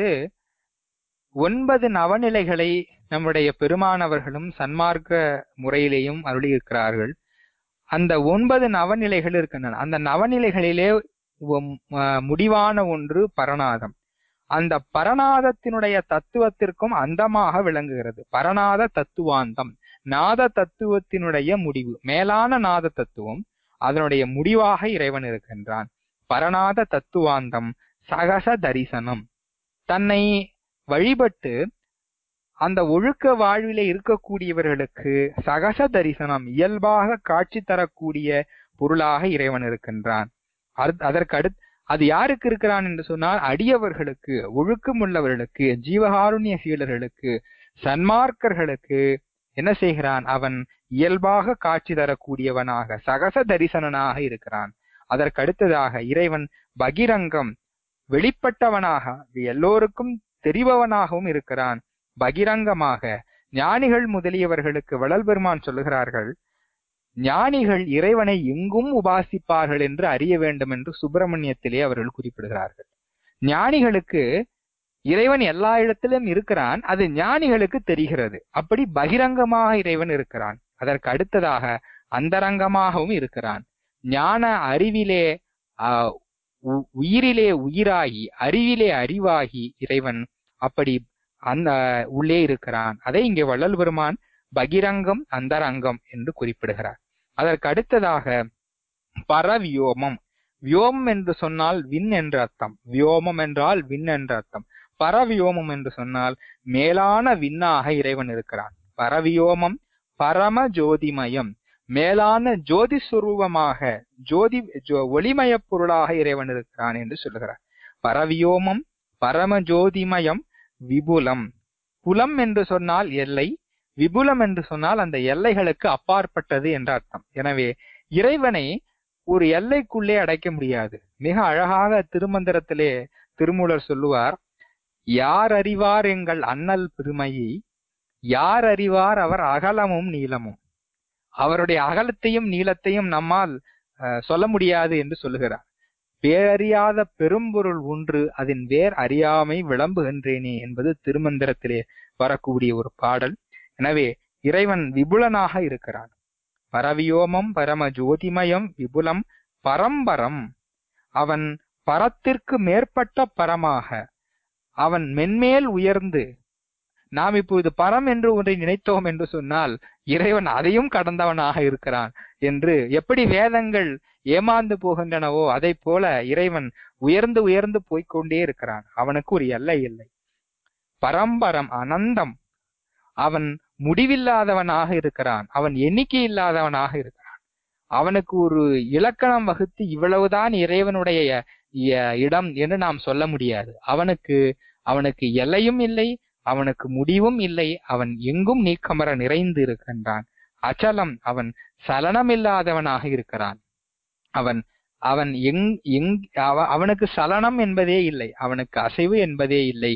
9 நவநிலைகளை நம்முடைய பெருமானவர்களும் சன்மார்க்க முறையிலேயும் அருளியிருக்கிறார்கள். அந்த 9 நவநிலைகள் இருக்கின்றன. அந்த நவநிலைகளிலே முடிவான ஒன்று பரநாதம். அந்த பரநாதத்தினுடைய தத்துவத்திற்கும் அந்தமாக விளங்குகிறது. பரநாத தத்துவாந்தம், நாத தத்துவத்தினுடைய முடிவு, மேலான நாத தத்துவம், அதனுடைய முடிவாக இறைவன் இருக்கின்றான். பரநாத தத்துவாந்தம் சகச தரிசனம், தன்னை வழிபட்டு அந்த ஒழுக்க வாழ்விலே இருக்கக்கூடியவர்களுக்கு சகச தரிசனம், இயல்பாக காட்சி தரக்கூடிய பொருளாக இறைவன் இருக்கின்றான். அது யாருக்கு இருக்கிறான் என்று சொன்னால் அடியவர்களுக்கு, ஒழுக்கம் உள்ளவர்களுக்கு, ஜீவகாருண்ய சீலர்களுக்கு, சன்மார்க்கர்களுக்கு என்ன செய்கிறான்? அவன் இயல்பாக காட்சி தரக்கூடியவனாக சகச தரிசனனாக இருக்கிறான். அதற்கடுத்ததாக இறைவன் பகிரங்கம், வெளிப்பட்டவனாக எல்லோருக்கும் தெரிபவனாகவும் இருக்கிறான். பகிரங்கமாக ஞானிகள் முதலியவர்களுக்கு வள்ளல் பெருமான் சொல்லுகிறார்கள், ஞானிகள் இறைவனை எங்கும் உபாசிப்பார்கள் என்று அறிய வேண்டும் என்று சுப்பிரமணியத்திலே அவர்கள் குறிப்பிடுகிறார்கள். ஞானிகளுக்கு இறைவன் எல்லா இடத்திலும் இருக்கிறான், அது ஞானிகளுக்கு தெரிகிறது. அப்படி பகிரங்கமாக இறைவன் இருக்கிறான். அதற்கு அடுத்ததாக அந்தரங்கமாகவும் இருக்கிறான். ஞான அறிவிலே உயிரிலே உயிராகி, அறிவிலே அறிவாகி இறைவன் அப்படி அந்த உள்ளே இருக்கிறான். அதை இங்கே வள்ளல் பெருமான் பகிரங்கம் அந்தரங்கம் என்று குறிப்பிடுகிறார். அதற்கு அடுத்ததாக பரவியோமம். வியோமம் என்று சொன்னால் விண் என்ற அர்த்தம். வியோமம் என்றால் விண் என்ற அர்த்தம். பரவியோமம் என்று சொன்னால் மேலான விண்ணாக இறைவன் இருக்கிறான். பரவியோமம் பரம ஜோதிமயம், மேலான ஜோதி சுரூபமாக, ஒளிமய பொருளாக இறைவன் இருக்கிறான் என்று சொல்லுகிறார். பரவியோமம் பரம ஜோதிமயம் விபுலம். புலம் என்று சொன்னால் எல்லை, விபுலம் என்று சொன்னால் அந்த எல்லைகளுக்கு அப்பாற்பட்டது என்ற அர்த்தம். எனவே இறைவனை ஒரு எல்லைக்குள்ளே அடைக்க முடியாது. மிக அழகாக திருமந்திரத்திலே திருமூலர் சொல்லுவார், யார் அறிவார் எங்கள் அண்ணல் பெருமையை, யார் அறிவார் அவர் அகலமும் நீளமும். அவருடைய அகலத்தையும் நீளத்தையும் நம்மால் சொல்ல முடியாது என்று சொல்லுகிறார். பேரறியாத பெரும்பொருள் ஒன்று, அதன் வேர் அறியாமை விளம்புகின்றேனே என்பது திருமந்திரத்திலே வரக்கூடிய ஒரு பாடல். எனவே இறைவன் விபுலனாக இருக்கிறான். பரவியோமம் பரம ஜோதிமயம் விபுலம் பரம்பரம். அவன் பரத்திற்கு மேற்பட்ட பரமாக, அவன் மென்மேல் உயர்ந்து, நாம் இப்போது பரம் என்று ஒன்றை நினைத்தோம் என்று சொன்னால் இறைவன் அதையும் கடந்தவனாக இருக்கிறான் என்று எப்படி வேதங்கள் ஏமாந்து போகின்றனவோ அதை போல இறைவன் உயர்ந்து உயர்ந்து போய்கொண்டே இருக்கிறான். அவனுக்கு ஒரு எல்லை இல்லை. பரம்பரம் அனந்தம், அவன் முடிவில்லாதவனாக இருக்கிறான். அவன் எண்ணிக்கை இல்லாதவனாக இருக்கிறான். அவனுக்கு ஒரு இலக்கணம் வகுத்து இவ்வளவுதான் இறைவனுடைய இடம் என்று நாம் சொல்ல முடியாது. அவனுக்கு எல்லையும் இல்லை, அவனுக்கு முடிவும் இல்லை. அவன் எங்கும் நீக்கமர நிறைந்து இருக்கின்றான். அச்சலம், அவன் சலனமில்லாதவனாக இருக்கிறான். அவனுக்கு சலனம் என்பதே இல்லை, அவனுக்கு அசைவு என்பதே இல்லை.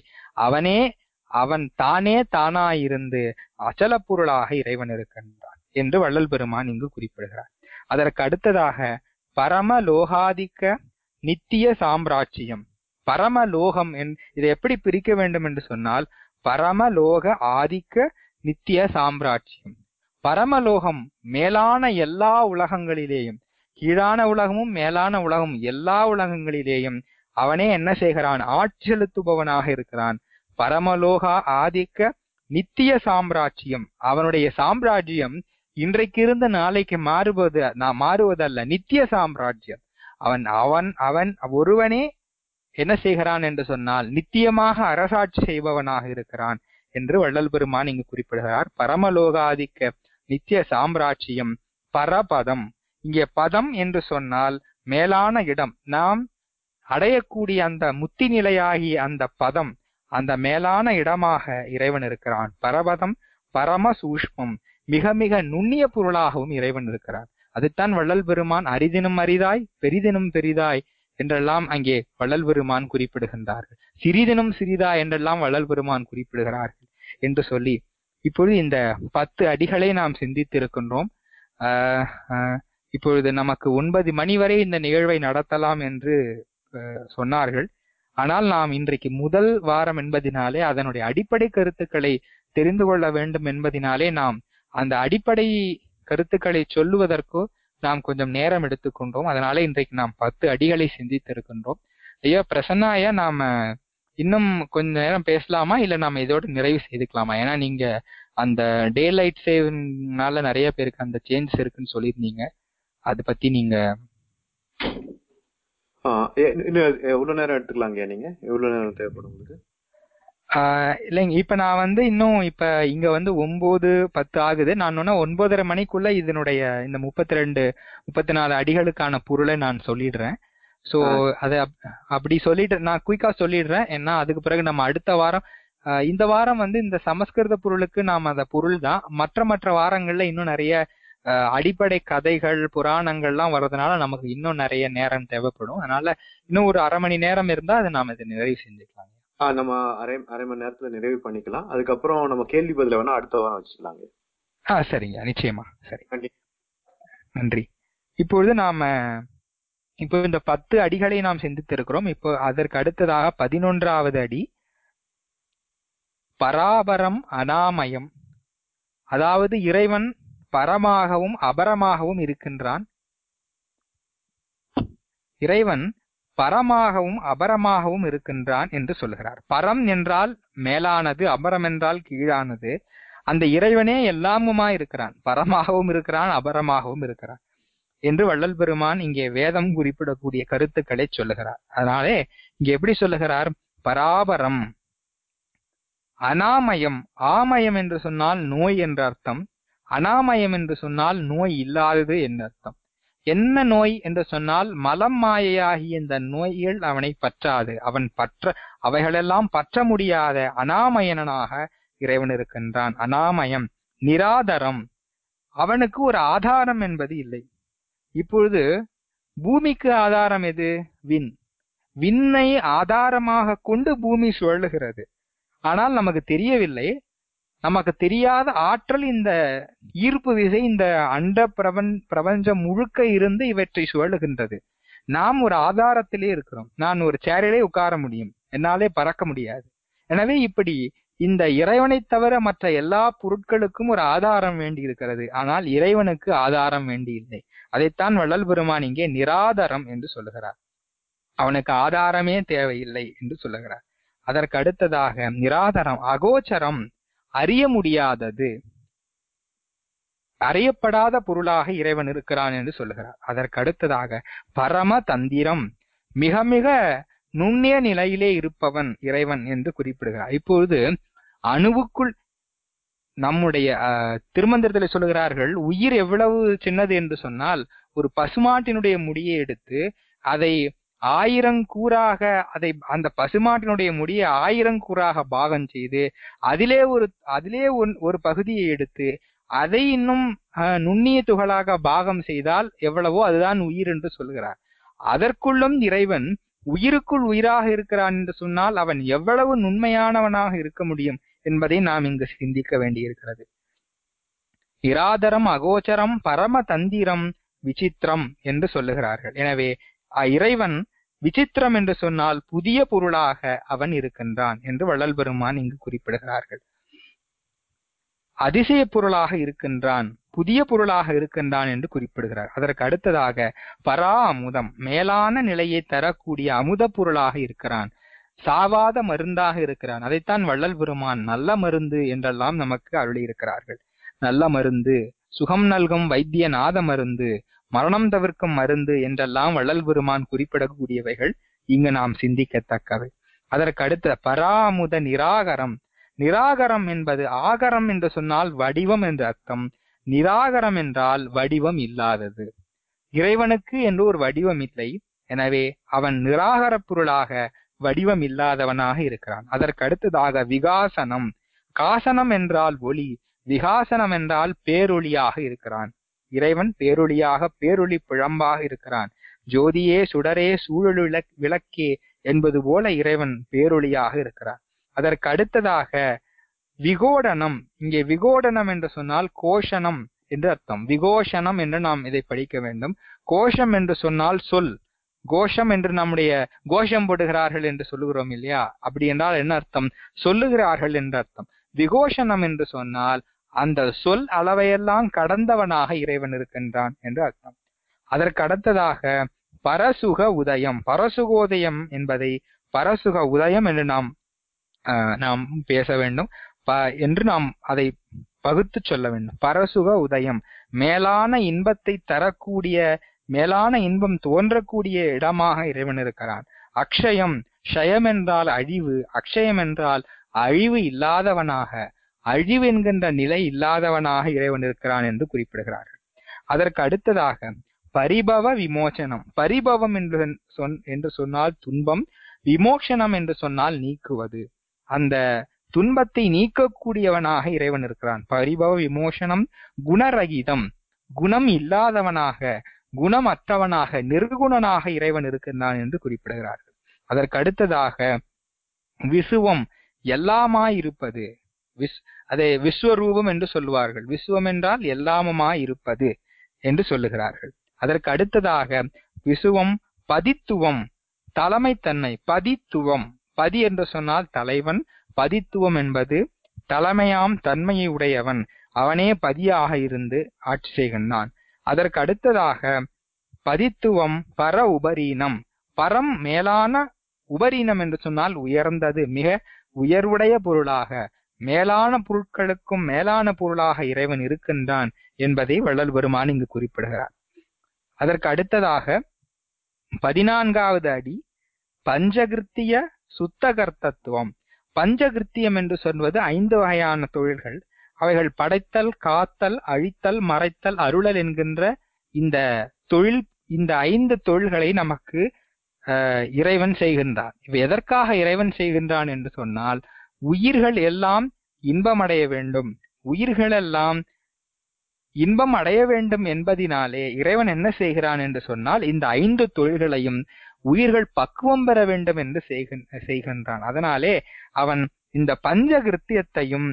அவன் தானே தானாயிருந்து அச்சல பொருளாக இறைவன் இருக்கின்றான் என்று வள்ளல் பெருமான் இங்கு குறிப்பிடுகிறார். அதற்கு அடுத்ததாக பரமலோகாதிக்க நித்திய சாம்ராஜ்யம். பரமலோகம் இதை எப்படி பிரிக்க வேண்டும் என்று சொன்னால், பரமலோக ஆதிக்க நித்திய சாம்ராஜ்யம். பரமலோகம் மேலான எல்லா உலகங்களிலேயும், கீழான உலகமும் மேலான உலகம் எல்லா உலகங்களிலேயும் அவனே என்ன செய்கிறான்? ஆட்சி செலுத்துபவனாக இருக்கிறான். பரமலோகா ஆதிக்க நித்திய சாம்ராஜ்யம். அவனுடைய சாம்ராஜ்யம் இன்றைக்கு இருந்து நாளைக்கு மாறுவதல்ல, நித்திய சாம்ராஜ்யம். அவன் ஒருவனே என்ன செய்கிறான் என்று சொன்னால் நித்தியமாக அரசாட்சி செய்பவனாக இருக்கிறான் என்று வள்ளல் பெருமான் இங்கு குறிப்பிடுகிறார். பரமலோகாதிக்க நித்திய சாம்ராஜ்யம் பரபதம். இங்கே பதம் என்று சொன்னால் மேலான இடம், நாம் அடையக்கூடிய அந்த முத்தி நிலையாகி அந்த பதம், அந்த மேலான இடமாக இறைவன் இருக்கிறான். பரபதம் பரம சூஷ்மம், மிக மிக நுண்ணிய பொருளாகவும் இறைவன் இருக்கிறான். அதுதான் வள்ளல் பெருமான் அரிதினும் அரிதாய் பெரிதினும் பெரிதாய் என்றெல்லாம் அங்கே வள்ளல் பெருமான் குறிப்பிடுகின்றார்கள். சிறிதினும் சிறிதா என்றெல்லாம் வள்ளல் பெருமான் குறிப்பிடுகிறார்கள் என்று சொல்லி இப்பொழுது இந்த 10 அடிகளை நாம் சிந்தித்திருக்கின்றோம். இப்பொழுது நமக்கு 9 மணி வரை இந்த நிகழ்வை நடத்தலாம் என்று சொன்னார்கள். ஆனால் நாம் இன்றைக்கு முதல் வாரம் என்பதினாலே அதனுடைய அடிப்படை கருத்துக்களை தெரிந்து கொள்ள வேண்டும் என்பதினாலே நாம் அந்த அடிப்படை கருத்துக்களை சொல்லுவதற்கோ நாம் கொஞ்சம் நேரம் எடுத்துக்கொண்டோம். அதனால இன்றைக்கு நாம் 10 அடிகளை சிந்தித்திருக்கின்றோம். ஐயா பிரசன்னா, ஐயா நாம இன்னும் கொஞ்ச நேரம் பேசலாமா, இல்ல நாம இதோட நிறைவு செய்துக்கலாமா? ஏன்னா நீங்க அந்த டே லைட் சேவ்னால நிறைய பேருக்கு அந்த சேஞ்சஸ் இருக்குன்னு சொல்லியிருந்தீங்க. அதை பத்தி நீங்க எவ்வளவு நேரம் எடுத்துக்கலாங்க? நீங்க எவ்வளவு நேரம் தேவைப்படும் உங்களுக்கு? இல்லைங்க, இப்ப நான் இன்னும் இப்ப இங்க 9:10 ஆகுது. நான் 9:30 மணிக்குள்ள இதனுடைய இந்த 32-34 அடிகளுக்கான பொருளை நான் சொல்லிடுறேன். சோ அத அப்படி சொல்லிட்டு நான் குயிக்கா சொல்லிடுறேன். ஏன்னா அதுக்கு பிறகு நம்ம அடுத்த வாரம் இந்த வாரம் இந்த சமஸ்கிருத பொருளுக்கு நாம அந்த பொருள் தான். மற்ற வாரங்கள்ல இன்னும் நிறைய அடிப்படை கதைகள் புராணங்கள்லாம் வர்றதுனால நமக்கு இன்னும் நிறைய நேரம் தேவைப்படும். அதனால இன்னும் ஒரு 1/2 மணி நேரம் இருந்தா அதை நாம இதை நிறைவு செஞ்சுக்கலாம். நம்ம அரை மணி நேரத்துல நிறைவு பண்ணிக்கலாம். அதுக்கப்புறம் நம்ம கேள்வி பதில வேணா அடுத்த வாரம் வச்சுக்கலாங்க. சரிங்க, நிச்சயமா. சரி, நன்றி. இப்பொழுது இப்போ இந்த 10 அடிகளை நாம் சிந்தித்திருக்கிறோம். இப்போ அதற்கு அடுத்ததாக 11வது அடி பராபரம் அனாமயம். அதாவது இறைவன் பரமாகவும் அபரமாகவும் இருக்கின்றான். இறைவன் பரமாகவும் அபரமாகவும் இருக்கின்றான் என்று சொல்கிறார். பரம் என்றால் மேலானது, அபரம் என்றால் கீழானது. அந்த இறைவனே எல்லாமுமாய் இருக்கிறான். பரமாகவும் இருக்கிறான், அபரமாகவும் இருக்கிறான் என்று வள்ளல் பெருமான் இங்கே வேதம் குறிப்பிடக்கூடிய கருத்துக்களை சொல்லுகிறார். அதனாலே இங்கே எப்படி சொல்லுகிறார்? பராபரம் அனாமயம். ஆமயம் என்று சொன்னால் நோய் என்ற அர்த்தம். அனாமயம் என்று சொன்னால் நோய் இல்லாதது என்ற அர்த்தம். என்ன நோய் என்று சொன்னால் மலம் மாயையாகிய இந்த நோய்கள் அவனை பற்றாது. அவைகளெல்லாம் பற்ற முடியாத அனாமயனாக இறைவன் இருக்கின்றான். அனாமயம். நிராதரம். அவனுக்கு ஒரு ஆதாரம் என்பது இல்லை. இப்பொழுது பூமிக்கு ஆதாரம் எது? விண்ணை ஆதாரமாக கொண்டு பூமி சுழலுகிறது. ஆனால் நமக்கு தெரியவில்லை. நமக்கு தெரியாத ஆற்றல் இந்த ஈர்ப்பு விசை இந்த அண்ட பிரபஞ்சம் முழுக்க இருந்து இவற்றை சுழலுகின்றது. நாம் ஒரு ஆதாரத்திலே இருக்கிறோம். நான் ஒரு சேரிலே உட்கார முடியும், என்னாலே பறக்க முடியாது. எனவே இப்படி இந்த இறைவனை தவிர மற்ற எல்லா பொருட்களுக்கும் ஒரு ஆதாரம் வேண்டி இருக்கிறது. ஆனால் இறைவனுக்கு ஆதாரம் வேண்டி இல்லை. அதைத்தான் வள்ளல் பெருமான் இங்கே நிராதரம் என்று சொல்லுகிறார். அவனுக்கு ஆதாரமே தேவையில்லை என்று சொல்லுகிறார். அதற்கு அடுத்ததாக நிராதரம் அகோச்சரம், அறிய முடியாதது, அறியப்படாத பொருளாக இறைவன் இருக்கிறான் என்று சொல்லுகிறார். அதற்கு அடுத்ததாக பரம தந்திரம், மிக மிக நுண்ணிய நிலையிலே இருப்பவன் இறைவன் என்று குறிப்பிடுகிறார். இப்பொழுது அணுவுக்குள் நம்முடைய திருமந்திரத்தில் சொல்லுகிறார்கள், உயிர் எவ்வளவு சின்னது என்று சொன்னால் ஒரு பசுமாட்டினுடைய முடியை எடுத்து அதை 1000 கூறாக அந்த பசுமாட்டினுடைய முடியை 1000 கூறாக பாகம் செய்து அதிலே ஒரு பகுதியை எடுத்து அதை இன்னும் நுண்ணிய துகளாக பாகம் செய்தால் எவ்வளவோ அதுதான் உயிர் என்று சொல்கிறார். அதற்குள்ளும் இறைவன் உயிருக்குள் உயிராக இருக்கிறான் என்று சொன்னால் அவன் எவ்வளவு நுண்மையானவனாக இருக்க முடியும் என்பதை நாம் இங்கு சிந்திக்க வேண்டியிருக்கிறது. இராதரம் அகோச்சரம் பரம தந்திரம் விசித்திரம் என்று சொல்லுகிறார்கள். எனவே இறைவன் விசித்திரம் என்று சொன்னால் புதிய பொருளாக அவன் இருக்கின்றான் என்று வள்ளல் பெருமான் இங்கு குறிப்பிடுகிறார்கள். அதிசய பொருளாக இருக்கின்றான், புதிய பொருளாக இருக்கின்றான் என்று குறிப்பிடுகிறார். அதற்கு அடுத்ததாக பரா அமுதம், மேலான நிலையை தரக்கூடிய அமுத பொருளாக இருக்கிறான், சாவாத மருந்தாக இருக்கிறான். அதைத்தான் வள்ளல் பெருமான் நல்ல மருந்து என்றெல்லாம் நமக்கு அருளி இருக்கிறார்கள். நல்ல மருந்து, சுகம் நல்கும் வைத்திய நாத மருந்து, மரணம் தவிர்க்கும் மருந்து என்றெல்லாம் வள்ளல் பெருமான் குறிப்பிடக்கூடியவைகள் இங்கு நாம் சிந்திக்கத்தக்கவை. அதற்கு அடுத்த பராமுத நிராகரம். நிராகரம் என்பது ஆகரம் என்று சொன்னால் வடிவம் என்று அர்த்தம். நிராகரம் என்றால் வடிவம் இல்லாதது. இறைவனுக்கு என்று ஒரு வடிவம் இல்லை. எனவே அவன் நிராகர பொருளாக வடிவம் இல்லாதவனாக இருக்கிறான். அதற்கு அடுத்ததாக விகாசனம். காசனம் என்றால் ஒளி, விகாசனம் என்றால் பேரொளியாக இருக்கிறான். இறைவன் பேரொளியாக பேரொளி பிழம்பாக இருக்கிறான். ஜோதியே சுடரே சூழல் விளக்கே என்பது போல இறைவன் பேரொளியாக இருக்கிறான். அதற்கு அடுத்ததாக விகோடனம். இங்கே விகோடனம் என்று சொன்னால் கோஷனம் என்று அர்த்தம். விகோஷனம் என்று நாம் இதை படிக்க வேண்டும். கோஷம் என்று சொன்னால் சொல். கோஷம் என்று நம்முடைய கோஷம் போடுகிறார்கள் என்று சொல்லுகிறோம் இல்லையா, அப்படி என்றால் என்ன அர்த்தம்? சொல்லுகிறார்கள் என்று அர்த்தம். விகோஷனம் என்று சொன்னால் அந்த சொல் அளவையெல்லாம் கடந்தவனாக இறைவன் இருக்கின்றான் என்று அர்த்தம். அதற்கு அடுத்ததாக பரசுக உதயம். பரசுகோதயம் என்பதை பரசுக உதயம் என்று நாம் பேச வேண்டும் என்று நாம் அதை பகுத்து சொல்ல வேண்டும். பரசுக உதயம், மேலான இன்பத்தை தரக்கூடிய, மேலான இன்பம் தோன்றக்கூடிய இடமாக இறைவன் இருக்கிறான். அக்ஷயம், க்ஷயம் என்றால் அழிவு, அக்ஷயம் என்றால் அழிவு இல்லாதவனாக, அழிவு என்கின்ற நிலை இல்லாதவனாக இறைவன் இருக்கிறான் என்று குறிப்பிடுகிறார்கள். அதற்கு அடுத்ததாக பரிபவ விமோசனம். பரிபவம் என்று சொன்னால் துன்பம், விமோசனம் என்று சொன்னால் நீக்குவது. அந்த துன்பத்தை நீக்கக்கூடியவனாக இறைவன் இருக்கிறான். பரிபவ விமோசனம். குணரகிதம், குணம் இல்லாதவனாக, குணமற்றவனாக, நிர்குணனாக இறைவன் இருக்கின்றான் என்று குறிப்பிடுகிறார்கள். அதற்கு அடுத்ததாக விசுவம், எல்லாமாயிருப்பது. அதை விஸ்வரூபம் என்று சொல்லுவார்கள். விஸ்வம் என்றால் எல்லாமுமாயிருப்பது என்று சொல்லுகிறார்கள். அதற்கு அடுத்ததாக விசுவம் பதித்துவம், தலைமைத்தன்மை. பதித்துவம், பதி என்று சொன்னால் தலைவன், பதித்துவம் என்பது தலைமையாம் தன்மையை உடையவன், அவனே பதியாக இருந்து ஆட்சி செய்கின்றான். அதற்கு அடுத்ததாக பதித்துவம் பர உபரீனம். பரம் மேலான, உபரீனம் என்று சொன்னால் உயர்ந்தது, மிக உயர்வுடைய பொருளாக, மேலான பொருட்களுக்கும் மேலான பொருளாக இறைவன் இருக்கின்றான் என்பதை வள்ளல் பெருமான் இங்கு குறிப்பிடுகிறார். அதற்கு அடுத்ததாக 14வது அடி பஞ்சகிருத்திய சுத்தகர்த்தத்துவம். பஞ்சகிருத்தியம் என்று சொல்வது 5 வகையான தொழில்கள். அவைகள் படைத்தல், காத்தல், அழித்தல், மறைத்தல், அருளல் என்கின்ற இந்த தொழில், இந்த 5 தொழில்களை நமக்கு இறைவன் செய்கின்றான். இவை எதற்காக இறைவன் செய்கின்றான் என்று சொன்னால், உயிர்கள் எல்லாம் இன்பமடைய வேண்டும், உயிர்கள் எல்லாம் இன்பம் அடைய வேண்டும் என்பதினாலே இறைவன் என்ன செய்கிறான் என்று சொன்னால், இந்த 5 தொழில்களையும் உயிர்கள் பக்குவம் பெற வேண்டும் என்று செய்கின்றான். அதனாலே அவன் இந்த பஞ்சகிருத்தியத்தையும்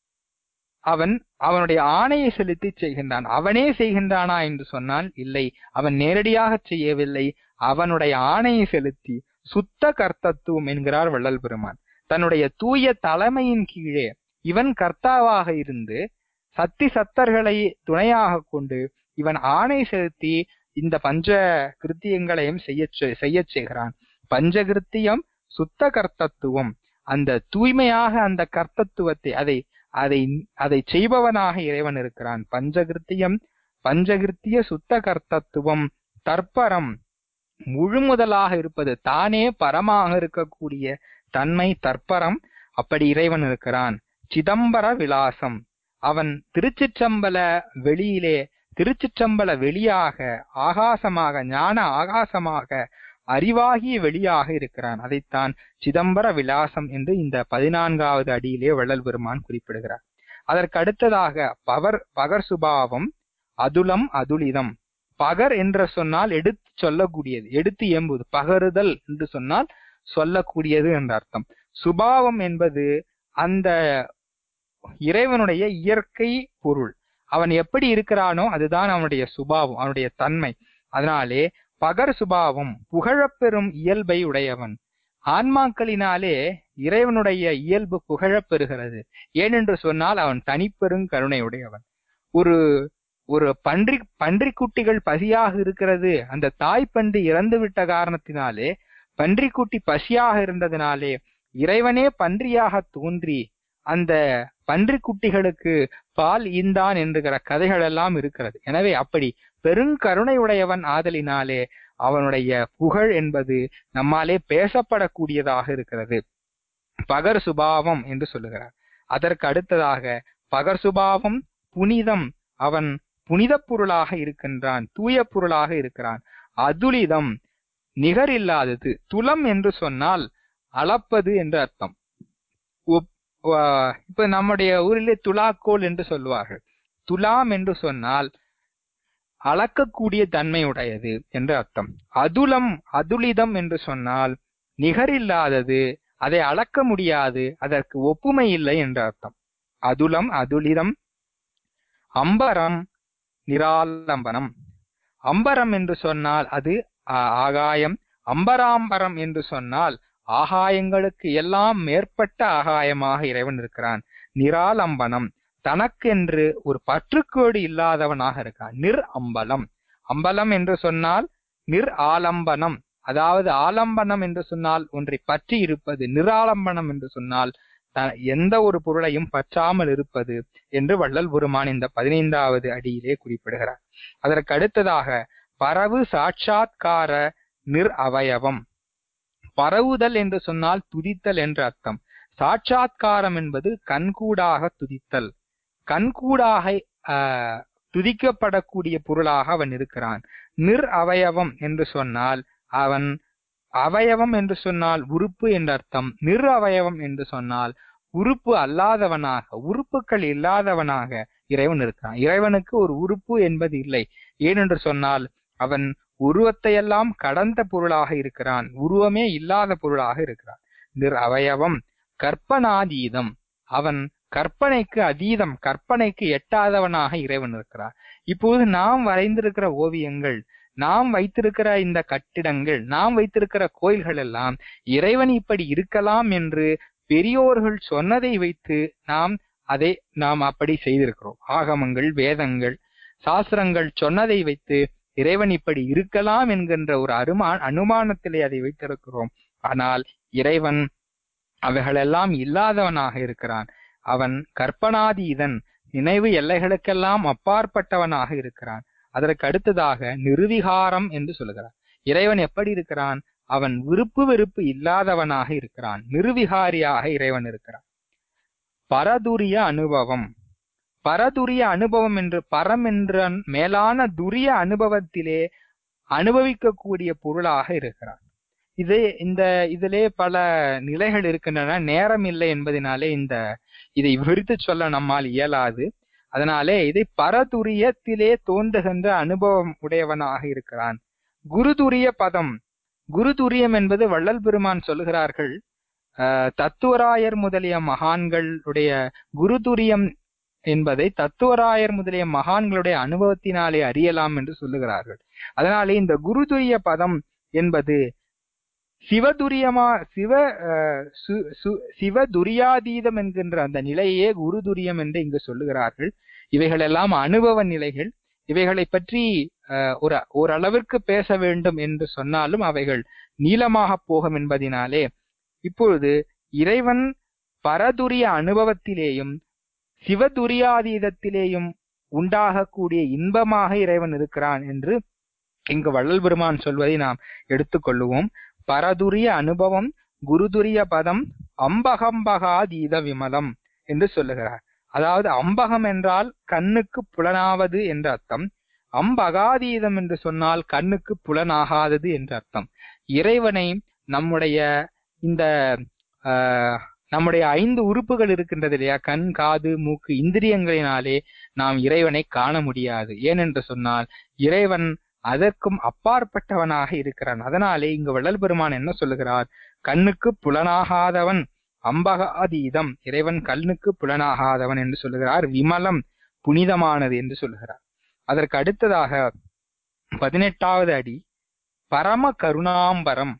அவனுடைய ஆணையை செலுத்தி செய்கின்றான். அவனே செய்கின்றானா என்று சொன்னால் இல்லை, அவன் நேரடியாக செய்யவில்லை, அவனுடைய ஆணையை செலுத்தி சுத்த கர்த்தத்துவம் என்கிறார் வள்ளல் பெருமான். தன்னுடைய தூய தலைமையின் கீழே இவன் கர்த்தாவாக இருந்து சத்தி சத்தர்களை துணையாக கொண்டு இவன் ஆணை செலுத்தி இந்த பஞ்ச கிருத்தியங்களையும் செய்ய செய்கிறான். பஞ்சகிருத்தியம் சுத்த கர்த்தத்துவம், அந்த தூய்மையாக அந்த கர்த்தத்துவத்தை அதை செய்பவனாக இறைவன் இருக்கிறான். பஞ்சகிருத்தியம், பஞ்சகிருத்திய சுத்த கர்த்தத்துவம். தற்பரம், முழுமுதலாக இருப்பது, தானே பரமாக இருக்கக்கூடிய தன்மை தற்பரம், அப்படி இறைவன் இருக்கிறான். சிதம்பர விலாசம், அவன் திருச்சிற்றம்பல வெளியிலே, திருச்சிற்றம்பல வெளியாக, ஆகாசமாக, ஞான ஆகாசமாக, அறிவாகிய வெளியாக இருக்கிறான். அதைத்தான் சிதம்பர விலாசம் என்று இந்த 14வது அடியிலே வள்ளல் பெருமான் குறிப்பிடுகிறார். அதற்கு அடுத்ததாக பகர் சுபாவம், அதுலம் அதுலிதம். பகர் என்று சொன்னால் எடுத்து சொல்லக்கூடியது, எடுத்து ஏம்புவது. பகருதல் என்று சொன்னால் சொல்லக்கூடியது என்ற அர்த்தம். சுபாவம் என்பது அந்த இறைவனுடைய இயற்கை பொருள். அவன் எப்படி இருக்கிறானோ அதுதான் அவனுடைய சுபாவம், அவனுடைய தன்மை. அதனாலே பகர் சுபாவம், புகழப்பெறும் இயல்பை உடையவன். ஆன்மாக்களினாலே இறைவனுடைய இயல்பு புகழப்பெறுகிறது. ஏனென்று சொன்னால் அவன் தனிப்பெரும் கருணை உடையவன். ஒரு பன்றிக்குட்டிகள் பசியாக இருக்கிறது, அந்த தாய் பன்றி இறந்து விட்ட காரணத்தினாலே பன்றிக்குட்டி பசியாக இருந்ததினாலே இறைவனே பன்றியாக தோன்றி அந்த பன்றிக்குட்டிகளுக்கு பால் ஈந்தான் என்கிற கதைகள் எல்லாம் இருக்கிறது. எனவே அப்படி பெருங்கருணை உடையவன் ஆதலினாலே அவனுடைய புகழ் என்பது நம்மாலே பேசப்படக்கூடியதாக இருக்கிறது. பகர் சுபாவம் என்று சொல்லுகிறார். அதற்கு அடுத்ததாக பகர் சுபாவம் புனிதம், அவன் புனித பொருளாக இருக்கின்றான், தூய பொருளாக இருக்கிறான். அதுலிதம், நிகரில்லாதது. துலம் என்று சொன்னால் அளப்பது என்று அர்த்தம். இப்ப நம்முடைய ஊரிலே துலாக்கோல் என்று சொல்லுவார்கள். துலாம் என்று சொன்னால் அளக்கக்கூடிய தன்மை உடையது என்று அர்த்தம். அதுலம் அதுலிதம் என்று சொன்னால் நிகரில்லாதது, அதை அளக்க முடியாது, அதற்கு ஒப்புமை இல்லை என்று அர்த்தம். அதுலம் அதுலிதம். அம்பரம் நிராலம்பனம். அம்பரம் என்று சொன்னால் அது ஆகாயம். அம்பராம்பரம் என்று சொன்னால் ஆகாயங்களுக்கு எல்லாம் மேற்பட்ட ஆகாயமாக இறைவன் இருக்கிறான். நிராலம்பனம், தனக்கென்று ஒரு பற்றுக்கோடு இல்லாதவனாக இருக்கான். நிர் அம்பலம். அம்பலம் என்று சொன்னால் நிர் ஆலம்பனம், அதாவது ஆலம்பனம் என்று சொன்னால் ஒன்றை பற்றி இருப்பது, நிராலம்பனம் என்று சொன்னால் எந்த ஒரு பொருளையும் பற்றாமல் இருப்பது என்று வள்ளல் பெருமான் இந்த 15வது அடியிலே குறிப்பிடுகிறார். அதற்கு அடுத்ததாக பரவு சாட்சாத்கார நிர் அவயவம். பரவுதல் என்று சொன்னால் துதித்தல் என்று அர்த்தம். சாட்சாத்காரம் என்பது கண்கூடாக துதித்தல். கண்கூடாக துதிக்கப்படக்கூடிய பொருளாக அவன் இருக்கிறான். நிர் அவயவம் என்று சொன்னால் அவன் அவயவம் என்று சொன்னால் உறுப்பு என்ற அர்த்தம். நிர் அவயவம் என்று சொன்னால் உறுப்பு அல்லாதவனாக, உறுப்புகள் இல்லாதவனாக இறைவன் இருக்கிறான். இறைவனுக்கு ஒரு உறுப்பு என்பது இல்லை. ஏனென்று சொன்னால் அவன் உருவத்தையெல்லாம் கடந்த பொருளாக இருக்கிறான், உருவமே இல்லாத பொருளாக இருக்கிறான். நிர் அவயவம் கற்பனாதீதம், அவன் கற்பனைக்கு அதீதம், கற்பனைக்கு எட்டாதவனாக இறைவன் இருக்கிறார். இப்போது நாம் வரைந்திருக்கிற ஓவியங்கள், நாம் வைத்திருக்கிற இந்த கட்டிடங்கள், நாம் வைத்திருக்கிற கோயில்கள் எல்லாம் இறைவன் இப்படி இருக்கலாம் என்று பெரியோர்கள் சொன்னதை வைத்து நாம் அப்படி செய்திருக்கிறோம். ஆகமங்கள், வேதங்கள், சாஸ்திரங்கள் சொன்னதை வைத்து இறைவன் இப்படி இருக்கலாம் என்கின்ற ஒரு அனுமானத்திலே அதை வைத்திருக்கிறோம். ஆனால் இறைவன் அவைகளெல்லாம் இல்லாதவனாக இருக்கிறான். அவன் கற்பனாதீதன், நினைவு எல்லைகளுக்கெல்லாம் அப்பாற்பட்டவனாக இருக்கிறான். அதற்கு அடுத்ததாக நிர்விகாரம் என்று சொல்லுகிறார். இறைவன் எப்படி இருக்கிறான்? அவன் விருப்பு வெறுப்பு இல்லாதவனாக இருக்கிறான், நிர்விகாரியாக இறைவன் இருக்கிறான். பரதுரிய அனுபவம், பரதுரிய அனுபவம் என்று பரம் என்ற மேலான துரிய அனுபவத்திலே அனுபவிக்கக்கூடிய பொருளாக இருக்கிறான். இதிலே பல நிலைகள் இருக்கின்றன. நேரம் இல்லை என்பதனாலே இதை விரித்து சொல்ல நம்மால் இயலாது. அதனாலே இதை பரதுரியத்திலே தோன்றுகின்ற அனுபவம் உடையவனாக இருக்கிறான். குருதுரிய பதம், குருதுரியம் என்பது வள்ளல் பெருமான் சொல்லுகிறார்கள், தத்துவராயர் முதலிய மகான்களுடைய குருதுரியம் என்பதை தத்துவராயர் முதலிய மகான்களுடைய அனுபவத்தினாலே அறியலாம் என்று சொல்லுகிறார்கள். அதனாலே இந்த குருதுரிய பதம் என்பது சிவதுரியாதீதம் என்கின்ற அந்த நிலையே குருதுரியம் என்று இங்கு சொல்லுகிறார்கள். இவைகளெல்லாம் அனுபவ நிலைகள். இவைகளை பற்றி ஓரளவிற்கு பேச வேண்டும் என்று சொன்னாலும் அவைகள் நீளமாக போகும் என்பதினாலே இப்பொழுது இறைவன் பரதுரிய அனுபவத்திலேயும் சிவதுரியாதீதத்திலேயும் உண்டாகக்கூடிய இன்பமாக இறைவன் இருக்கிறான் என்று இங்கு வள்ளல் பெருமான் சொல்வதை நாம் எடுத்துக்கொள்ளுவோம். பரதுரிய அனுபவம் குருதுரிய பதம் அம்பகம்பகாதீத விமலம் என்று சொல்லுகிறார். அதாவது அம்பகம் என்றால் கண்ணுக்கு புலனாவது என்ற அர்த்தம், அம்பகாதீதம் என்று சொன்னால் கண்ணுக்கு புலனாகாதது என்ற அர்த்தம். இறைவனை நம்முடைய 5 உறுப்புகள் இருக்கின்றது இல்லையா, கண், காது, மூக்கு, இந்திரியங்களினாலே நாம் இறைவனை காண முடியாது. ஏனென்று சொன்னால் இறைவன் அதற்கும் அப்பாற்பட்டவனாக இருக்கிறான். அதனாலே இங்கு வள்ளல் பெருமான் என்ன சொல்லுகிறார்? கண்ணுக்கு புலனாகாதவன், அம்பகாதீதம், இறைவன் கண்ணுக்கு புலனாகாதவன் என்று சொல்லுகிறார். விமலம், புனிதமானது என்று சொல்லுகிறார். அதற்கு அடுத்ததாக 18வது அடி பரம கருணாம்பரம்.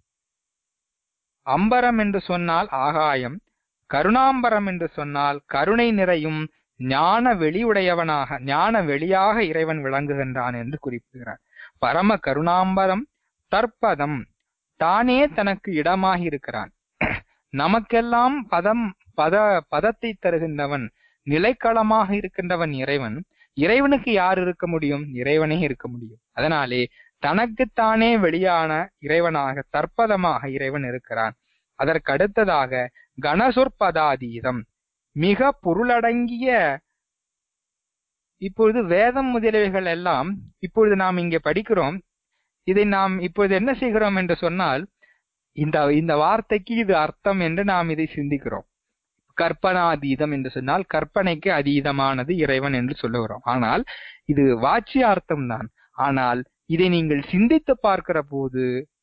அம்பரம் என்று சொன்னால் ஆகாயம், கருணாம்பரம் என்று சொன்னால் கருணை நிறையும் ஞான வெளியுடையவனாக, ஞான வெளியாக இறைவன் விளங்குகின்றான் என்று குறிப்பிடுகிறார். பரம கருணாம்பரம் தற்பதம், தானே தனக்கு இடமாக இருக்கிறான். நமக்கெல்லாம் பதத்தை தருகின்றவன், நிலைக்களமாக இருக்கின்றவன் இறைவன். இறைவனுக்கு யார் இருக்க முடியும்? இறைவனே இருக்க முடியும். அதனாலே தனக்குத்தானே வெளியான இறைவனாக தற்பதமாக இறைவன் இருக்கிறான். அதற்கு அடுத்ததாக கணசொற்பதாதீதம், மிக பொருளடங்கிய. இப்பொழுது வேதம் முதலியவைகள் எல்லாம் இப்பொழுது நாம் இங்கே படிக்கிறோம். இதை நாம் இப்பொழுது என்ன செய்கிறோம் என்று சொன்னால், இந்த வார்த்தைக்கு இது அர்த்தம் என்று நாம் இதை சிந்திக்கிறோம். கற்பனாதீதம் என்று சொன்னால் கற்பனைக்கு அதீதமானது இறைவன் என்று சொல்லுகிறோம். ஆனால் இது வாச்சியார்த்தம் தான். ஆனால் இதை நீங்கள் சிந்தித்து பார்க்கிற போது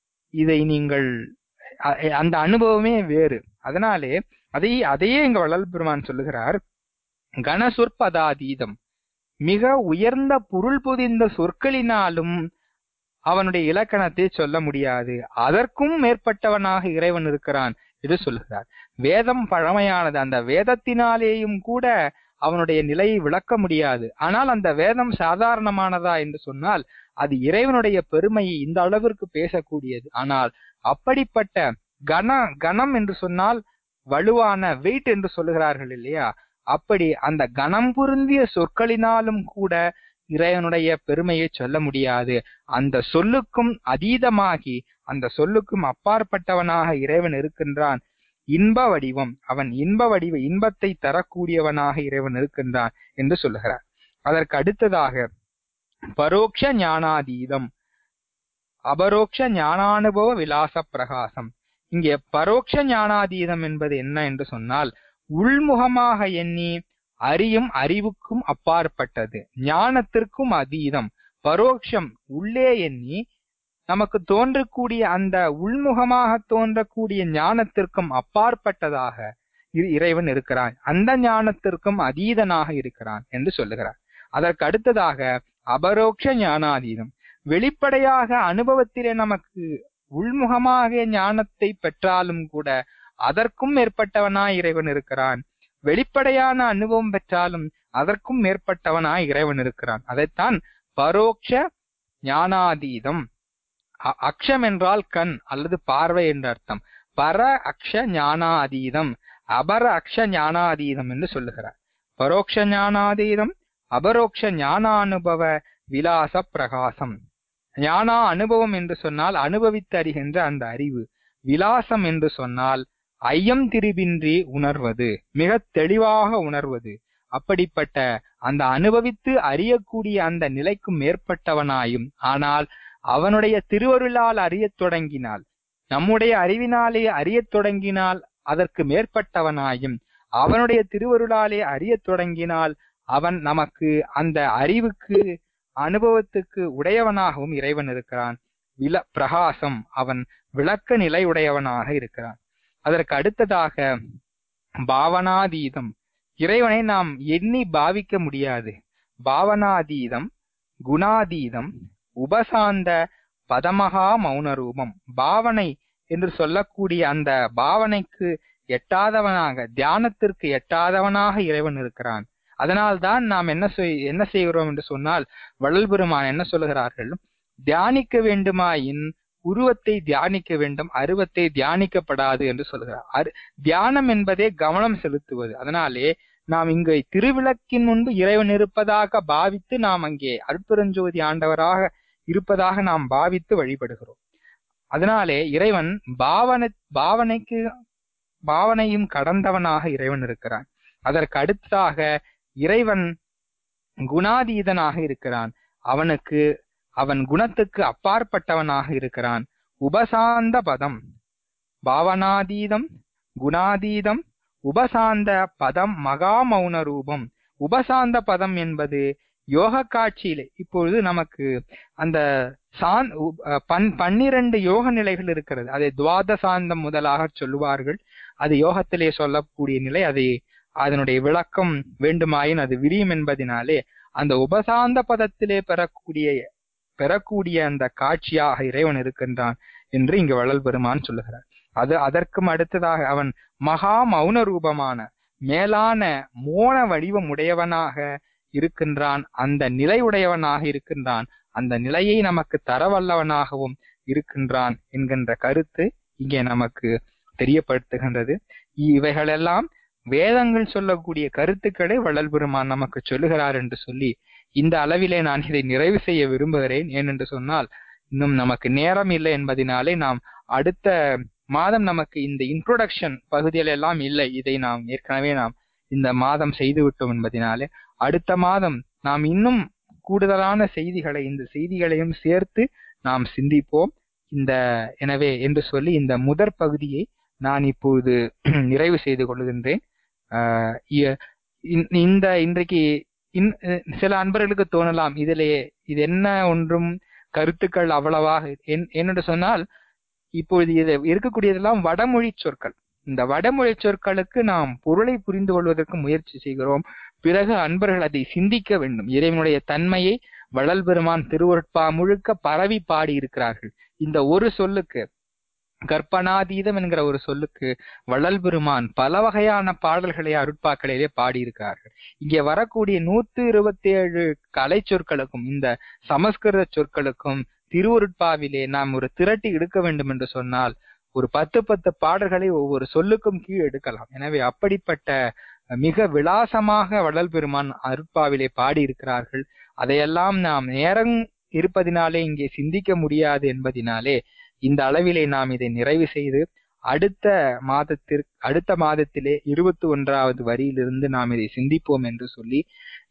அந்த அனுபவமே வேறு. அதனாலே அதையே இங்க வள்ளல் பெருமான் சொல்லுகிறார். கணசொற்பதாதீதம், மிக உயர்ந்த பொருள் பொதிந்த சொற்களினாலும் அவனுடைய இலக்கணத்தை சொல்ல முடியாது. அதற்கும் மேற்பட்டவனாக இறைவன் இருக்கிறான் என்று சொல்லுகிறார். வேதம் பழமையானது, அந்த வேதத்தினாலேயும் கூட அவனுடைய நிலையை விளக்க முடியாது. ஆனால் அந்த வேதம் சாதாரணமானதா என்று சொன்னால் அது இறைவனுடைய பெருமையை இந்த அளவிற்கு பேசக்கூடியது. ஆனால் அப்படிப்பட்ட கணம் என்று சொன்னால் வலுவான, வெயிட் என்று சொல்லுகிறார்கள் இல்லையா, அப்படி அந்த கணம் பொருந்திய சொற்களினாலும் கூட இறைவனுடைய பெருமையை சொல்ல முடியாது. அந்த சொல்லுக்கும் அதீதமாகி அந்த சொல்லுக்கும் அப்பாற்பட்டவனாக இறைவன் இருக்கின்றான். இன்ப வடிவம், அவன் இன்ப வடிவ, இன்பத்தை தரக்கூடியவனாக இறைவன் இருக்கின்றான் என்று சொல்லுகிறார். அதற்கு அடுத்ததாக பரோட்ச ஞானாதீதம், அபரோக்ஷ ஞானானுபவ விலாச பிரகாசம். இங்கே பரோட்ச ஞானாதீதம் என்பது என்ன என்று சொன்னால், உள்முகமாக எண்ணி அறியும் அறிவுக்கும் அப்பாற்பட்டது, ஞானத்திற்கும் அதீதம். பரோட்சம் உள்ளே எண்ணி நமக்கு தோன்றக்கூடிய அந்த உள்முகமாக தோன்றக்கூடிய ஞானத்திற்கும் அப்பாற்பட்டதாக இறைவன் இருக்கிறான், அந்த ஞானத்திற்கும் அதீதனாக இருக்கிறான் என்று சொல்லுகிறார். அதற்கு அடுத்ததாக அபரோக்ஷ ஞானாதீதம், வெளிப்படையாக அனுபவத்திலே நமக்கு உள்முகமாக ஞானத்தை பெற்றாலும் கூட அதற்கும் மேற்பட்டவனாய் இறைவன் இருக்கிறான். வெளிப்படையான அனுபவம் பெற்றாலும் அதற்கும் மேற்பட்டவனாய் இறைவன் இருக்கிறான். அதைத்தான் பரோட்ச ஞானாதீதம். அக்ஷம் என்றால் கண் அல்லது பார்வை என்ற அர்த்தம். பர அக்ஷ ஞானாதீதம், அபர அக்ஷ ஞானாதீதம் என்று சொல்லுகிறார். பரோட்ச ஞானாதீதம், அபரோக்ஷ ஞானானுபவ விலாச பிரகாசம். ஞானா அனுபவம் என்று சொன்னால் அனுபவித்து அறிகின்ற அந்த அறிவு, விலாசம் என்று சொன்னால் ஐயம் திரிபின்றி உணர்வது, மிக தெளிவாக உணர்வது. அப்படிப்பட்ட அந்த அனுபவித்து அறியக்கூடிய அந்த நிலைக்கும் மேற்பட்டவனாயும், ஆனால் அவனுடைய திருவருளால் அறியத் தொடங்கினால், நம்முடைய அறிவினாலே அறியத் தொடங்கினால் அதற்கு மேற்பட்டவனாயும், அவனுடைய திருவருளாலே அறியத் தொடங்கினால் அவன் நமக்கு அந்த அறிவுக்கு அனுபவத்துக்கு உடையவனாகவும் இறைவன் இருக்கிறான். பிரகாசம், அவன் விளக்க நிலை உடையவனாக இருக்கிறான். அதற்கு அடுத்ததாக பாவனாதீதம், இறைவனை நாம் எண்ணி பாவிக்க முடியாது. பாவனாதீதம், குணாதீதம், உபசாந்த பதமகா மௌன ரூபம். பாவனை என்று சொல்லக்கூடிய அந்த பாவனைக்கு எட்டாதவனாக, தியானத்திற்கு எட்டாதவனாக இறைவன் இருக்கிறான். அதனால்தான் நாம் என்ன செய்கிறோம் என்று சொன்னால், வள்ளல் பெருமான் என்ன சொல்லுகிறார்கள், தியானிக்க வேண்டுமாயின் உருவத்தை தியானிக்க வேண்டும், அருவத்தை தியானிக்கப்படாது என்று சொல்கிறார். தியானம் என்பதே கவனம் செலுத்துவது. அதனாலே நாம் இங்கு திருவிளக்கின் முன்பு இறைவன் இருப்பதாக பாவித்து நாம் அங்கே அருட்பெருஞ்சோதி ஆண்டவராக இருப்பதாக நாம் பாவித்து வழிபடுகிறோம். அதனாலே இறைவன் பாவனையும் கடந்தவனாக இறைவன் இருக்கிறான். அதற்கு அடுத்ததாக இறைவன் குணாதீதனாக இருக்கிறான். அவன் குணத்துக்கு அப்பாற்பட்டவனாக இருக்கிறான். உபசாந்த பதம், பாவனாதீதம், குணாதீதம், உபசாந்த பதம் மகா மௌன ரூபம். உபசாந்த பதம் என்பது யோக காட்சியிலே இப்பொழுது நமக்கு அந்த 12 யோக நிலைகள் இருக்கிறது. அதை துவாதசாந்தம் முதலாக சொல்லுவார்கள். அது யோகத்திலே சொல்லக்கூடிய நிலை. அதனுடைய விளக்கம் வேண்டுமாயின் அது விரியும் என்பதனாலே அந்த உபசாந்த பதத்திலே பெறக்கூடிய அந்த காட்சியாக இறைவன் இருக்கின்றான் என்று இங்கு வள்ளல் பெருமான் சொல்லுகிறார். அதற்கும் அடுத்ததாக அவன் மகா மௌன ரூபமான மேலான மோன வடிவம் உடையவனாக இருக்கின்றான். அந்த நிலை உடையவனாக இருக்கின்றான். அந்த நிலையை நமக்கு தரவல்லவனாகவும் இருக்கின்றான் என்கின்ற கருத்து இங்கே நமக்கு தெரியப்படுத்துகின்றது. இவைகளெல்லாம் வேதங்கள் சொல்லக்கூடிய கருத்துக்களை வள்ளல் பெருமான் நமக்கு சொல்லுகிறார் என்று சொல்லி இந்த அளவிலே நான் இதை நிறைவு செய்ய விரும்புகிறேன். ஏனென்று சொன்னால் இன்னும் நமக்கு நேரம் இல்லை என்பதனாலே நாம் அடுத்த மாதம் நமக்கு இந்த இன்ட்ரோடக்ஷன் பகுதியில் எல்லாம் இல்லை. இதை நாம் ஏற்கனவே இந்த மாதம் செய்துவிட்டோம் என்பதனாலே அடுத்த மாதம் நாம் இன்னும் கூடுதலான செய்திகளை, இந்த செய்திகளையும் சேர்த்து நாம் சிந்திப்போம். எனவே என்று சொல்லி இந்த முதற் பகுதியை நான் இப்பொழுது நிறைவு செய்து கொள்கின்றேன். இன்றைக்கு சில அன்பர்களுக்கு தோணலாம், இது என்ன ஒன்றும் கருத்துக்கள் அவ்வளவாக என்னென்று சொன்னால், இப்பொழுது இது இருக்கக்கூடியதெல்லாம் வடமொழி சொற்கள். இந்த வடமொழி சொற்களுக்கு நாம் பொருளை புரிந்து கொள்வதற்கு முயற்சி செய்கிறோம். பிறகு அன்பர்கள் அதை சிந்திக்க வேண்டும். இறைவனுடைய தன்மையை வள்ளல் பெருமான் திருவருட்பா முழுக்க பரவி பாடி இருக்கிறார்கள். இந்த ஒரு சொல்லுக்கு, கற்பனாதீதம் என்கிற ஒரு சொல்லுக்கு வள்ளல் பெருமான் பல வகையான பாடல்களை அருட்பாக்களிலே பாடியிருக்கிறார்கள். இங்கே வரக்கூடிய 127 கலை சொற்களுக்கும் இந்த சமஸ்கிருத சொற்களுக்கும் திருவருட்பாவிலே நாம் ஒரு திரட்டி எடுக்க வேண்டும் என்று சொன்னால் ஒரு 10 பாடல்களை ஒவ்வொரு சொல்லுக்கும் கீழ் எடுக்கலாம். எனவே அப்படிப்பட்ட மிக விலாசமாக வள்ளல் பெருமான் அருட்பாவிலே பாடியிருக்கிறார்கள். அதையெல்லாம் நாம் நேரம் இருப்பதினாலே இங்கே சிந்திக்க முடியாது என்பதினாலே இந்த அளவிலே நாம் இதை நிறைவு செய்து அடுத்த மாதத்திலே 21வது வரியிலிருந்து நாம் இதை சிந்திப்போம் என்று சொல்லி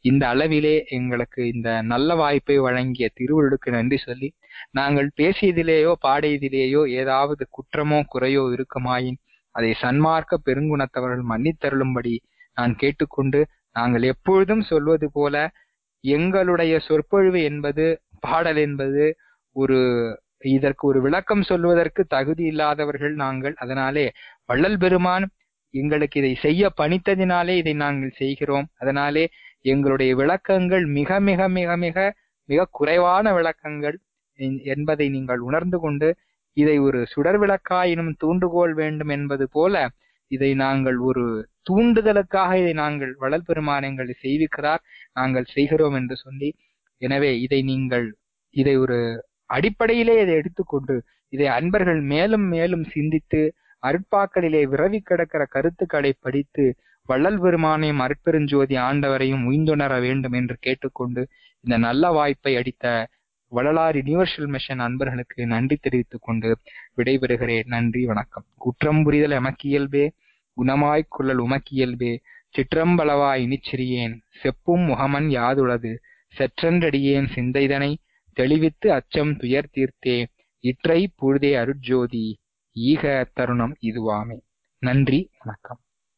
இந்த அளவிலே எங்களுக்கு இந்த நல்ல வாய்ப்பை வழங்கிய திருவள்ளுக்கு நன்றி சொல்லி, நாங்கள் பேசியதிலேயோ பாடியதிலேயோ ஏதாவது குற்றமோ குறையோ இருக்குமாயின் அதை சன்மார்க்க பெருங்குணத்தவர்கள் மன்னித்தருளும்படி நான் கேட்டுக்கொண்டு, நாங்கள் எப்பொழுதும் சொல்வது போல எங்களுடைய சொற்பொழிவு என்பது, பாடல் என்பது இதற்கு ஒரு விளக்கம் சொல்வதற்கு தகுதி இல்லாதவர்கள் நாங்கள். அதனாலே வள்ளல் பெருமான் எங்களுக்கு இதை செய்ய பணித்ததினாலே இதை நாங்கள் செய்கிறோம். அதனாலே எங்களுடைய விளக்கங்கள் மிக மிக மிக மிக மிக குறைவான விளக்கங்கள் என்பதை நீங்கள் உணர்ந்து கொண்டு, இதை ஒரு சுடர் விளக்காயினும் தூண்டுகோல் வேண்டும் என்பது போல இதை நாங்கள் ஒரு தூண்டுதலுக்காக இதை நாங்கள் வள்ளல் பெருமான் எங்களை செய்விக்கிறார், நாங்கள் செய்கிறோம் என்று சொல்லி, எனவே இதை ஒரு அடிப்படையிலே இதை எடுத்துக்கொண்டு இதை அன்பர்கள் மேலும் மேலும் சிந்தித்து அருட்பாக்களிலே விரவி கிடக்கிற கருத்துக்களை படித்து வள்ளல் பெருமானையும் அருட்பெருஞ்சோதி ஆண்டவரையும் உய்ந்துணர வேண்டும் என்று கேட்டுக்கொண்டு, இந்த நல்ல வாய்ப்பை அளித்த வள்ளலார் யுனிவர்சல் மிஷன் அன்பர்களுக்கு நன்றி தெரிவித்துக் கொண்டு விடைபெறுகிறேன். நன்றி, வணக்கம். குற்றம் புரிதல் எமக்கியல்பே, குணமாய்க் கொள்ளல் உமக்கியல்பே, சிற்றம்பளவாய் இனிச்சிறியேன் செப்பும் முகமன் யாதுளது, செற்றன்றடியேன் சிந்தைதனை தெளிவித்து அச்சம் துயர் தீர்த்தே, இற்றை புழுதே அருட்ஜோதி ஈக தருணம் இதுவாமே. நன்றி, வணக்கம்.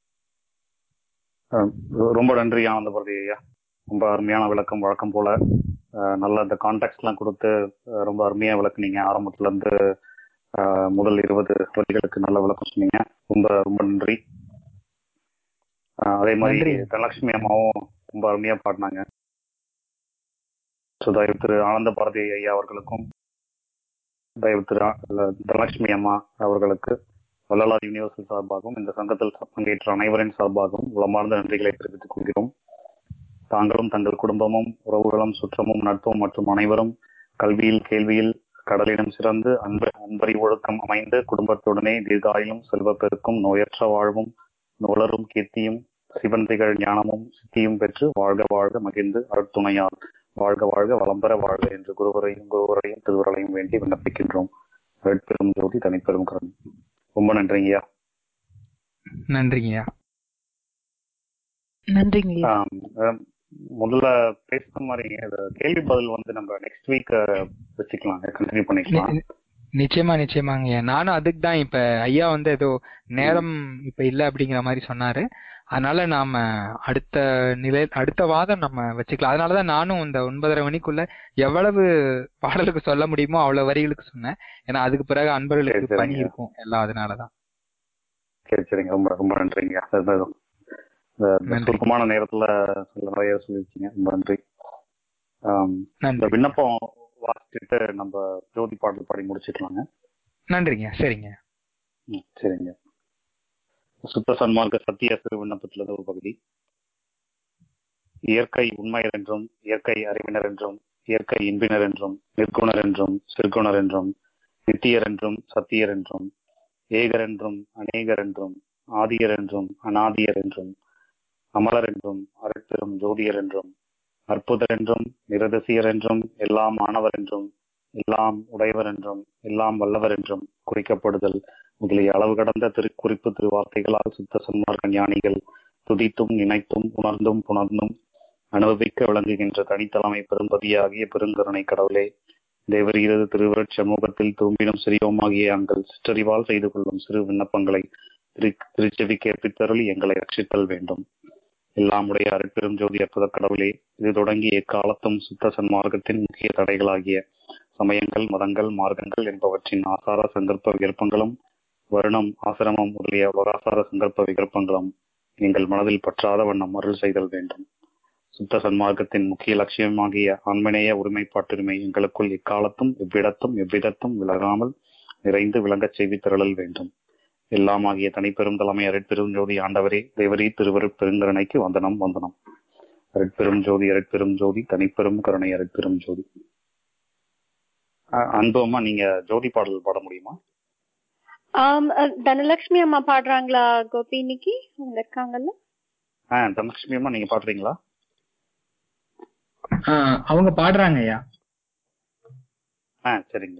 ரொம்ப நன்றி ஆனந்தபரதி ஐயா. ரொம்ப அருமையான விளக்கம். வழக்கம் போல நல்ல இந்த கான்டெக்ட் எல்லாம் கொடுத்து ரொம்ப அருமையா விளக்குனீங்க. ஆரம்பத்துல இருந்து முதல் 20 வரிகளுக்கு நல்ல விளக்கம் சொன்னீங்க. ரொம்ப ரொம்ப நன்றி. அதே மாதிரி தனலட்சுமி அம்மாவும் ரொம்ப அருமையா பாடினாங்க. தயவு திரு ஆனந்த பாரதி ஐயா அவர்களுக்கும் தயவு திரு தனலட்சுமி அம்மா அவர்களுக்கு வள்ளலார் யூனிவர்சல் சார்பாகவும் இந்த சங்கத்தில் பங்கேற்ற அனைவரின் சார்பாகவும் உளமார்ந்த நன்றிகளை தெரிவித்துக் கொள்கிறோம். தாங்களும் தங்கள் குடும்பமும் உறவுகளும் சுற்றமும் நட்பும் மற்றும் அனைவரும் கல்வியில் கேள்வியில் கடலிடம் சிறந்து அன்பறி ஒழுக்கம் அமைந்து குடும்பத்துடனே தீர்காயிலும் செல்வப்பெருக்கும் நோயற்ற வாழ்வும் நூலரும் கீர்த்தியும் சிவன் திகழ் ஞானமும் சித்தியும் பெற்று வாழ்க வாழ்க மகிழ்ந்து அருட்துணையால் வாழ்க வாழ்க வளம்பெற வாழ்க என்று குருவரையும் திருவரையும் வேண்டி விண்ணப்பிக்கின்றோம். அருட்பெரும் ஜோதி தனிப்பெரும் கருணை. ரொம்ப நன்றிங்கய்யா. நன்றிங்கய்யா. நன்றிங்கய்யா. முதல்ல பேசுற மாதிரி கேள்வி பதில் நம்ம நெக்ஸ்ட் வீக் வச்சுக்கலாம், கண்டினியூ பண்ணிக்கலாம். நிச்சயமாங்க. நானும் அதுக்கு தான் இப்ப ஐயா ஏதோ நேரம் இப்ப இல்ல அப்படிங்கிற மாதிரி சொன்னாரு. அதனால நாம அடுத்த வாதம் நம்ம வச்சுக்கலாம். அதனாலதான் நானும் இந்த 9:30 மணிக்குள்ள எவ்வளவு பாடலுக்கு சொல்ல முடியுமோ அவ்வளவு வரிகளுக்கு சொன்னேன். ஏன்னா அதுக்கு பிறகு அன்பர்களுக்கு பணி இருக்கும் எல்லாம். அதனாலதான். சரிங்க. ரொம்ப ரொம்ப நன்றிங்க. சுருக்கமான நேரத்துல நிறைய சொல்லிருக்கீங்க. ரொம்ப நன்றி. இந்த விண்ணப்பம் வாசிச்சுட்டு நம்ம ஜோதி பாடல் பாடி முடிச்சுக்கலாங்க. நன்றிங்க. சரிங்க. சுத்த சன்மார்க்க சத்திய சிறு விண்ணப்பத்திலிருந்து ஒரு பகுதி. இயற்கை உண்மையர் என்றும் இயற்கை அறிவினர் என்றும் இயற்கை இன்பினர் என்றும் நிற்குணர் என்றும் சிற்குணர் என்றும் நித்தியர் என்றும் சத்தியர் என்றும் ஏகர் என்றும் அநேகர் என்றும் ஆதியர் என்றும் அநாதியர் என்றும் அமலர் என்றும் அருட்பெரும் ஜோதியர் என்றும் அற்புதர் என்றும் நிரதிசியர் என்றும் எல்லாம் ஆனவர் என்றும் எல்லாம் உடையவர் என்றும் எல்லாம் வல்லவர் என்றும் குறிக்கப்படுதல் முதலிய அளவு கடந்த திருக்குறிப்பு திருவார்த்தைகளால் சுத்த சன்மார்க்க ஞானிகள் துதித்தும் நினைத்தும் உணர்ந்தும் புணர்ந்தும் அனுபவிக்க விளங்குகின்ற தனித்தலைமை பெரும்பதியாகிய பெருங்கருணை கடவுளே, தேவரீரது திருவருட் சமூகத்தில் தூம்பினும் சிறியோமாகிய அங்கள் சிற்றறிவால் செய்து கொள்ளும் சிறு விண்ணப்பங்களை திருச்செவி கேட்பித்தருளி எங்களை ரட்சித்தல் வேண்டும். எல்லாம் உடைய அருட்பெரும் ஜோதி அற்புத கடவுளே, இது தொடங்கி எக்காலத்தும் சுத்த சன்மார்க்கத்தின் முக்கிய தடைகளாகிய சமயங்கள் மதங்கள் மார்க்கங்கள் என்பவற்றின் ஆசார சங்கல்ப விகற்பங்களும் வருணம் ஆசிரமம் முதலிய உலகாசார சங்கல்ப விகற்பங்களும் எங்கள் மனதில் பற்றாத வண்ணம் அருள் செய்தல் வேண்டும். சுத்த சன்மார்க்கத்தின் முக்கிய லட்சியமாகிய ஆண்மநேய ஒருமைப்பாட்டுரிமை எங்களுக்குள் எக்காலத்தும் எவ்விடத்தும் விலகாமல் நிறைந்து விளங்கச் செய்து திரளல் வேண்டும். எல்லாமாகிய தனிப்பெரும் தலைமை அருட்பெரும் ஜோதி ஆண்டவரே, தேவரீ திருவருட் பெருங்கருணைக்கு வந்தனம். அருட்பெரும் ஜோதி தனிப்பெரும் கருணை அருட்பெரும் ஜோதி. அன்புமா, நீங்க ஜோதி பாடல் பாட முடியுமா? தனலட்சுமி அம்மா பாடுறாங்களா கோபி? இன்னைக்கு அவங்க இருக்காங்கல்ல. தனலட்சுமி அம்மா நீங்க பாடுறீங்களா? அவங்க பாடுறாங்க ஐயா. சரிங்க.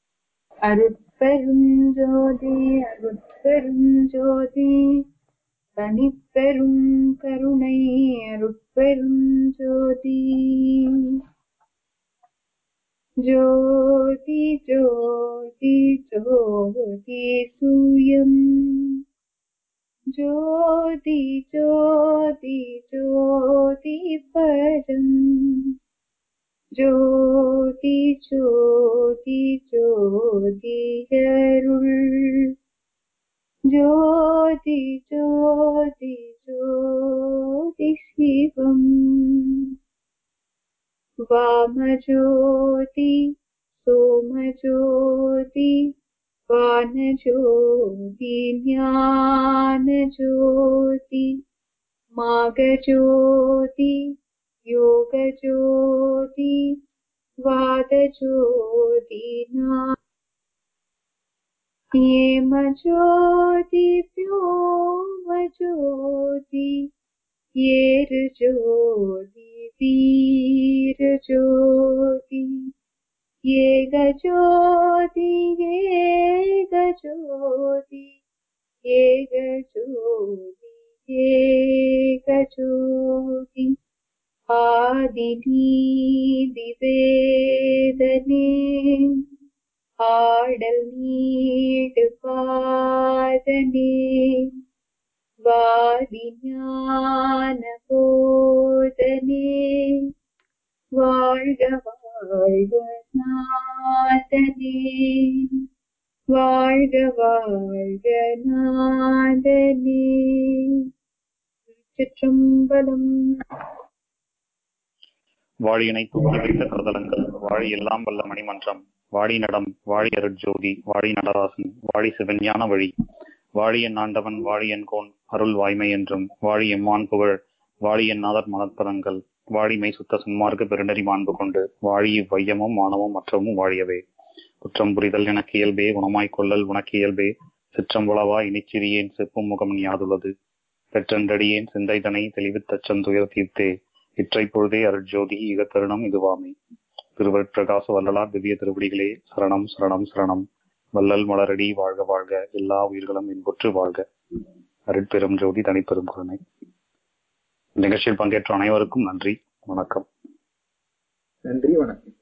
அருட்பெருஞ்சோதி அருட்பெருஞ்சோதி தனிப்பெரும் கருணை அருட்பெரும் ஜோதி ஜோதி ஜோதி ஜோதி சூயம் ஜோதி ஜோதி ஜோதி பரம் ஜோதி ஜோதி ஜோதி அருள் ஜோதி ஜோதி ஜோதி சிவம் வாமஜோதி சோமஜோதி வானஜோதி ஞானஜோதி மாகஜோதி யோகஜோதி வாதஜோதி ஏமஜோதி வ்யோமஜோதி ஏருஜோதி வீரஜோதி ஏகஜோதி ஏகஜோதி ஏகஜோதி ஏகஜோதி ஆதிநீதி வேதனே ஆடல் நீடு பாதனே வாதி ஞான போதனே வாழ்க வாழ்க நாதனே வாழ்க வாழ்க நாதனே. திருச்சிற்றம்பலம். வாழியினை தூக்கி வைத்த கருதலங்கள் வாழி எல்லாம் வல்ல மணிமன்றம் வாழி நடம் வாழி அருட்ஜோதி வாழி நடராசன் வாழி சிவஞான வழி வாழியன் ஆண்டவன் வாழியன் கோன் அருள் வாய்மை என்றும் வாழி எம்மான் புகழ் வாழியன் நாதர் மலர்ப்பதங்கள் வாழிமை சுத்த சன்மார்க்க பெருநெறி மாண்பு கொண்டு வாழி வையமும் மானமும் மற்றமும் வாழியவே. குற்றம் புரிதல் எனக்கு இயல்பே குணமாய்க் கொள்ளல் உனக்கு இயல்பே சிற்றம்புலவா இனிச்சிறியேன் செப்பும் முகம் ஞாதுள்ளது பெற்றண்டடியேன் சிந்தைதனை தெளிவுத்தச்சம் துயர் தீர்த்தே இற்றை பொழுதே அருட்ஜோதி இகத்தருணம் இதுவாமை. திருவருட்பிரகாச வல்லலார் திவ்ய திருவடிகளே சரணம் சரணம் சரணம். வள்ளல் மலரடி வாழ்க வாழ்க எல்லா உயிர்களும் இன்புற்று வாழ்க. அருட்பெரும் ஜோதி தனிப்பெரும் கருணை. நிகழ்ச்சியில் பங்கேற்ற அனைவருக்கும் நன்றி, வணக்கம். நன்றி, வணக்கம்.